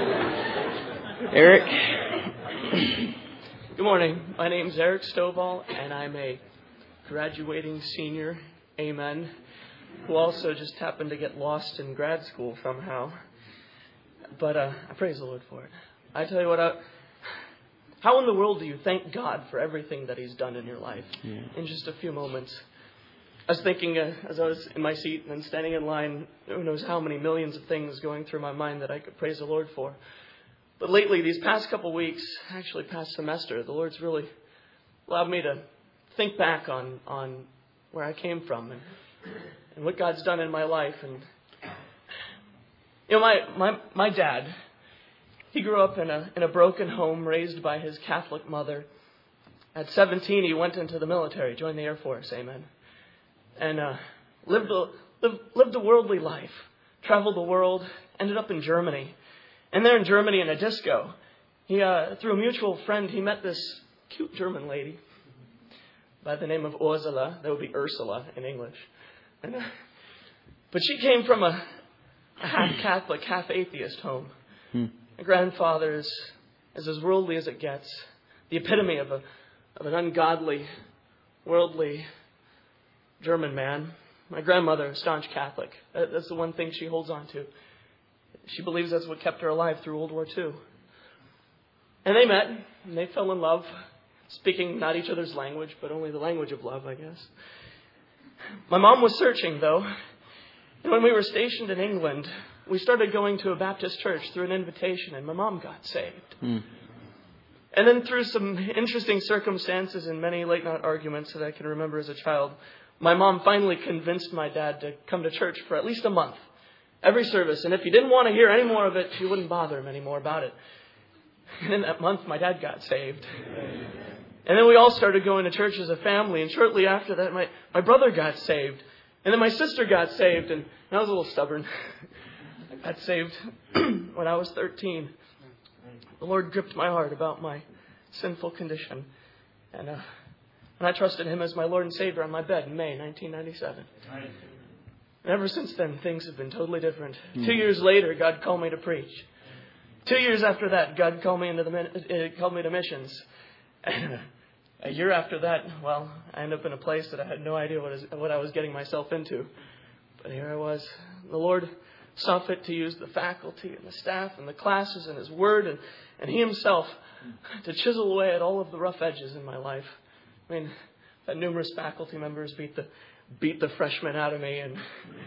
Eric? Good morning. My name is Eric Stovall, and I'm a graduating senior, amen, who also just happened to get lost in grad school somehow. But uh, I praise the Lord for it. I tell you what, I, how in the world do you thank God for everything that He's done in your life? Yeah. In just a few moments. I was thinking uh, as I was in my seat and standing in line, who knows how many millions of things going through my mind that I could praise the Lord for. But lately, these past couple of weeks, actually past semester, the Lord's really allowed me to think back on, on where I came from and, and what God's done in my life. And you know, my, my, my dad, he grew up in a in a broken home, raised by his Catholic mother. At seventeen, he went into the military, joined the Air Force, amen, and uh, lived a lived, lived a worldly life, traveled the world, ended up in Germany. And there in Germany, in a disco, he uh, through a mutual friend, he met this cute German lady by the name of Ursula. That would be Ursula in English. And, uh, but she came from a, a half-Catholic, half-atheist home. Hmm. My grandfather is, is as worldly as it gets, the epitome of a of an ungodly, worldly German man. My grandmother, a staunch Catholic. That, that's the one thing she holds on to. She believes that's what kept her alive through World War Two. And they met, and they fell in love, speaking not each other's language, but only the language of love, I guess. My mom was searching, though. And when we were stationed in England, we started going to a Baptist church through an invitation, and my mom got saved. Hmm. And then through some interesting circumstances and many late-night arguments that I can remember as a child, my mom finally convinced my dad to come to church for at least a month. Every service. And if he didn't want to hear any more of it, she wouldn't bother him anymore about it. And in that month, my dad got saved. And then we all started going to church as a family. And shortly after that, my, my brother got saved. And then my sister got saved. And I was a little stubborn. I got saved when I was thirteen. The Lord gripped my heart about my sinful condition. And, uh, and I trusted Him as my Lord and Savior on my bed in May nineteen ninety-seven. And ever since then, things have been totally different. Mm. Two years later, God called me to preach. Two years after that, God called me into the uh, called me to missions. A year after that, well, I ended up in a place that I had no idea what, is, what I was getting myself into. But here I was. The Lord saw fit to use the faculty and the staff and the classes and His Word and, and He Himself to chisel away at all of the rough edges in my life. I mean, I've had numerous faculty members beat the beat the freshmen out of me, and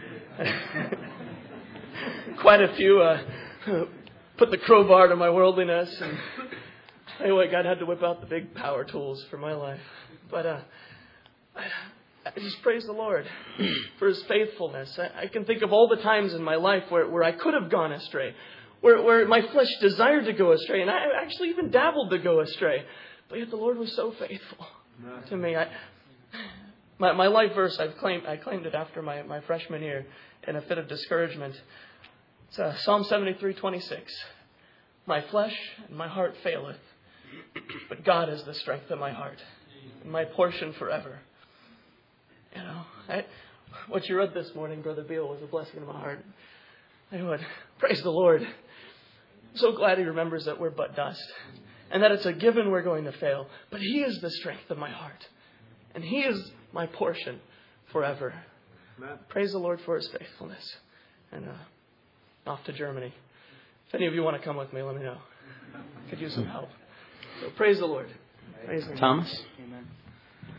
quite a few uh, put the crowbar to my worldliness. And anyway, God had to whip out the big power tools for my life. But uh, I, I just praise the Lord for His faithfulness. I, I can think of all the times in my life where, where I could have gone astray, where, where my flesh desired to go astray, and I actually even dabbled to go astray. But yet the Lord was so faithful to me. I, My, my life verse, I've claimed, I claimed it after my, my freshman year in a fit of discouragement. It's uh, Psalm seventy-three twenty-six. My flesh and my heart faileth, but God is the strength of my heart, and my portion forever. You know, I, what you read this morning, Brother Beal, was a blessing to my heart. I would praise the Lord. I'm so glad He remembers that we're but dust, and that it's a given we're going to fail. But He is the strength of my heart, and He is my portion forever. Amen. Praise the Lord for His faithfulness. And uh, off to Germany. If any of you want to come with me, let me know. I could use some help. So praise the Lord. Praise the Lord. Thomas? Amen.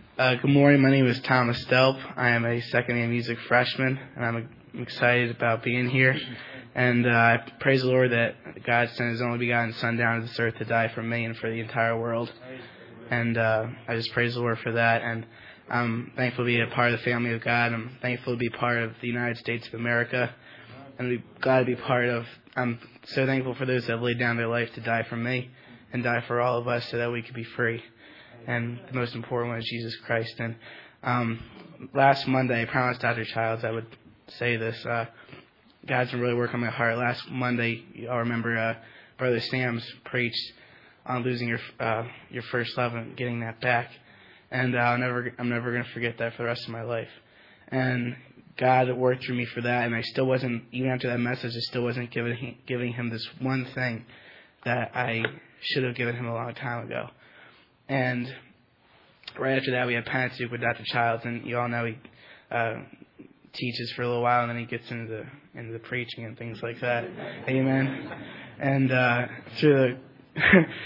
Uh, good morning. My name is Thomas Delp. I am a second-year music freshman, and I'm excited about being here. And uh, I praise the Lord that God sent His only begotten Son down to this earth to die for me and for the entire world. And uh, I just praise the Lord for that. And I'm thankful to be a part of the family of God. I'm thankful to be part of the United States of America. And I'm glad to be part of, I'm so thankful for those that have laid down their life to die for me and die for all of us so that we could be free. And the most important one is Jesus Christ. And um, last Monday, I promised Doctor Childs I would say this. Uh, God's been really working on my heart. Last Monday, y'all remember uh, Brother Sam's preached on losing your uh, your first love and getting that back. And uh, I'll never, I'm never going to forget that for the rest of my life. And God worked through me for that. And I still wasn't, even after that message, I still wasn't giving giving him this one thing that I should have given him a long time ago. And right after that, we had Pentateuch with Doctor Childs, and you all know he uh, teaches for a little while, and then he gets into the, into the preaching and things like that. Amen. And uh, through the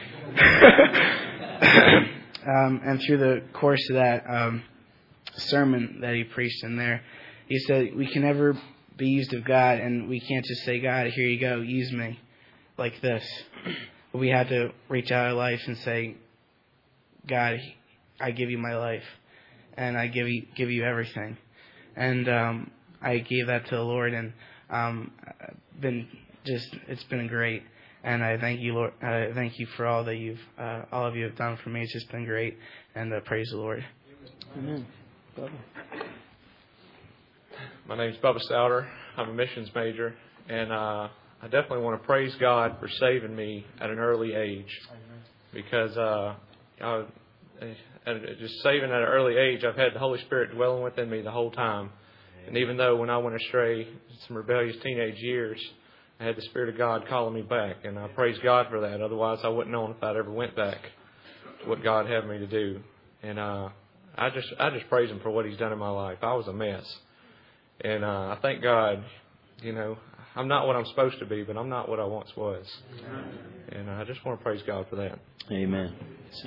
um, and through the course of that um, sermon that he preached in there, he said we can never be used of God, and we can't just say, God, here you go, use me, like this. But we have to reach out our life and say, God, I give you my life, and I give you give you everything. And um, I gave that to the Lord, and um, been just it's been great. And I thank you, Lord. I thank you for all that you've uh, all of you have done for me. It's just been great, and uh, praise the Lord. Amen. My name is Bubba Souter. I'm a missions major, and uh, I definitely want to praise God for saving me at an early age, because. Uh, Uh, just saving at an early age, I've had the Holy Spirit dwelling within me the whole time. And even though when I went astray, some rebellious teenage years, I had the Spirit of God calling me back. And I praise God for that. Otherwise, I wouldn't know if I'd ever went back to what God had me to do. And uh, I just I just praise Him for what He's done in my life. I was a mess. And uh, I thank God, you know, I'm not what I'm supposed to be, but I'm not what I once was. And I just want to praise God for that. Amen.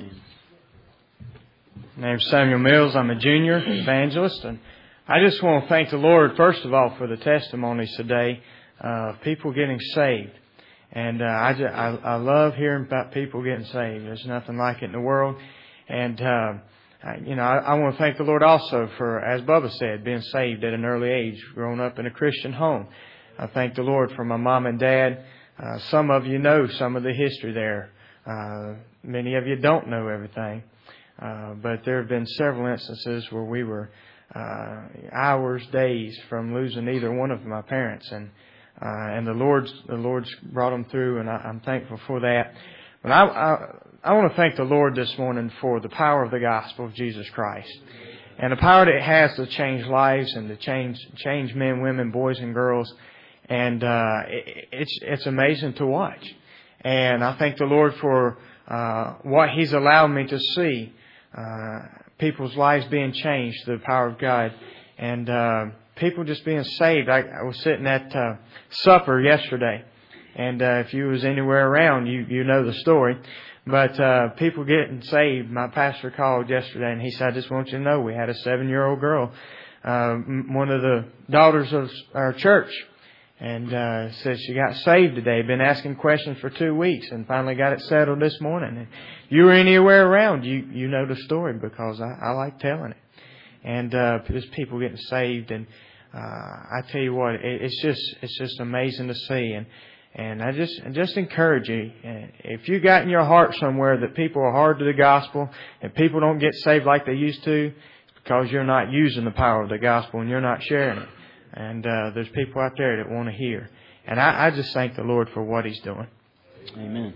My name's Samuel Mills. I'm a junior evangelist, and I just want to thank the Lord, first of all, for the testimonies today of uh, people getting saved. And uh, I, just, I, I love hearing about people getting saved. There's nothing like it in the world. And, uh, I, you know, I, I want to thank the Lord also for, as Bubba said, being saved at an early age, growing up in a Christian home. I thank the Lord for my mom and dad. Uh, some of you know some of the history there. Uh, many of you don't know everything. Uh, but there have been several instances where we were uh, hours, days from losing either one of my parents, and uh, and the Lord's the Lord's brought them through, and I, I'm thankful for that. But I, I I want to thank the Lord this morning for the power of the gospel of Jesus Christ, and the power that it has to change lives and to change change men, women, boys, and girls, and uh, it, it's it's amazing to watch. And I thank the Lord for uh, what He's allowed me to see. Uh, people's lives being changed through the power of God, and uh, people just being saved. I, I was sitting at uh, supper yesterday, and uh, if you was anywhere around, you you know the story. But uh, people getting saved. My pastor called yesterday, and he said, "I just want you to know we had a seven-year-old girl, uh, one of the daughters of our church." And uh, said she got saved today. Been asking questions for two weeks and finally got it settled this morning. And if you were anywhere around, you you know the story because I, I like telling it. And uh, there's people getting saved, and uh, I tell you what, it, it's just it's just amazing to see. And and I just I just encourage you, if you got in your heart somewhere that people are hard to the gospel and people don't get saved like they used to, it's because you're not using the power of the gospel and you're not sharing it. And uh, there's people out there that want to hear. And I, I just thank the Lord for what He's doing. Amen.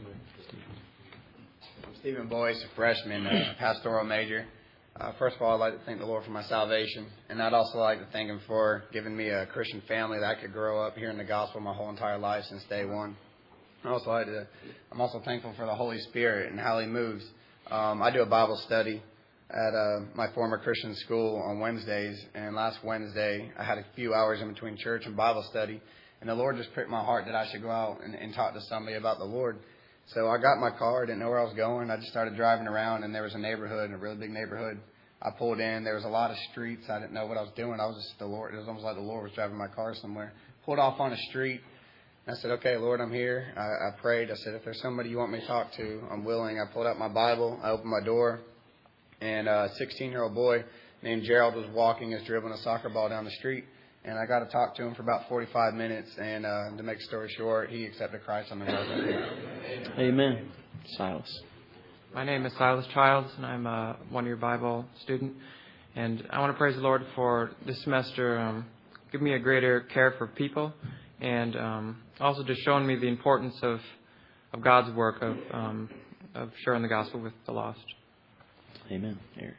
I'm Stephen Boyce, a freshman, a pastoral major. Uh, first of all, I'd like to thank the Lord for my salvation. And I'd also like to thank Him for giving me a Christian family that I could grow up hearing the gospel my whole entire life since day one. I also like to, I'm also thankful for the Holy Spirit and how He moves. Um, I do a Bible study at uh, my former Christian school on Wednesdays, and last Wednesday I had a few hours in between church and Bible study, and the Lord just pricked my heart that I should go out and, and talk to somebody about the Lord. So I got my car, didn't know where I was going. I just started driving around, and there was a neighborhood, a really big neighborhood, I pulled in. There was a lot of streets. I didn't know what I was doing. I was just the Lord. It was almost like the Lord was driving my car somewhere. Pulled off on a street. And I said, okay, Lord, I'm here. I, I prayed. I said, if there's somebody you want me to talk to, I'm willing. I pulled out my Bible. I opened my door. And a sixteen-year-old boy named Gerald was walking, is dribbling a soccer ball down the street. And I got to talk to him for about forty-five minutes. And uh, to make the story short, he accepted Christ on the road. Amen. Silas. My name is Silas Childs, and I'm a one-year Bible student. And I want to praise the Lord for this semester um, giving me a greater care for people, and um, also just showing me the importance of of God's work of um, of sharing the gospel with the lost. Amen. Eric.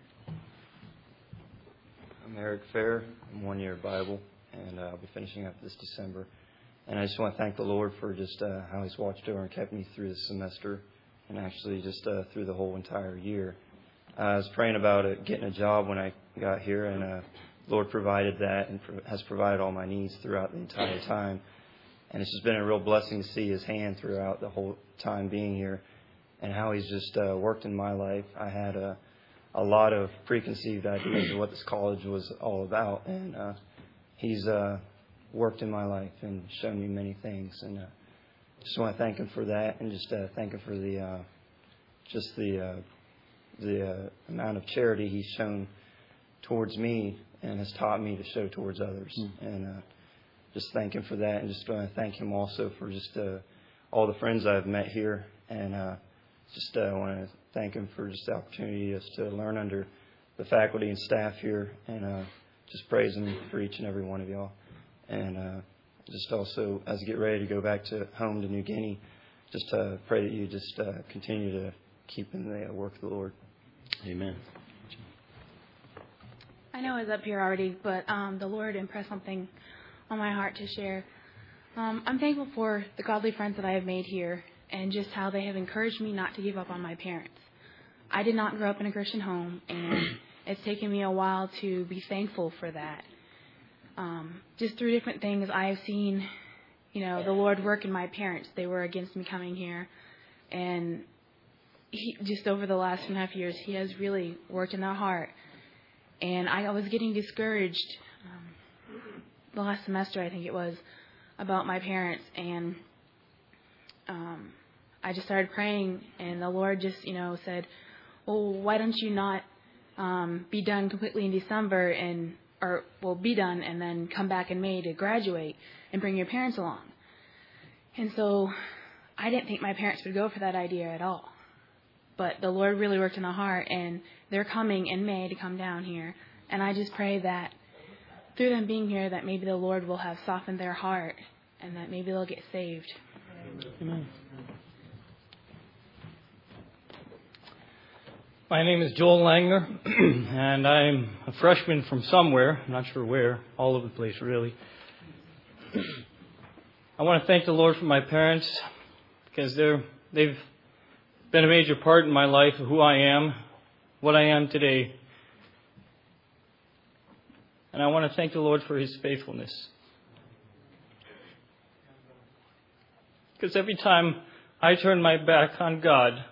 I'm Eric Fair. I'm one year Bible, and uh, I'll be finishing up this December. And I just want to thank the Lord for just uh, how He's watched over and kept me through this semester, and actually just uh, through the whole entire year. Uh, I was praying about it, getting a job when I got here, and uh, Lord provided that and pro- has provided all my needs throughout the entire time. And it's just been a real blessing to see His hand throughout the whole time being here, and how He's just uh, worked in my life. I had a, a lot of preconceived ideas of what this college was all about, and uh, He's uh, worked in my life and shown me many things. And uh, just want to thank Him for that, and just uh, thank Him for the uh, just the uh, the uh, amount of charity He's shown towards me and has taught me to show towards others. Mm. And uh, just thank Him for that, and just want to thank Him also for just uh, all the friends I've met here, and uh, just uh, want to thank Him for just the opportunity just to learn under the faculty and staff here, and uh, just praise Him for each and every one of y'all. And uh, just also, as I get ready to go back to home to New Guinea, just uh, pray that you just uh, continue to keep in the work of the Lord. Amen. I know it's up here already, but um, the Lord impressed something on my heart to share. Um, I'm thankful for the godly friends that I have made here, and just how they have encouraged me not to give up on my parents. I did not grow up in a Christian home, and it's taken me a while to be thankful for that. Um, just through different things, I have seen, you know, the Lord work in my parents. They were against me coming here, and he, just over the last two and a half years, He has really worked in their heart. And I was getting discouraged um, the last semester, I think it was, about my parents, and um, I just started praying, and the Lord just, you know, said, well, why don't you not um, be done completely in December, and or, well, be done and then come back in May to graduate and bring your parents along. And so I didn't think my parents would go for that idea at all. But the Lord really worked in the heart, and they're coming in May to come down here. And I just pray that through them being here, that maybe the Lord will have softened their heart, and that maybe they'll get saved. Amen. My name is Joel Langner, and I'm a freshman from somewhere. I'm not sure where. All over the place, really. I want to thank the Lord for my parents, because they're they've been a major part in my life of who I am, what I am today. And I want to thank the Lord for His faithfulness. Because every time I turn my back on God,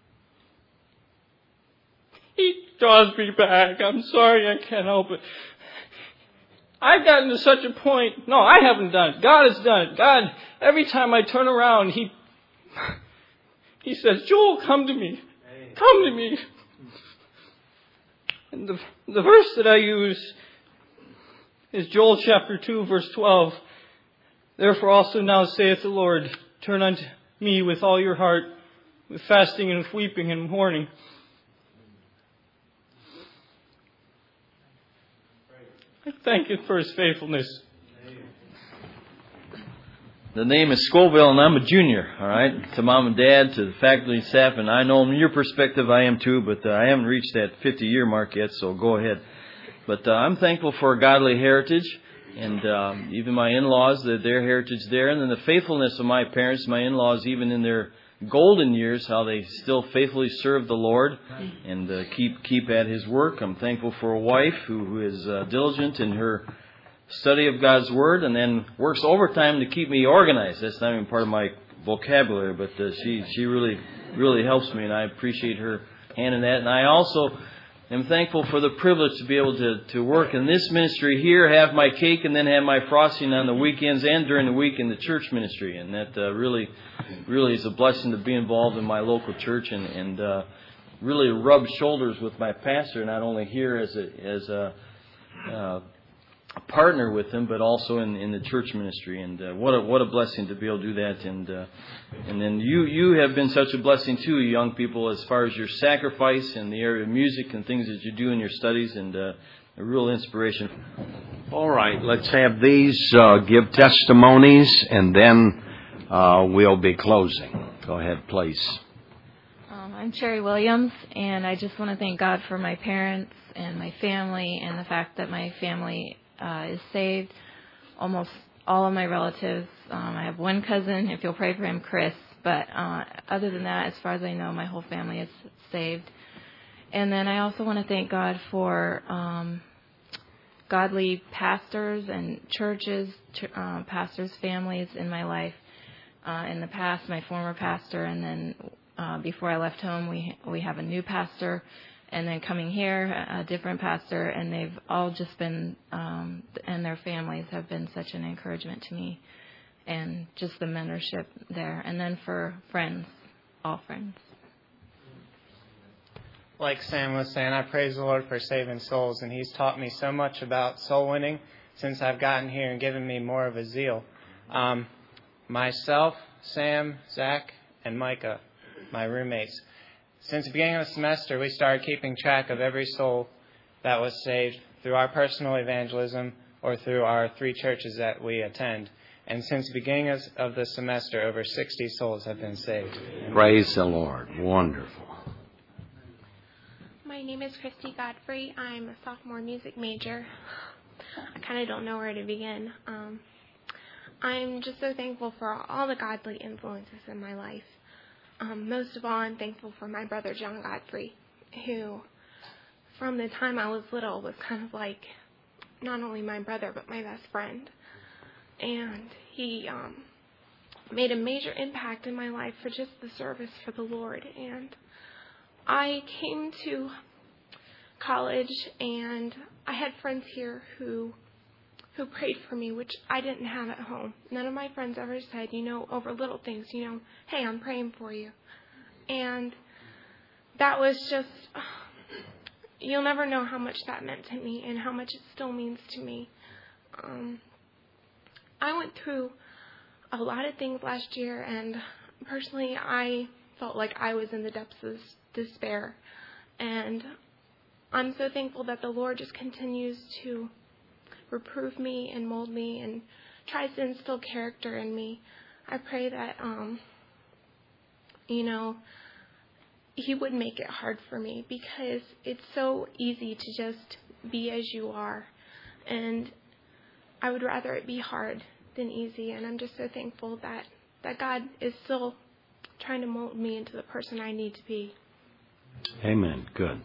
He draws me back. I'm sorry, I can't help it. I've gotten to such a point. No, I haven't done it. God has done it. God, every time I turn around, He He says, Joel, come to me. Come to me. And the, the verse that I use is Joel chapter two, verse twelve. Therefore also now saith the Lord, turn unto me with all your heart, with fasting and with weeping and mourning. I thank Him for His faithfulness. The name is Scoville, and I'm a junior, all right, to mom and dad, to the faculty and staff, and I know from your perspective I am too, but uh, I haven't reached that fifty-year mark yet, so go ahead. But uh, I'm thankful for a godly heritage, and um, even my in-laws, their, their heritage there, and then the faithfulness of my parents, my in-laws, even in their golden years, how they still faithfully serve the Lord and uh, keep keep at His work. I'm thankful for a wife who, who is uh, diligent in her study of God's Word, and then works overtime to keep me organized. That's not even part of my vocabulary, but uh, she she really really helps me, and I appreciate her hand in that. And I also am thankful for the privilege to be able to, to work in this ministry here, have my cake, and then have my frosting on the weekends and during the week in the church ministry. And that uh, really, really is a blessing to be involved in my local church and, and uh, really rub shoulders with my pastor, not only here as a, as a uh, partner with him, but also in, in the church ministry. And uh, what a what a blessing to be able to do that. And uh, and then you you have been such a blessing too, young people, as far as your sacrifice in the area of music and things that you do in your studies, and uh, a real inspiration. All right, let's have these uh, give testimonies, and then uh, we'll be closing. Go ahead, please. Um, I'm Sherry Williams, and I just want to thank God for my parents and my family, and the fact that my family Uh, is saved. Almost all of my relatives. Um, I have one cousin, if you'll pray for him, Chris. But uh, other than that, as far as I know, my whole family is saved. And then I also want to thank God for um, godly pastors and churches, ch- uh, pastors' families in my life. Uh, in the past, my former pastor, and then uh, before I left home, we we have a new pastor. And then coming here, a different pastor, and they've all just been, um, and their families have been such an encouragement to me, and just the mentorship there. And then for friends, all friends. Like Sam was saying, I praise the Lord for saving souls, and He's taught me so much about soul winning since I've gotten here and given me more of a zeal. Um, myself, Sam, Zach, and Micah, my roommates. Since the beginning of the semester, we started keeping track of every soul that was saved through our personal evangelism or through our three churches that we attend. And since the beginning of the semester, over sixty souls have been saved. Praise the Lord. Wonderful. My name is Christy Godfrey. I'm a sophomore music major. I kind of don't know where to begin. Um, I'm just so thankful for all the godly influences in my life. Um, most of all, I'm thankful for my brother, John Godfrey, who, from the time I was little, was kind of like not only my brother, but my best friend. And he um, made a major impact in my life for just the service for the Lord. And I came to college, and I had friends here who who prayed for me, which I didn't have at home. None of my friends ever said, you know, over little things, you know, hey, I'm praying for you. And that was just, you'll never know how much that meant to me and how much it still means to me. Um, I went through a lot of things last year, and personally, I felt like I was in the depths of despair. And I'm so thankful that the Lord just continues to reprove me and mold me and tries to instill character in me. I pray that, um, you know, He would make it hard for me, because it's so easy to just be as you are. And I would rather it be hard than easy. And I'm just so thankful that, that God is still trying to mold me into the person I need to be. Amen. Good.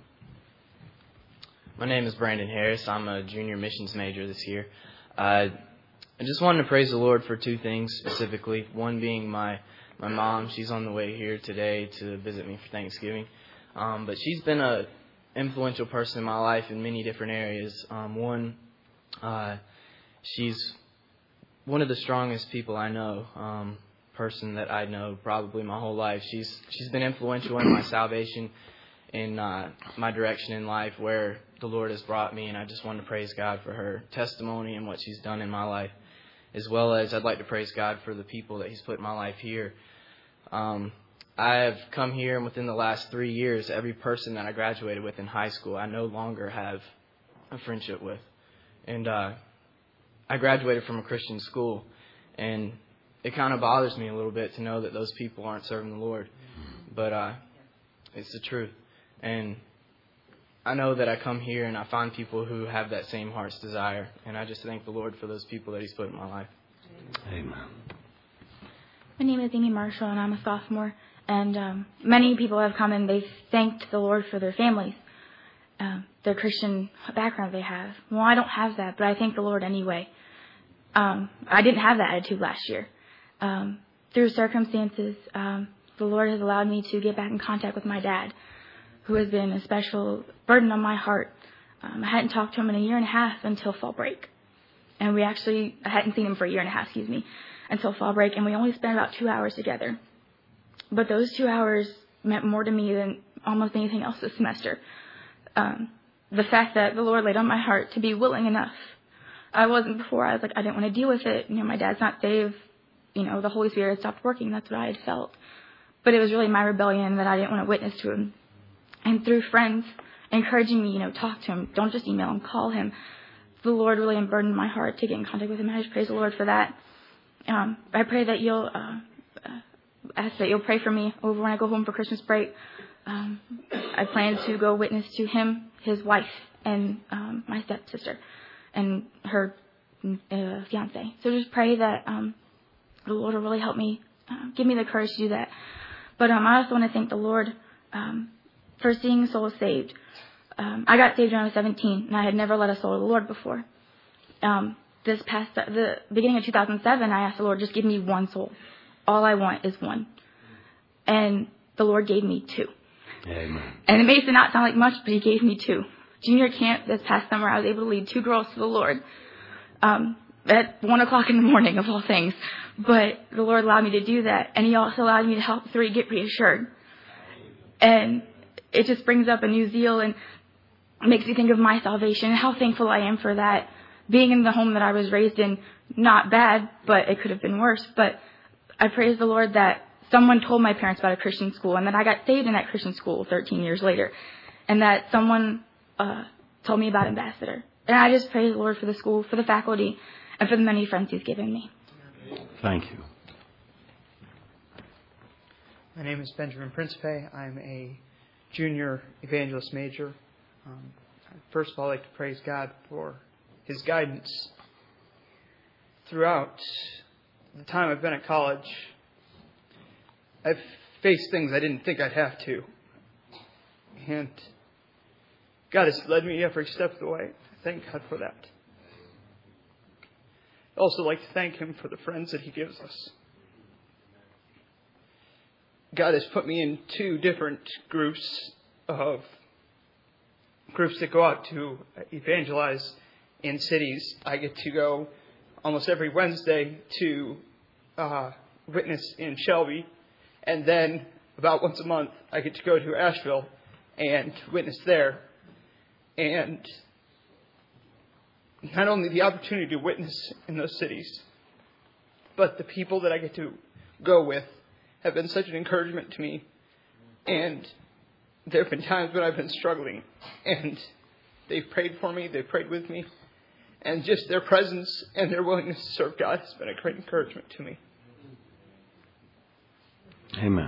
My name is Brandon Harris. I'm a junior missions major this year. Uh, I just wanted to praise the Lord for two things specifically. One being my, my mom. She's on the way here today to visit me for Thanksgiving. Um, but she's been a influential person in my life in many different areas. Um, one, uh, she's one of the strongest people I know, um, person that I know probably my whole life. She's she's been influential in my salvation, in uh, my direction in life, where the Lord has brought me, and I just want to praise God for her testimony and what she's done in my life, as well as I'd like to praise God for the people that He's put in my life here. Um, I have come here, and within the last three years, every person that I graduated with in high school, I no longer have a friendship with. And uh, I graduated from a Christian school, and it kind of bothers me a little bit to know that those people aren't serving the Lord. But uh, it's the truth. And I know that I come here and I find people who have that same heart's desire. And I just thank the Lord for those people that He's put in my life. Amen. My name is Amy Marshall, and I'm a sophomore. And um, many people have come and they've thanked the Lord for their families, um, their Christian background they have. Well, I don't have that, but I thank the Lord anyway. Um, I didn't have that attitude last year. Um, through circumstances, um, the Lord has allowed me to get back in contact with my dad. who has been a special burden on my heart. Um, I hadn't talked to him in a year and a half until fall break. And we actually, I hadn't seen him for a year and a half, excuse me, until fall break. And we only spent about two hours together. But those two hours meant more to me than almost anything else this semester. Um, the fact that the Lord laid on my heart to be willing enough. I wasn't before. I was like, I didn't want to deal with it. You know, my dad's not saved. You know, the Holy Spirit had stopped working. That's what I had felt. But it was really my rebellion that I didn't want to witness to him. And through friends encouraging me, you know, talk to him. Don't just email him, call him. The Lord really unburdened my heart to get in contact with him. I just praise the Lord for that. Um, I pray that you'll uh, uh, ask that you'll pray for me over when I go home for Christmas break. Um, I plan to go witness to him, his wife, and um, my stepsister, and her uh, fiance. So just pray that um, the Lord will really help me, uh, give me the courage to do that. But um, I also want to thank the Lord um, for seeing souls saved. Um, I got saved when I was seventeen, and I had never led a soul to the Lord before. Um, this past, the beginning of two thousand seven, I asked the Lord, just give me one soul. All I want is one. And the Lord gave me two. Amen. And it may not sound like much, but he gave me two. Junior camp this past summer, I was able to lead two girls to the Lord um, at one o'clock in the morning, of all things. But the Lord allowed me to do that, and he also allowed me to help three get reassured. And it just brings up a new zeal and makes me think of my salvation and how thankful I am for that. Being in the home that I was raised in, not bad, but it could have been worse. But I praise the Lord that someone told my parents about a Christian school, and that I got saved in that Christian school thirteen years later, and that someone uh, told me about Ambassador. And I just praise the Lord for the school, for the faculty, and for the many friends he's given me. Thank you. My name is Benjamin Principe. I'm a junior evangelist major. Um, first of all, I'd like to praise God for his guidance throughout the time I've been at college. I've faced things I didn't think I'd have to. And God has led me every step of the way. Thank God for that. I'd also like to thank him for the friends that he gives us. God has put me in two different groups of groups that go out to evangelize in cities. I get to go almost every Wednesday to uh, witness in Shelby. And then about once a month, I get to go to Asheville and witness there. And not only the opportunity to witness in those cities, but the people that I get to go with have been such an encouragement to me. And there have been times when I've been struggling, and they've prayed for me, they've prayed with me, and just their presence and their willingness to serve God has been a great encouragement to me. Amen.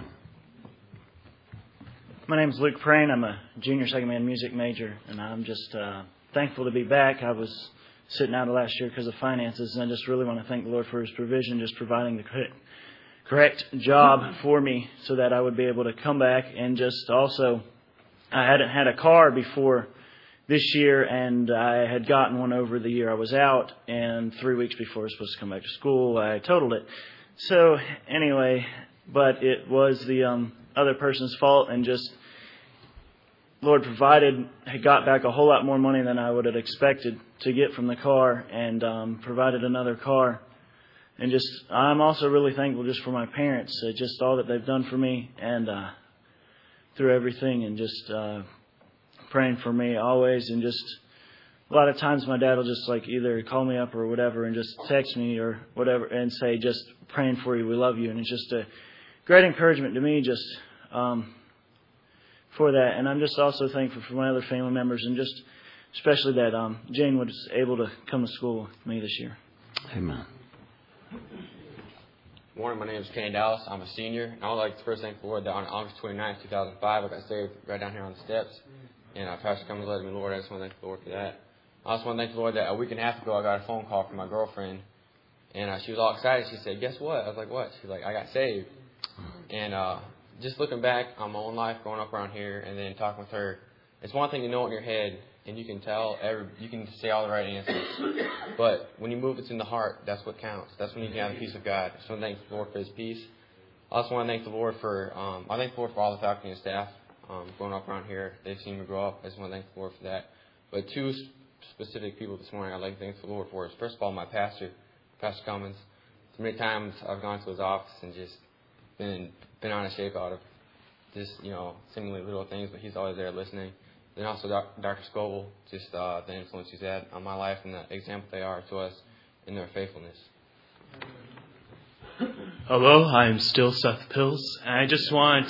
My name is Luke Prane. I'm a junior second band music major, and I'm just uh, thankful to be back. I was sitting out of last year because of finances, and I just really want to thank the Lord for his provision, just providing the correct, correct job for me so that I would be able to come back. And just also, I hadn't had a car before this year, and I had gotten one over the year I was out, and three weeks before I was supposed to come back to school, I totaled it. So anyway, but it was the um, other person's fault, and just Lord provided, had got back a whole lot more money than I would have expected to get from the car, and um, provided another car. And just, I'm also really thankful just for my parents, uh, just all that they've done for me, and uh, through everything, and just uh, praying for me always. And just a lot of times my dad will just like either call me up or whatever and just text me or whatever and say, just praying for you, we love you. And it's just a great encouragement to me just um, for that. And I'm just also thankful for my other family members, and just especially that um, Jane was able to come to school with me this year. Amen. Morning, my name is Kenny Dallas. I'm a senior, and I would like to first thank the Lord that on August twenty-ninth, two thousand five, I got saved right down here on the steps. And uh, Pastor Cummings led me, Lord. I just want to thank the Lord for that. I also want to thank the Lord that a week and a half ago I got a phone call from my girlfriend, and uh, she was all excited. She said, "Guess what?" I was like, "What?" She's like, "I got saved." And uh, just looking back on my own life, growing up around here, and then talking with her, it's one thing to know it in your head, and you can tell every, you can say all the right answers. But when you move it in the heart, that's what counts. That's when you can have the peace of God. So I thank the Lord for his peace. I also want to thank the Lord for, um, I thank the Lord for all the faculty and staff. um, growing up around here. They've seen me grow up. I just want to thank the Lord for that. But two specific people this morning I'd like to thank the Lord for is, first of all, my pastor, Pastor Cummins. So many times I've gone to his office and just been been on a shape out of just, you know, seemingly little things, but he's always there listening. Then also Doctor Scoble, just uh, the influence he's had on my life and the example they are to us in their faithfulness. Hello, I'm still Seth Pills, and I just wanted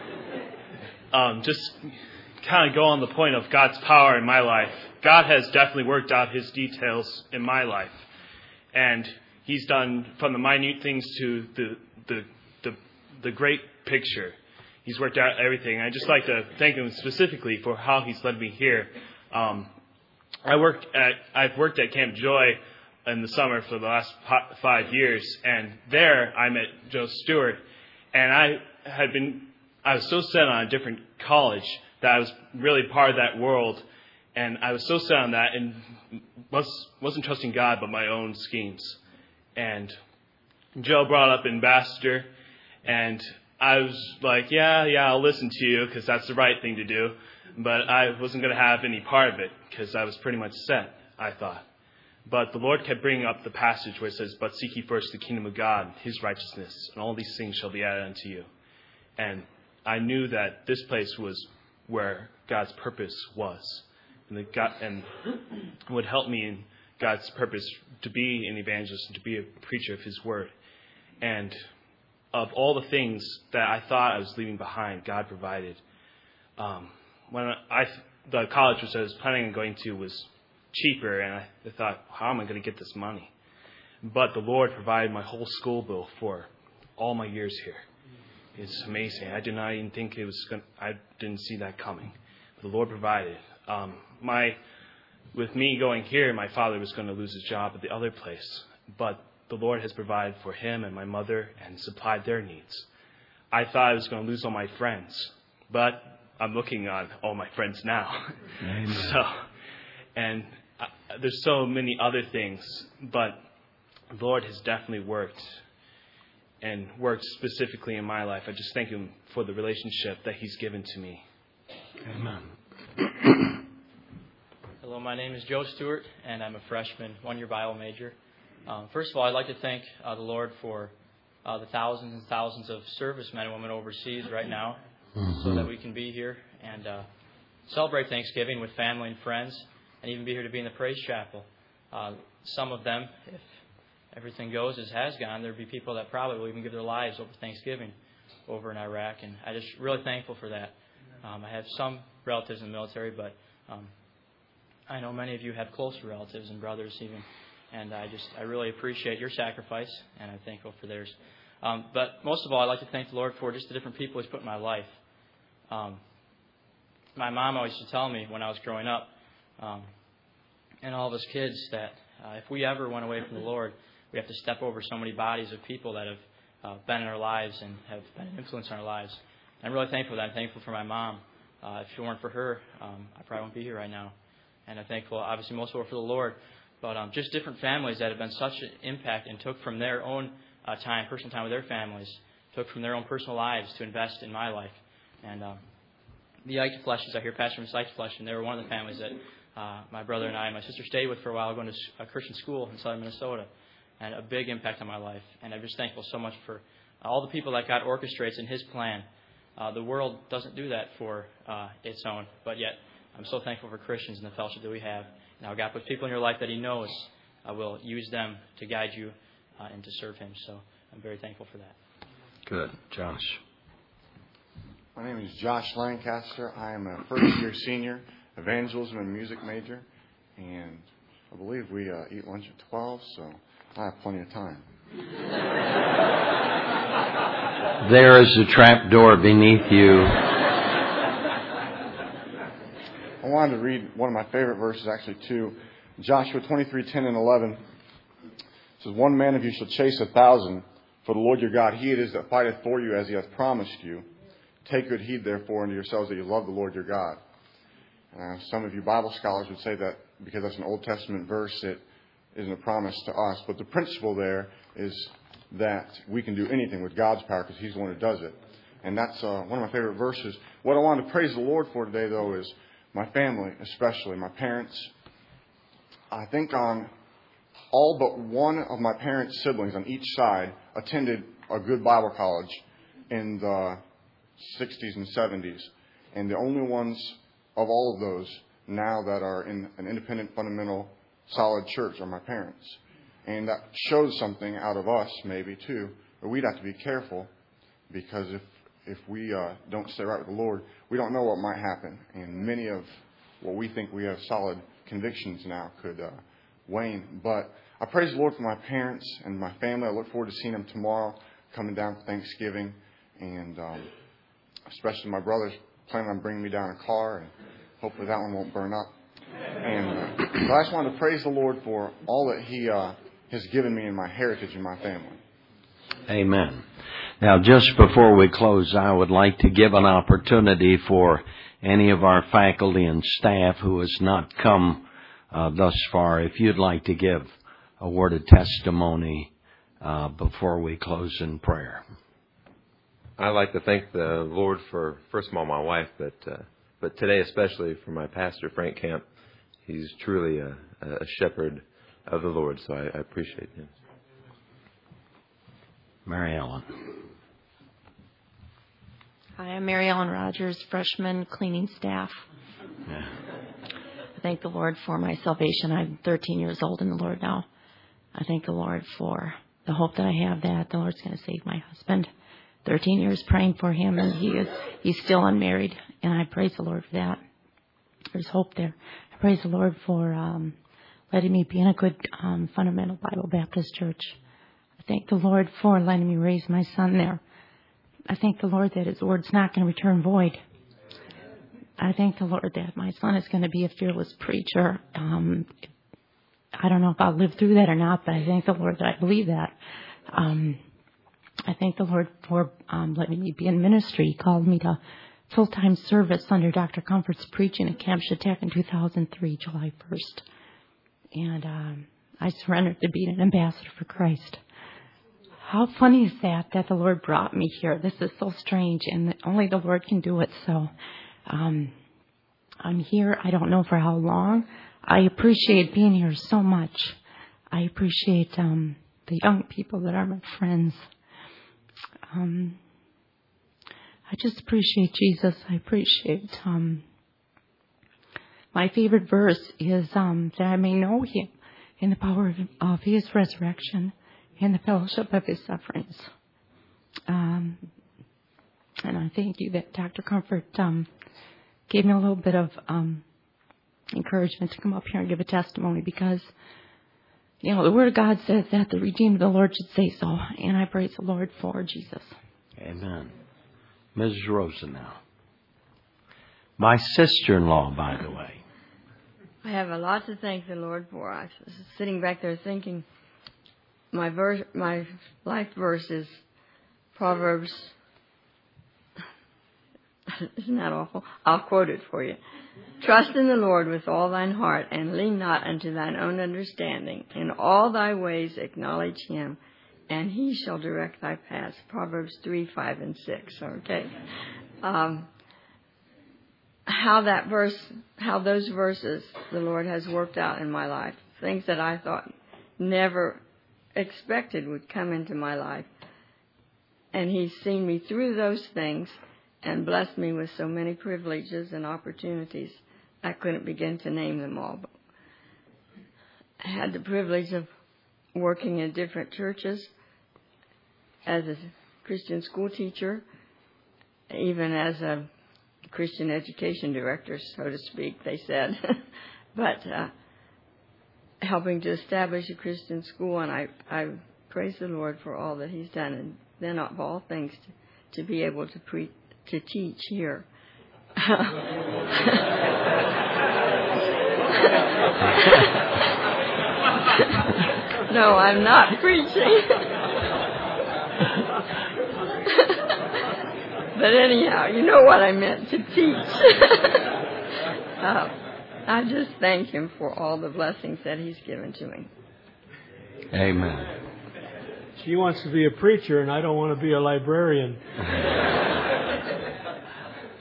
to um, just kind of go on the point of God's power in my life. God has definitely worked out his details in my life, and he's done from the minute things to the the the, the great picture. He's worked out everything. I just like to thank him specifically for how he's led me here. Um, I worked at I've worked at Camp Joy in the summer for the last five years, and there I met Joe Stewart, and I had been I was so set on a different college that I was really part of that world, and I was so set on that and was, wasn't trusting God but my own schemes. And Joe brought up Ambassador, and I was like, yeah, yeah, I'll listen to you because that's the right thing to do, but I wasn't going to have any part of it because I was pretty much set, I thought. But the Lord kept bringing up the passage where it says, but seek ye first the kingdom of God, his righteousness, and all these things shall be added unto you. And I knew that this place was where God's purpose was, and that God and would help me in God's purpose to be an evangelist and to be a preacher of his word. And of all the things that I thought I was leaving behind, God provided. Um, when I the college which I was planning on going to was cheaper, and I thought, how am I going to get this money? But the Lord provided my whole school bill for all my years here. It's amazing. I did not even think it was going. I didn't see that coming. The Lord provided. Um, my, with me going here, my father was going to lose his job at the other place, but the Lord has provided for him and my mother and supplied their needs. I thought I was going to lose all my friends, but I'm looking on all my friends now. Amen. So, and uh, there's so many other things, but the Lord has definitely worked and worked specifically in my life. I just thank him for the relationship that he's given to me. Amen. Hello, my name is Joe Stewart, and I'm a freshman, one-year Bible major. Um, first of all, I'd like to thank uh, the Lord for uh, the thousands and thousands of servicemen and women overseas right now, mm-hmm. so that we can be here and uh, celebrate Thanksgiving with family and friends, and even be here to be in the Praise Chapel. Uh, some of them, if everything goes as has gone, there'll be people that probably will even give their lives over Thanksgiving over in Iraq, and I'm just really thankful for that. Um, I have some relatives in the military, but um, I know many of you have closer relatives and brothers even, and I just I really appreciate your sacrifice, and I'm thankful for theirs. Um, but most of all, I'd like to thank the Lord for just the different people He's put in my life. Um, my mom always used to tell me when I was growing up, um, and all of us kids, that uh, if we ever went away from the Lord, we have to step over so many bodies of people that have uh, been in our lives and have been an influence in our lives. And I'm really thankful for that. I'm thankful for my mom. Uh, if it weren't for her, um, I probably wouldn't be here right now. And I'm thankful, obviously, most of all for the Lord. But um, just different families that have been such an impact and took from their own uh, time, personal time with their families, took from their own personal lives to invest in my life. And um, the Eichfleshes, I hear Pastor Miss Eichflesh, and they were one of the families that uh, my brother and I and my sister stayed with for a while, going to a Christian school in southern Minnesota. And a big impact on my life. And I'm just thankful so much for all the people that God orchestrates in His plan. Uh, the world doesn't do that for uh, its own, but yet I'm so thankful for Christians and the fellowship that we have. Now God puts people in your life that He knows uh, will use them to guide you uh, and to serve Him. So I'm very thankful for that. Good. Josh. My name is Josh Lancaster. I am a first-year senior, evangelism and music major, and I believe we uh, eat lunch at twelve, so I have plenty of time. There is a trap door beneath you. I wanted to read one of my favorite verses, actually two. Joshua twenty-three, ten and eleven. It says, one man of you shall chase a thousand, for the Lord your God, He it is that fighteth for you as He hath promised you. Take good heed, therefore, unto yourselves that you love the Lord your God. Uh, some of you Bible scholars would say that because that's an Old Testament verse, it isn't a promise to us. But the principle there is that we can do anything with God's power because He's the one who does it. And that's uh, one of my favorite verses. What I wanted to praise the Lord for today, though, is my family, especially my parents. I think on all but one of my parents' siblings on each side attended a good Bible college in the sixties and seventies. And the only ones of all of those now that are in an independent, fundamental, solid church are my parents. And that shows something out of us, maybe, too. But we'd have to be careful, because if if we uh, don't stay right with the Lord, we don't know what might happen. And many of what we think we have solid convictions now could uh, wane. But I praise the Lord for my parents and my family. I look forward to seeing them tomorrow, coming down for Thanksgiving. And um, especially my brother's planning on bringing me down a car, and hopefully that one won't burn up. And uh, but I just wanted to praise the Lord for all that He uh, has given me in my heritage and my family. Amen. Now, just before we close, I would like to give an opportunity for any of our faculty and staff who has not come uh, thus far, if you'd like to give a word of testimony uh, before we close in prayer. I'd like to thank the Lord for, first of all, my wife, but uh, but today especially for my pastor, Frank Camp. He's truly a, a shepherd of the Lord, so I, I appreciate him. Mary Ellen. Hi, I'm Mary Ellen Rogers, freshman cleaning staff. Yeah. I thank the Lord for my salvation. I'm thirteen years old in the Lord now. I thank the Lord for the hope that I have that the Lord's going to save my husband. thirteen years praying for him, and he is he's still unmarried, and I praise the Lord for that. There's hope there. I praise the Lord for um, letting me be in a good um, fundamental Bible Baptist church. I thank the Lord for letting me raise my son there. I thank the Lord that His word's not going to return void. I thank the Lord that my son is going to be a fearless preacher. Um, I don't know if I'll live through that or not, but I thank the Lord that I believe that. Um, I thank the Lord for um, letting me be in ministry. He called me to full-time service under Doctor Comfort's preaching at Camp Shatek in two thousand three, July first. And um, I surrendered to being an ambassador for Christ. How funny is that, that the Lord brought me here? This is so strange, and only the Lord can do it. So um, I'm here. I don't know for how long. I appreciate being here so much. I appreciate um, the young people that are my friends. Um, I just appreciate Jesus. I appreciate um, my favorite verse is um, that I may know Him in the power of, of His resurrection, in the fellowship of His sufferings. Um, and I thank you that Doctor Comfort um, gave me a little bit of um, encouragement to come up here and give a testimony, because, you know, the Word of God says that the redeemed of the Lord should say so. And I praise the Lord for Jesus. Amen. Missus Rosenau. My sister-in-law, by the way. I have a lot to thank the Lord for. I was sitting back there thinking, my verse, my life verse is Proverbs. Isn't that awful? I'll quote it for you. Trust in the Lord with all thine heart, and lean not unto thine own understanding. In all thy ways acknowledge Him, and He shall direct thy paths. Proverbs three, five, and six. Okay. Um, how that verse, how those verses the Lord has worked out in my life. Things that I thought never expected would come into my life. And He's seen me through those things and blessed me with so many privileges and opportunities. I couldn't begin to name them all. But I had the privilege of working in different churches as a Christian school teacher, even as a Christian education director, so to speak, they said. but uh, helping to establish a Christian school, and I, I praise the Lord for all that He's done, and then of all things to, to be able to pre- to teach here. No, I'm not preaching. But anyhow, you know what I meant, to teach. uh, I just thank Him for all the blessings that He's given to me. Amen. She wants to be a preacher, and I don't want to be a librarian.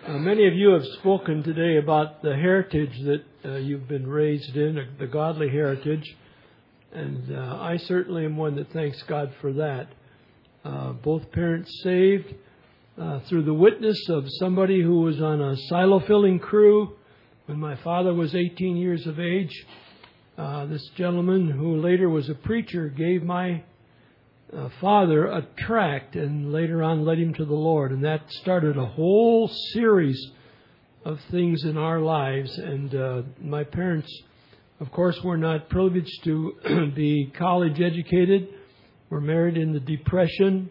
Uh, many of you have spoken today about the heritage that uh, you've been raised in, uh, the godly heritage, and uh, I certainly am one that thanks God for that. Uh, both parents saved uh, through the witness of somebody who was on a silo filling crew when my father was eighteen years of age. Uh, this gentleman, who later was a preacher, gave my uh, father a tract and later on led him to the Lord. And that started a whole series of things in our lives. And uh, my parents, of course, were not privileged to be college educated. Were married in the Depression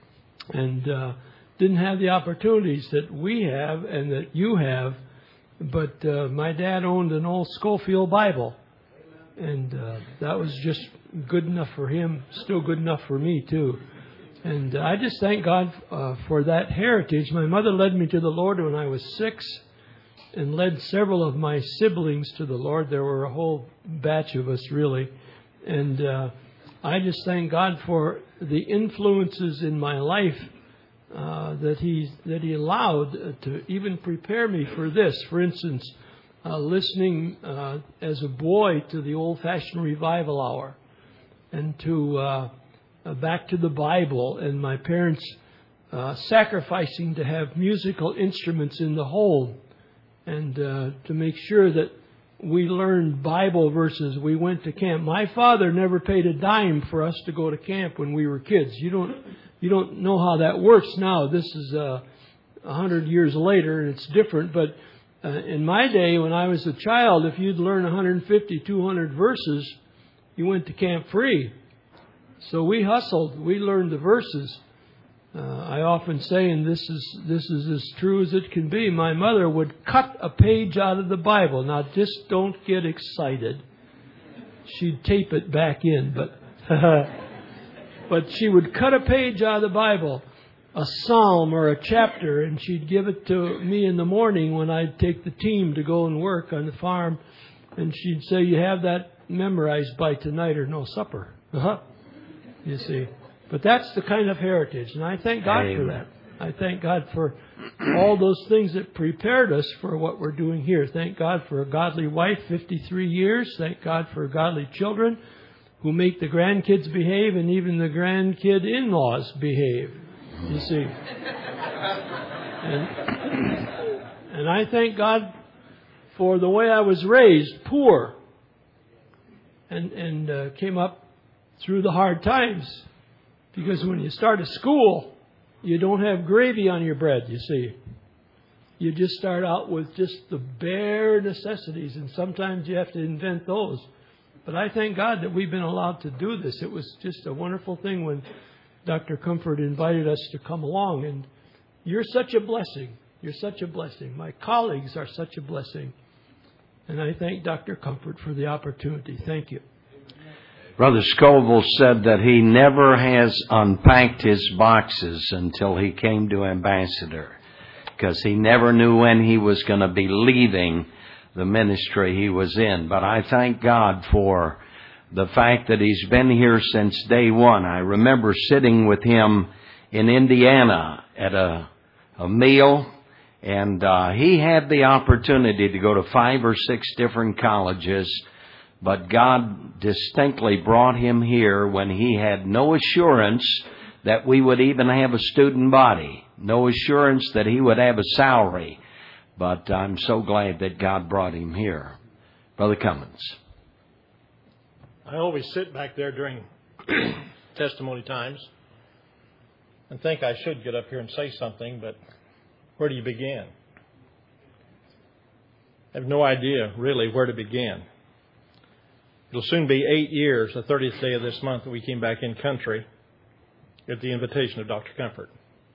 and uh, didn't have the opportunities that we have and that you have. But uh, my dad owned an old Schofield Bible. And uh, that was just good enough for him, still good enough for me, too. And uh, I just thank God uh, for that heritage. My mother led me to the Lord when I was six and led several of my siblings to the Lord. There were a whole batch of us, really. And uh, I just thank God for the influences in my life uh, that He that He allowed to even prepare me for this. For instance, Uh, listening uh, as a boy to the old-fashioned revival hour and to uh, uh, back to the Bible, and my parents uh, sacrificing to have musical instruments in the home and uh, to make sure that we learned Bible verses. We went to camp. My father never paid a dime for us to go to camp when we were kids. You don't you don't know how that works now. This is uh, a hundred years later, and it's different, but Uh, in my day, when I was a child, if you'd learn one hundred fifty, two hundred verses, you went to camp free. So we hustled. We learned the verses. Uh, I often say, and this is this is as true as it can be, my mother would cut a page out of the Bible. Now, just don't get excited. She'd tape it back in, but but she would cut a page out of the Bible, a psalm or a chapter, and she'd give it to me in the morning when I'd take the team to go and work on the farm. And she'd say, you have that memorized by tonight or no supper. Uh-huh. You see. But that's the kind of heritage. And I thank God Amen. For that. I thank God for all those things that prepared us for what we're doing here. Thank God for a godly wife, fifty-three years. Thank God for godly children who make the grandkids behave and even the grandkid in-laws behave. You see. And, and I thank God for the way I was raised, poor, and, and uh, came up through the hard times. Because when you start a school, you don't have gravy on your bread, you see. You just start out with just the bare necessities, and sometimes you have to invent those. But I thank God that we've been allowed to do this. It was just a wonderful thing when Doctor Comfort invited us to come along, and you're such a blessing. You're such a blessing. My colleagues are such a blessing. And I thank Doctor Comfort for the opportunity. Thank you. Brother Scoville said that he never has unpacked his boxes until he came to Ambassador, because he never knew when he was going to be leaving the ministry he was in. But I thank God for the fact that he's been here since day one. I remember sitting with him in Indiana at a, a meal, and uh, he had the opportunity to go to five or six different colleges, but God distinctly brought him here when he had no assurance that we would even have a student body, no assurance that he would have a salary. But I'm so glad that God brought him here. Brother Cummins. I always sit back there during testimony times and think I should get up here and say something, but where do you begin? I have no idea really where to begin. It'll soon be eight years, the thirtieth day of this month, that we came back in country at the invitation of Doctor Comfort.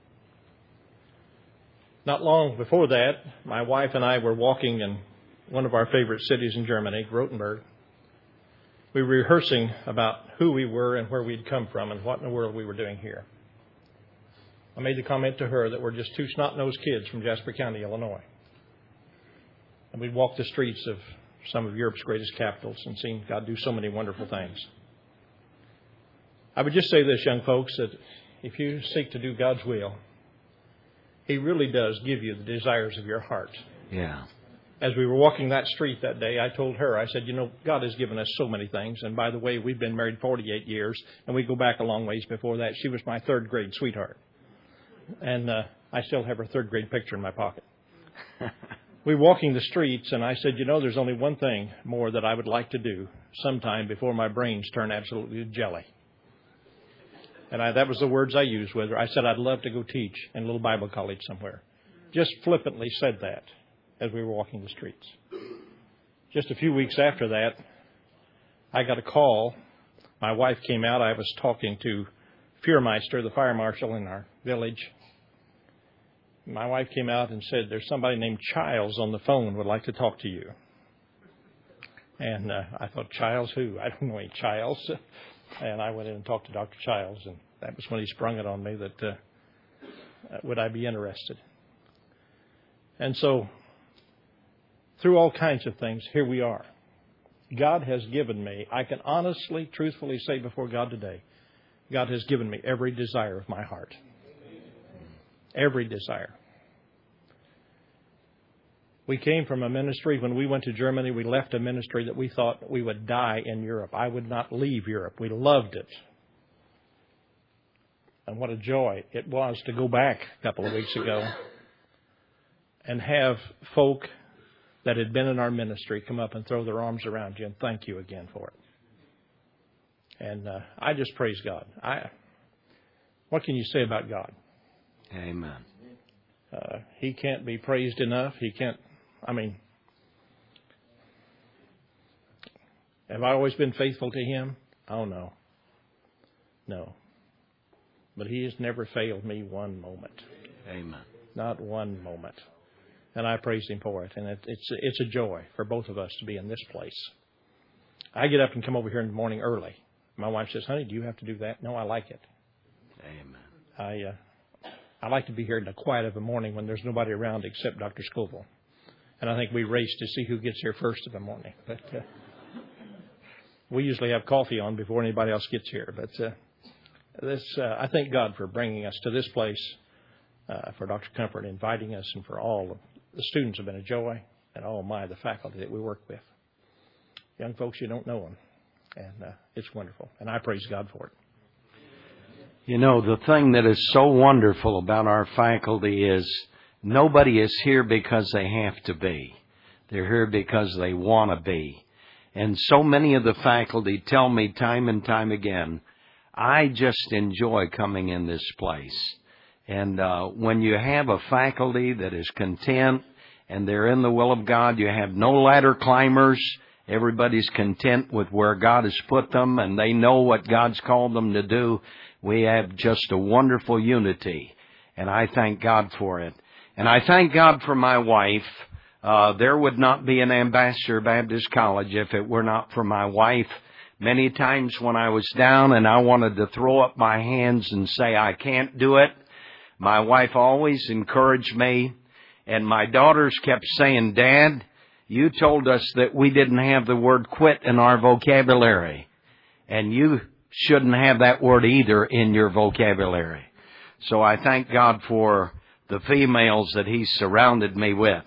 Not long before that, my wife and I were walking in one of our favorite cities in Germany, Rothenburg. We were rehearsing about who we were and where we'd come from and what in the world we were doing here. I made the comment to her that we're just two snot-nosed kids from Jasper County, Illinois. And we'd walked the streets of some of Europe's greatest capitals and seen God do so many wonderful things. I would just say this, young folks, that if you seek to do God's will, He really does give you the desires of your heart. Yeah. As we were walking that street that day, I told her, I said, you know, God has given us so many things. And by the way, we've been married forty-eight years, and we go back a long ways before that. She was my third grade sweetheart. And uh, I still have her third grade picture in my pocket. We were walking the streets, and I said, you know, there's only one thing more that I would like to do sometime before my brains turn absolutely jelly. And I, that was the words I used with her. I said, I'd love to go teach in a little Bible college somewhere. Just flippantly said that as we were walking the streets. Just a few weeks after that, I got a call. My wife came out. I was talking to Fuhrmeister, the fire marshal in our village. My wife came out and said, there's somebody named Childs on the phone would like to talk to you. And uh, I thought, Childs who? I don't know any Childs. And I went in and talked to Doctor Childs, and that was when he sprung it on me that uh, would I be interested. And so, through all kinds of things, here we are. God has given me, I can honestly, truthfully say before God today, God has given me every desire of my heart. Every desire. We came from a ministry, when we went to Germany, we left a ministry that we thought we would die in Europe. I would not leave Europe. We loved it. And what a joy it was to go back a couple of weeks ago and have folk that had been in our ministry come up and throw their arms around you and thank you again for it. And uh, I just praise God. I, what can you say about God? Amen. Uh, he can't be praised enough. He can't, I mean, have I always been faithful to Him? Oh, no. No. But He has never failed me one moment. Amen. Not one moment. And I praise Him for it. And it, it's, it's a joy for both of us to be in this place. I get up and come over here in the morning early. My wife says, honey, do you have to do that? No, I like it. Amen. I uh, I like to be here in the quiet of the morning when there's nobody around except Doctor Scoville. And I think we race to see who gets here first in the morning. But uh, we usually have coffee on before anybody else gets here. But uh, this, uh, I thank God for bringing us to this place, uh, for Doctor Comfort inviting us, and for all of the students have been a joy, and oh my, the faculty that we work with. Young folks, you don't know them. And uh, it's wonderful. And I praise God for it. You know, the thing that is so wonderful about our faculty is nobody is here because they have to be. They're here because they want to be. And so many of the faculty tell me time and time again, I just enjoy coming in this place. And uh, when you have a faculty that is content and they're in the will of God, you have no ladder climbers. Everybody's content with where God has put them, and they know what God's called them to do. We have just a wonderful unity, and I thank God for it. And I thank God for my wife. Uh, there would not be an Ambassador Baptist College if it were not for my wife. Many times when I was down and I wanted to throw up my hands and say I can't do it, my wife always encouraged me, and my daughters kept saying, Dad, you told us that we didn't have the word quit in our vocabulary, and you shouldn't have that word either in your vocabulary. So I thank God for the females that He's surrounded me with.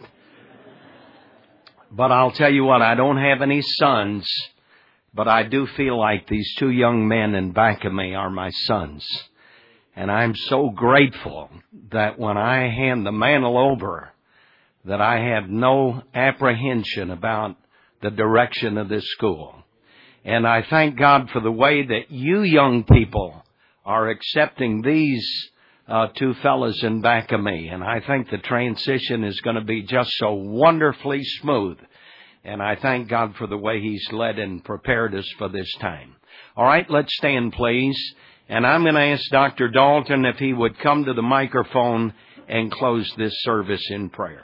But I'll tell you what, I don't have any sons, but I do feel like these two young men in back of me are my sons. And I'm so grateful that when I hand the mantle over, that I have no apprehension about the direction of this school. And I thank God for the way that you young people are accepting these uh, two fellas in back of me. And I think the transition is going to be just so wonderfully smooth. And I thank God for the way He's led and prepared us for this time. All right, let's stand, please. And I'm going to ask Doctor Dalton if he would come to the microphone and close this service in prayer.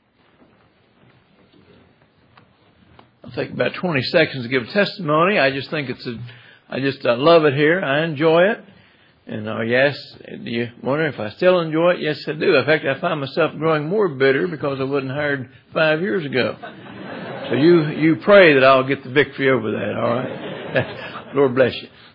I'll take about twenty seconds to give testimony. I just think it's a, I just uh, love it here. I enjoy it. And uh, yes, do you wonder if I still enjoy it? Yes, I do. In fact, I find myself growing more bitter because I wasn't hired five years ago. So you, you pray that I'll get the victory over that, all right? Lord bless you.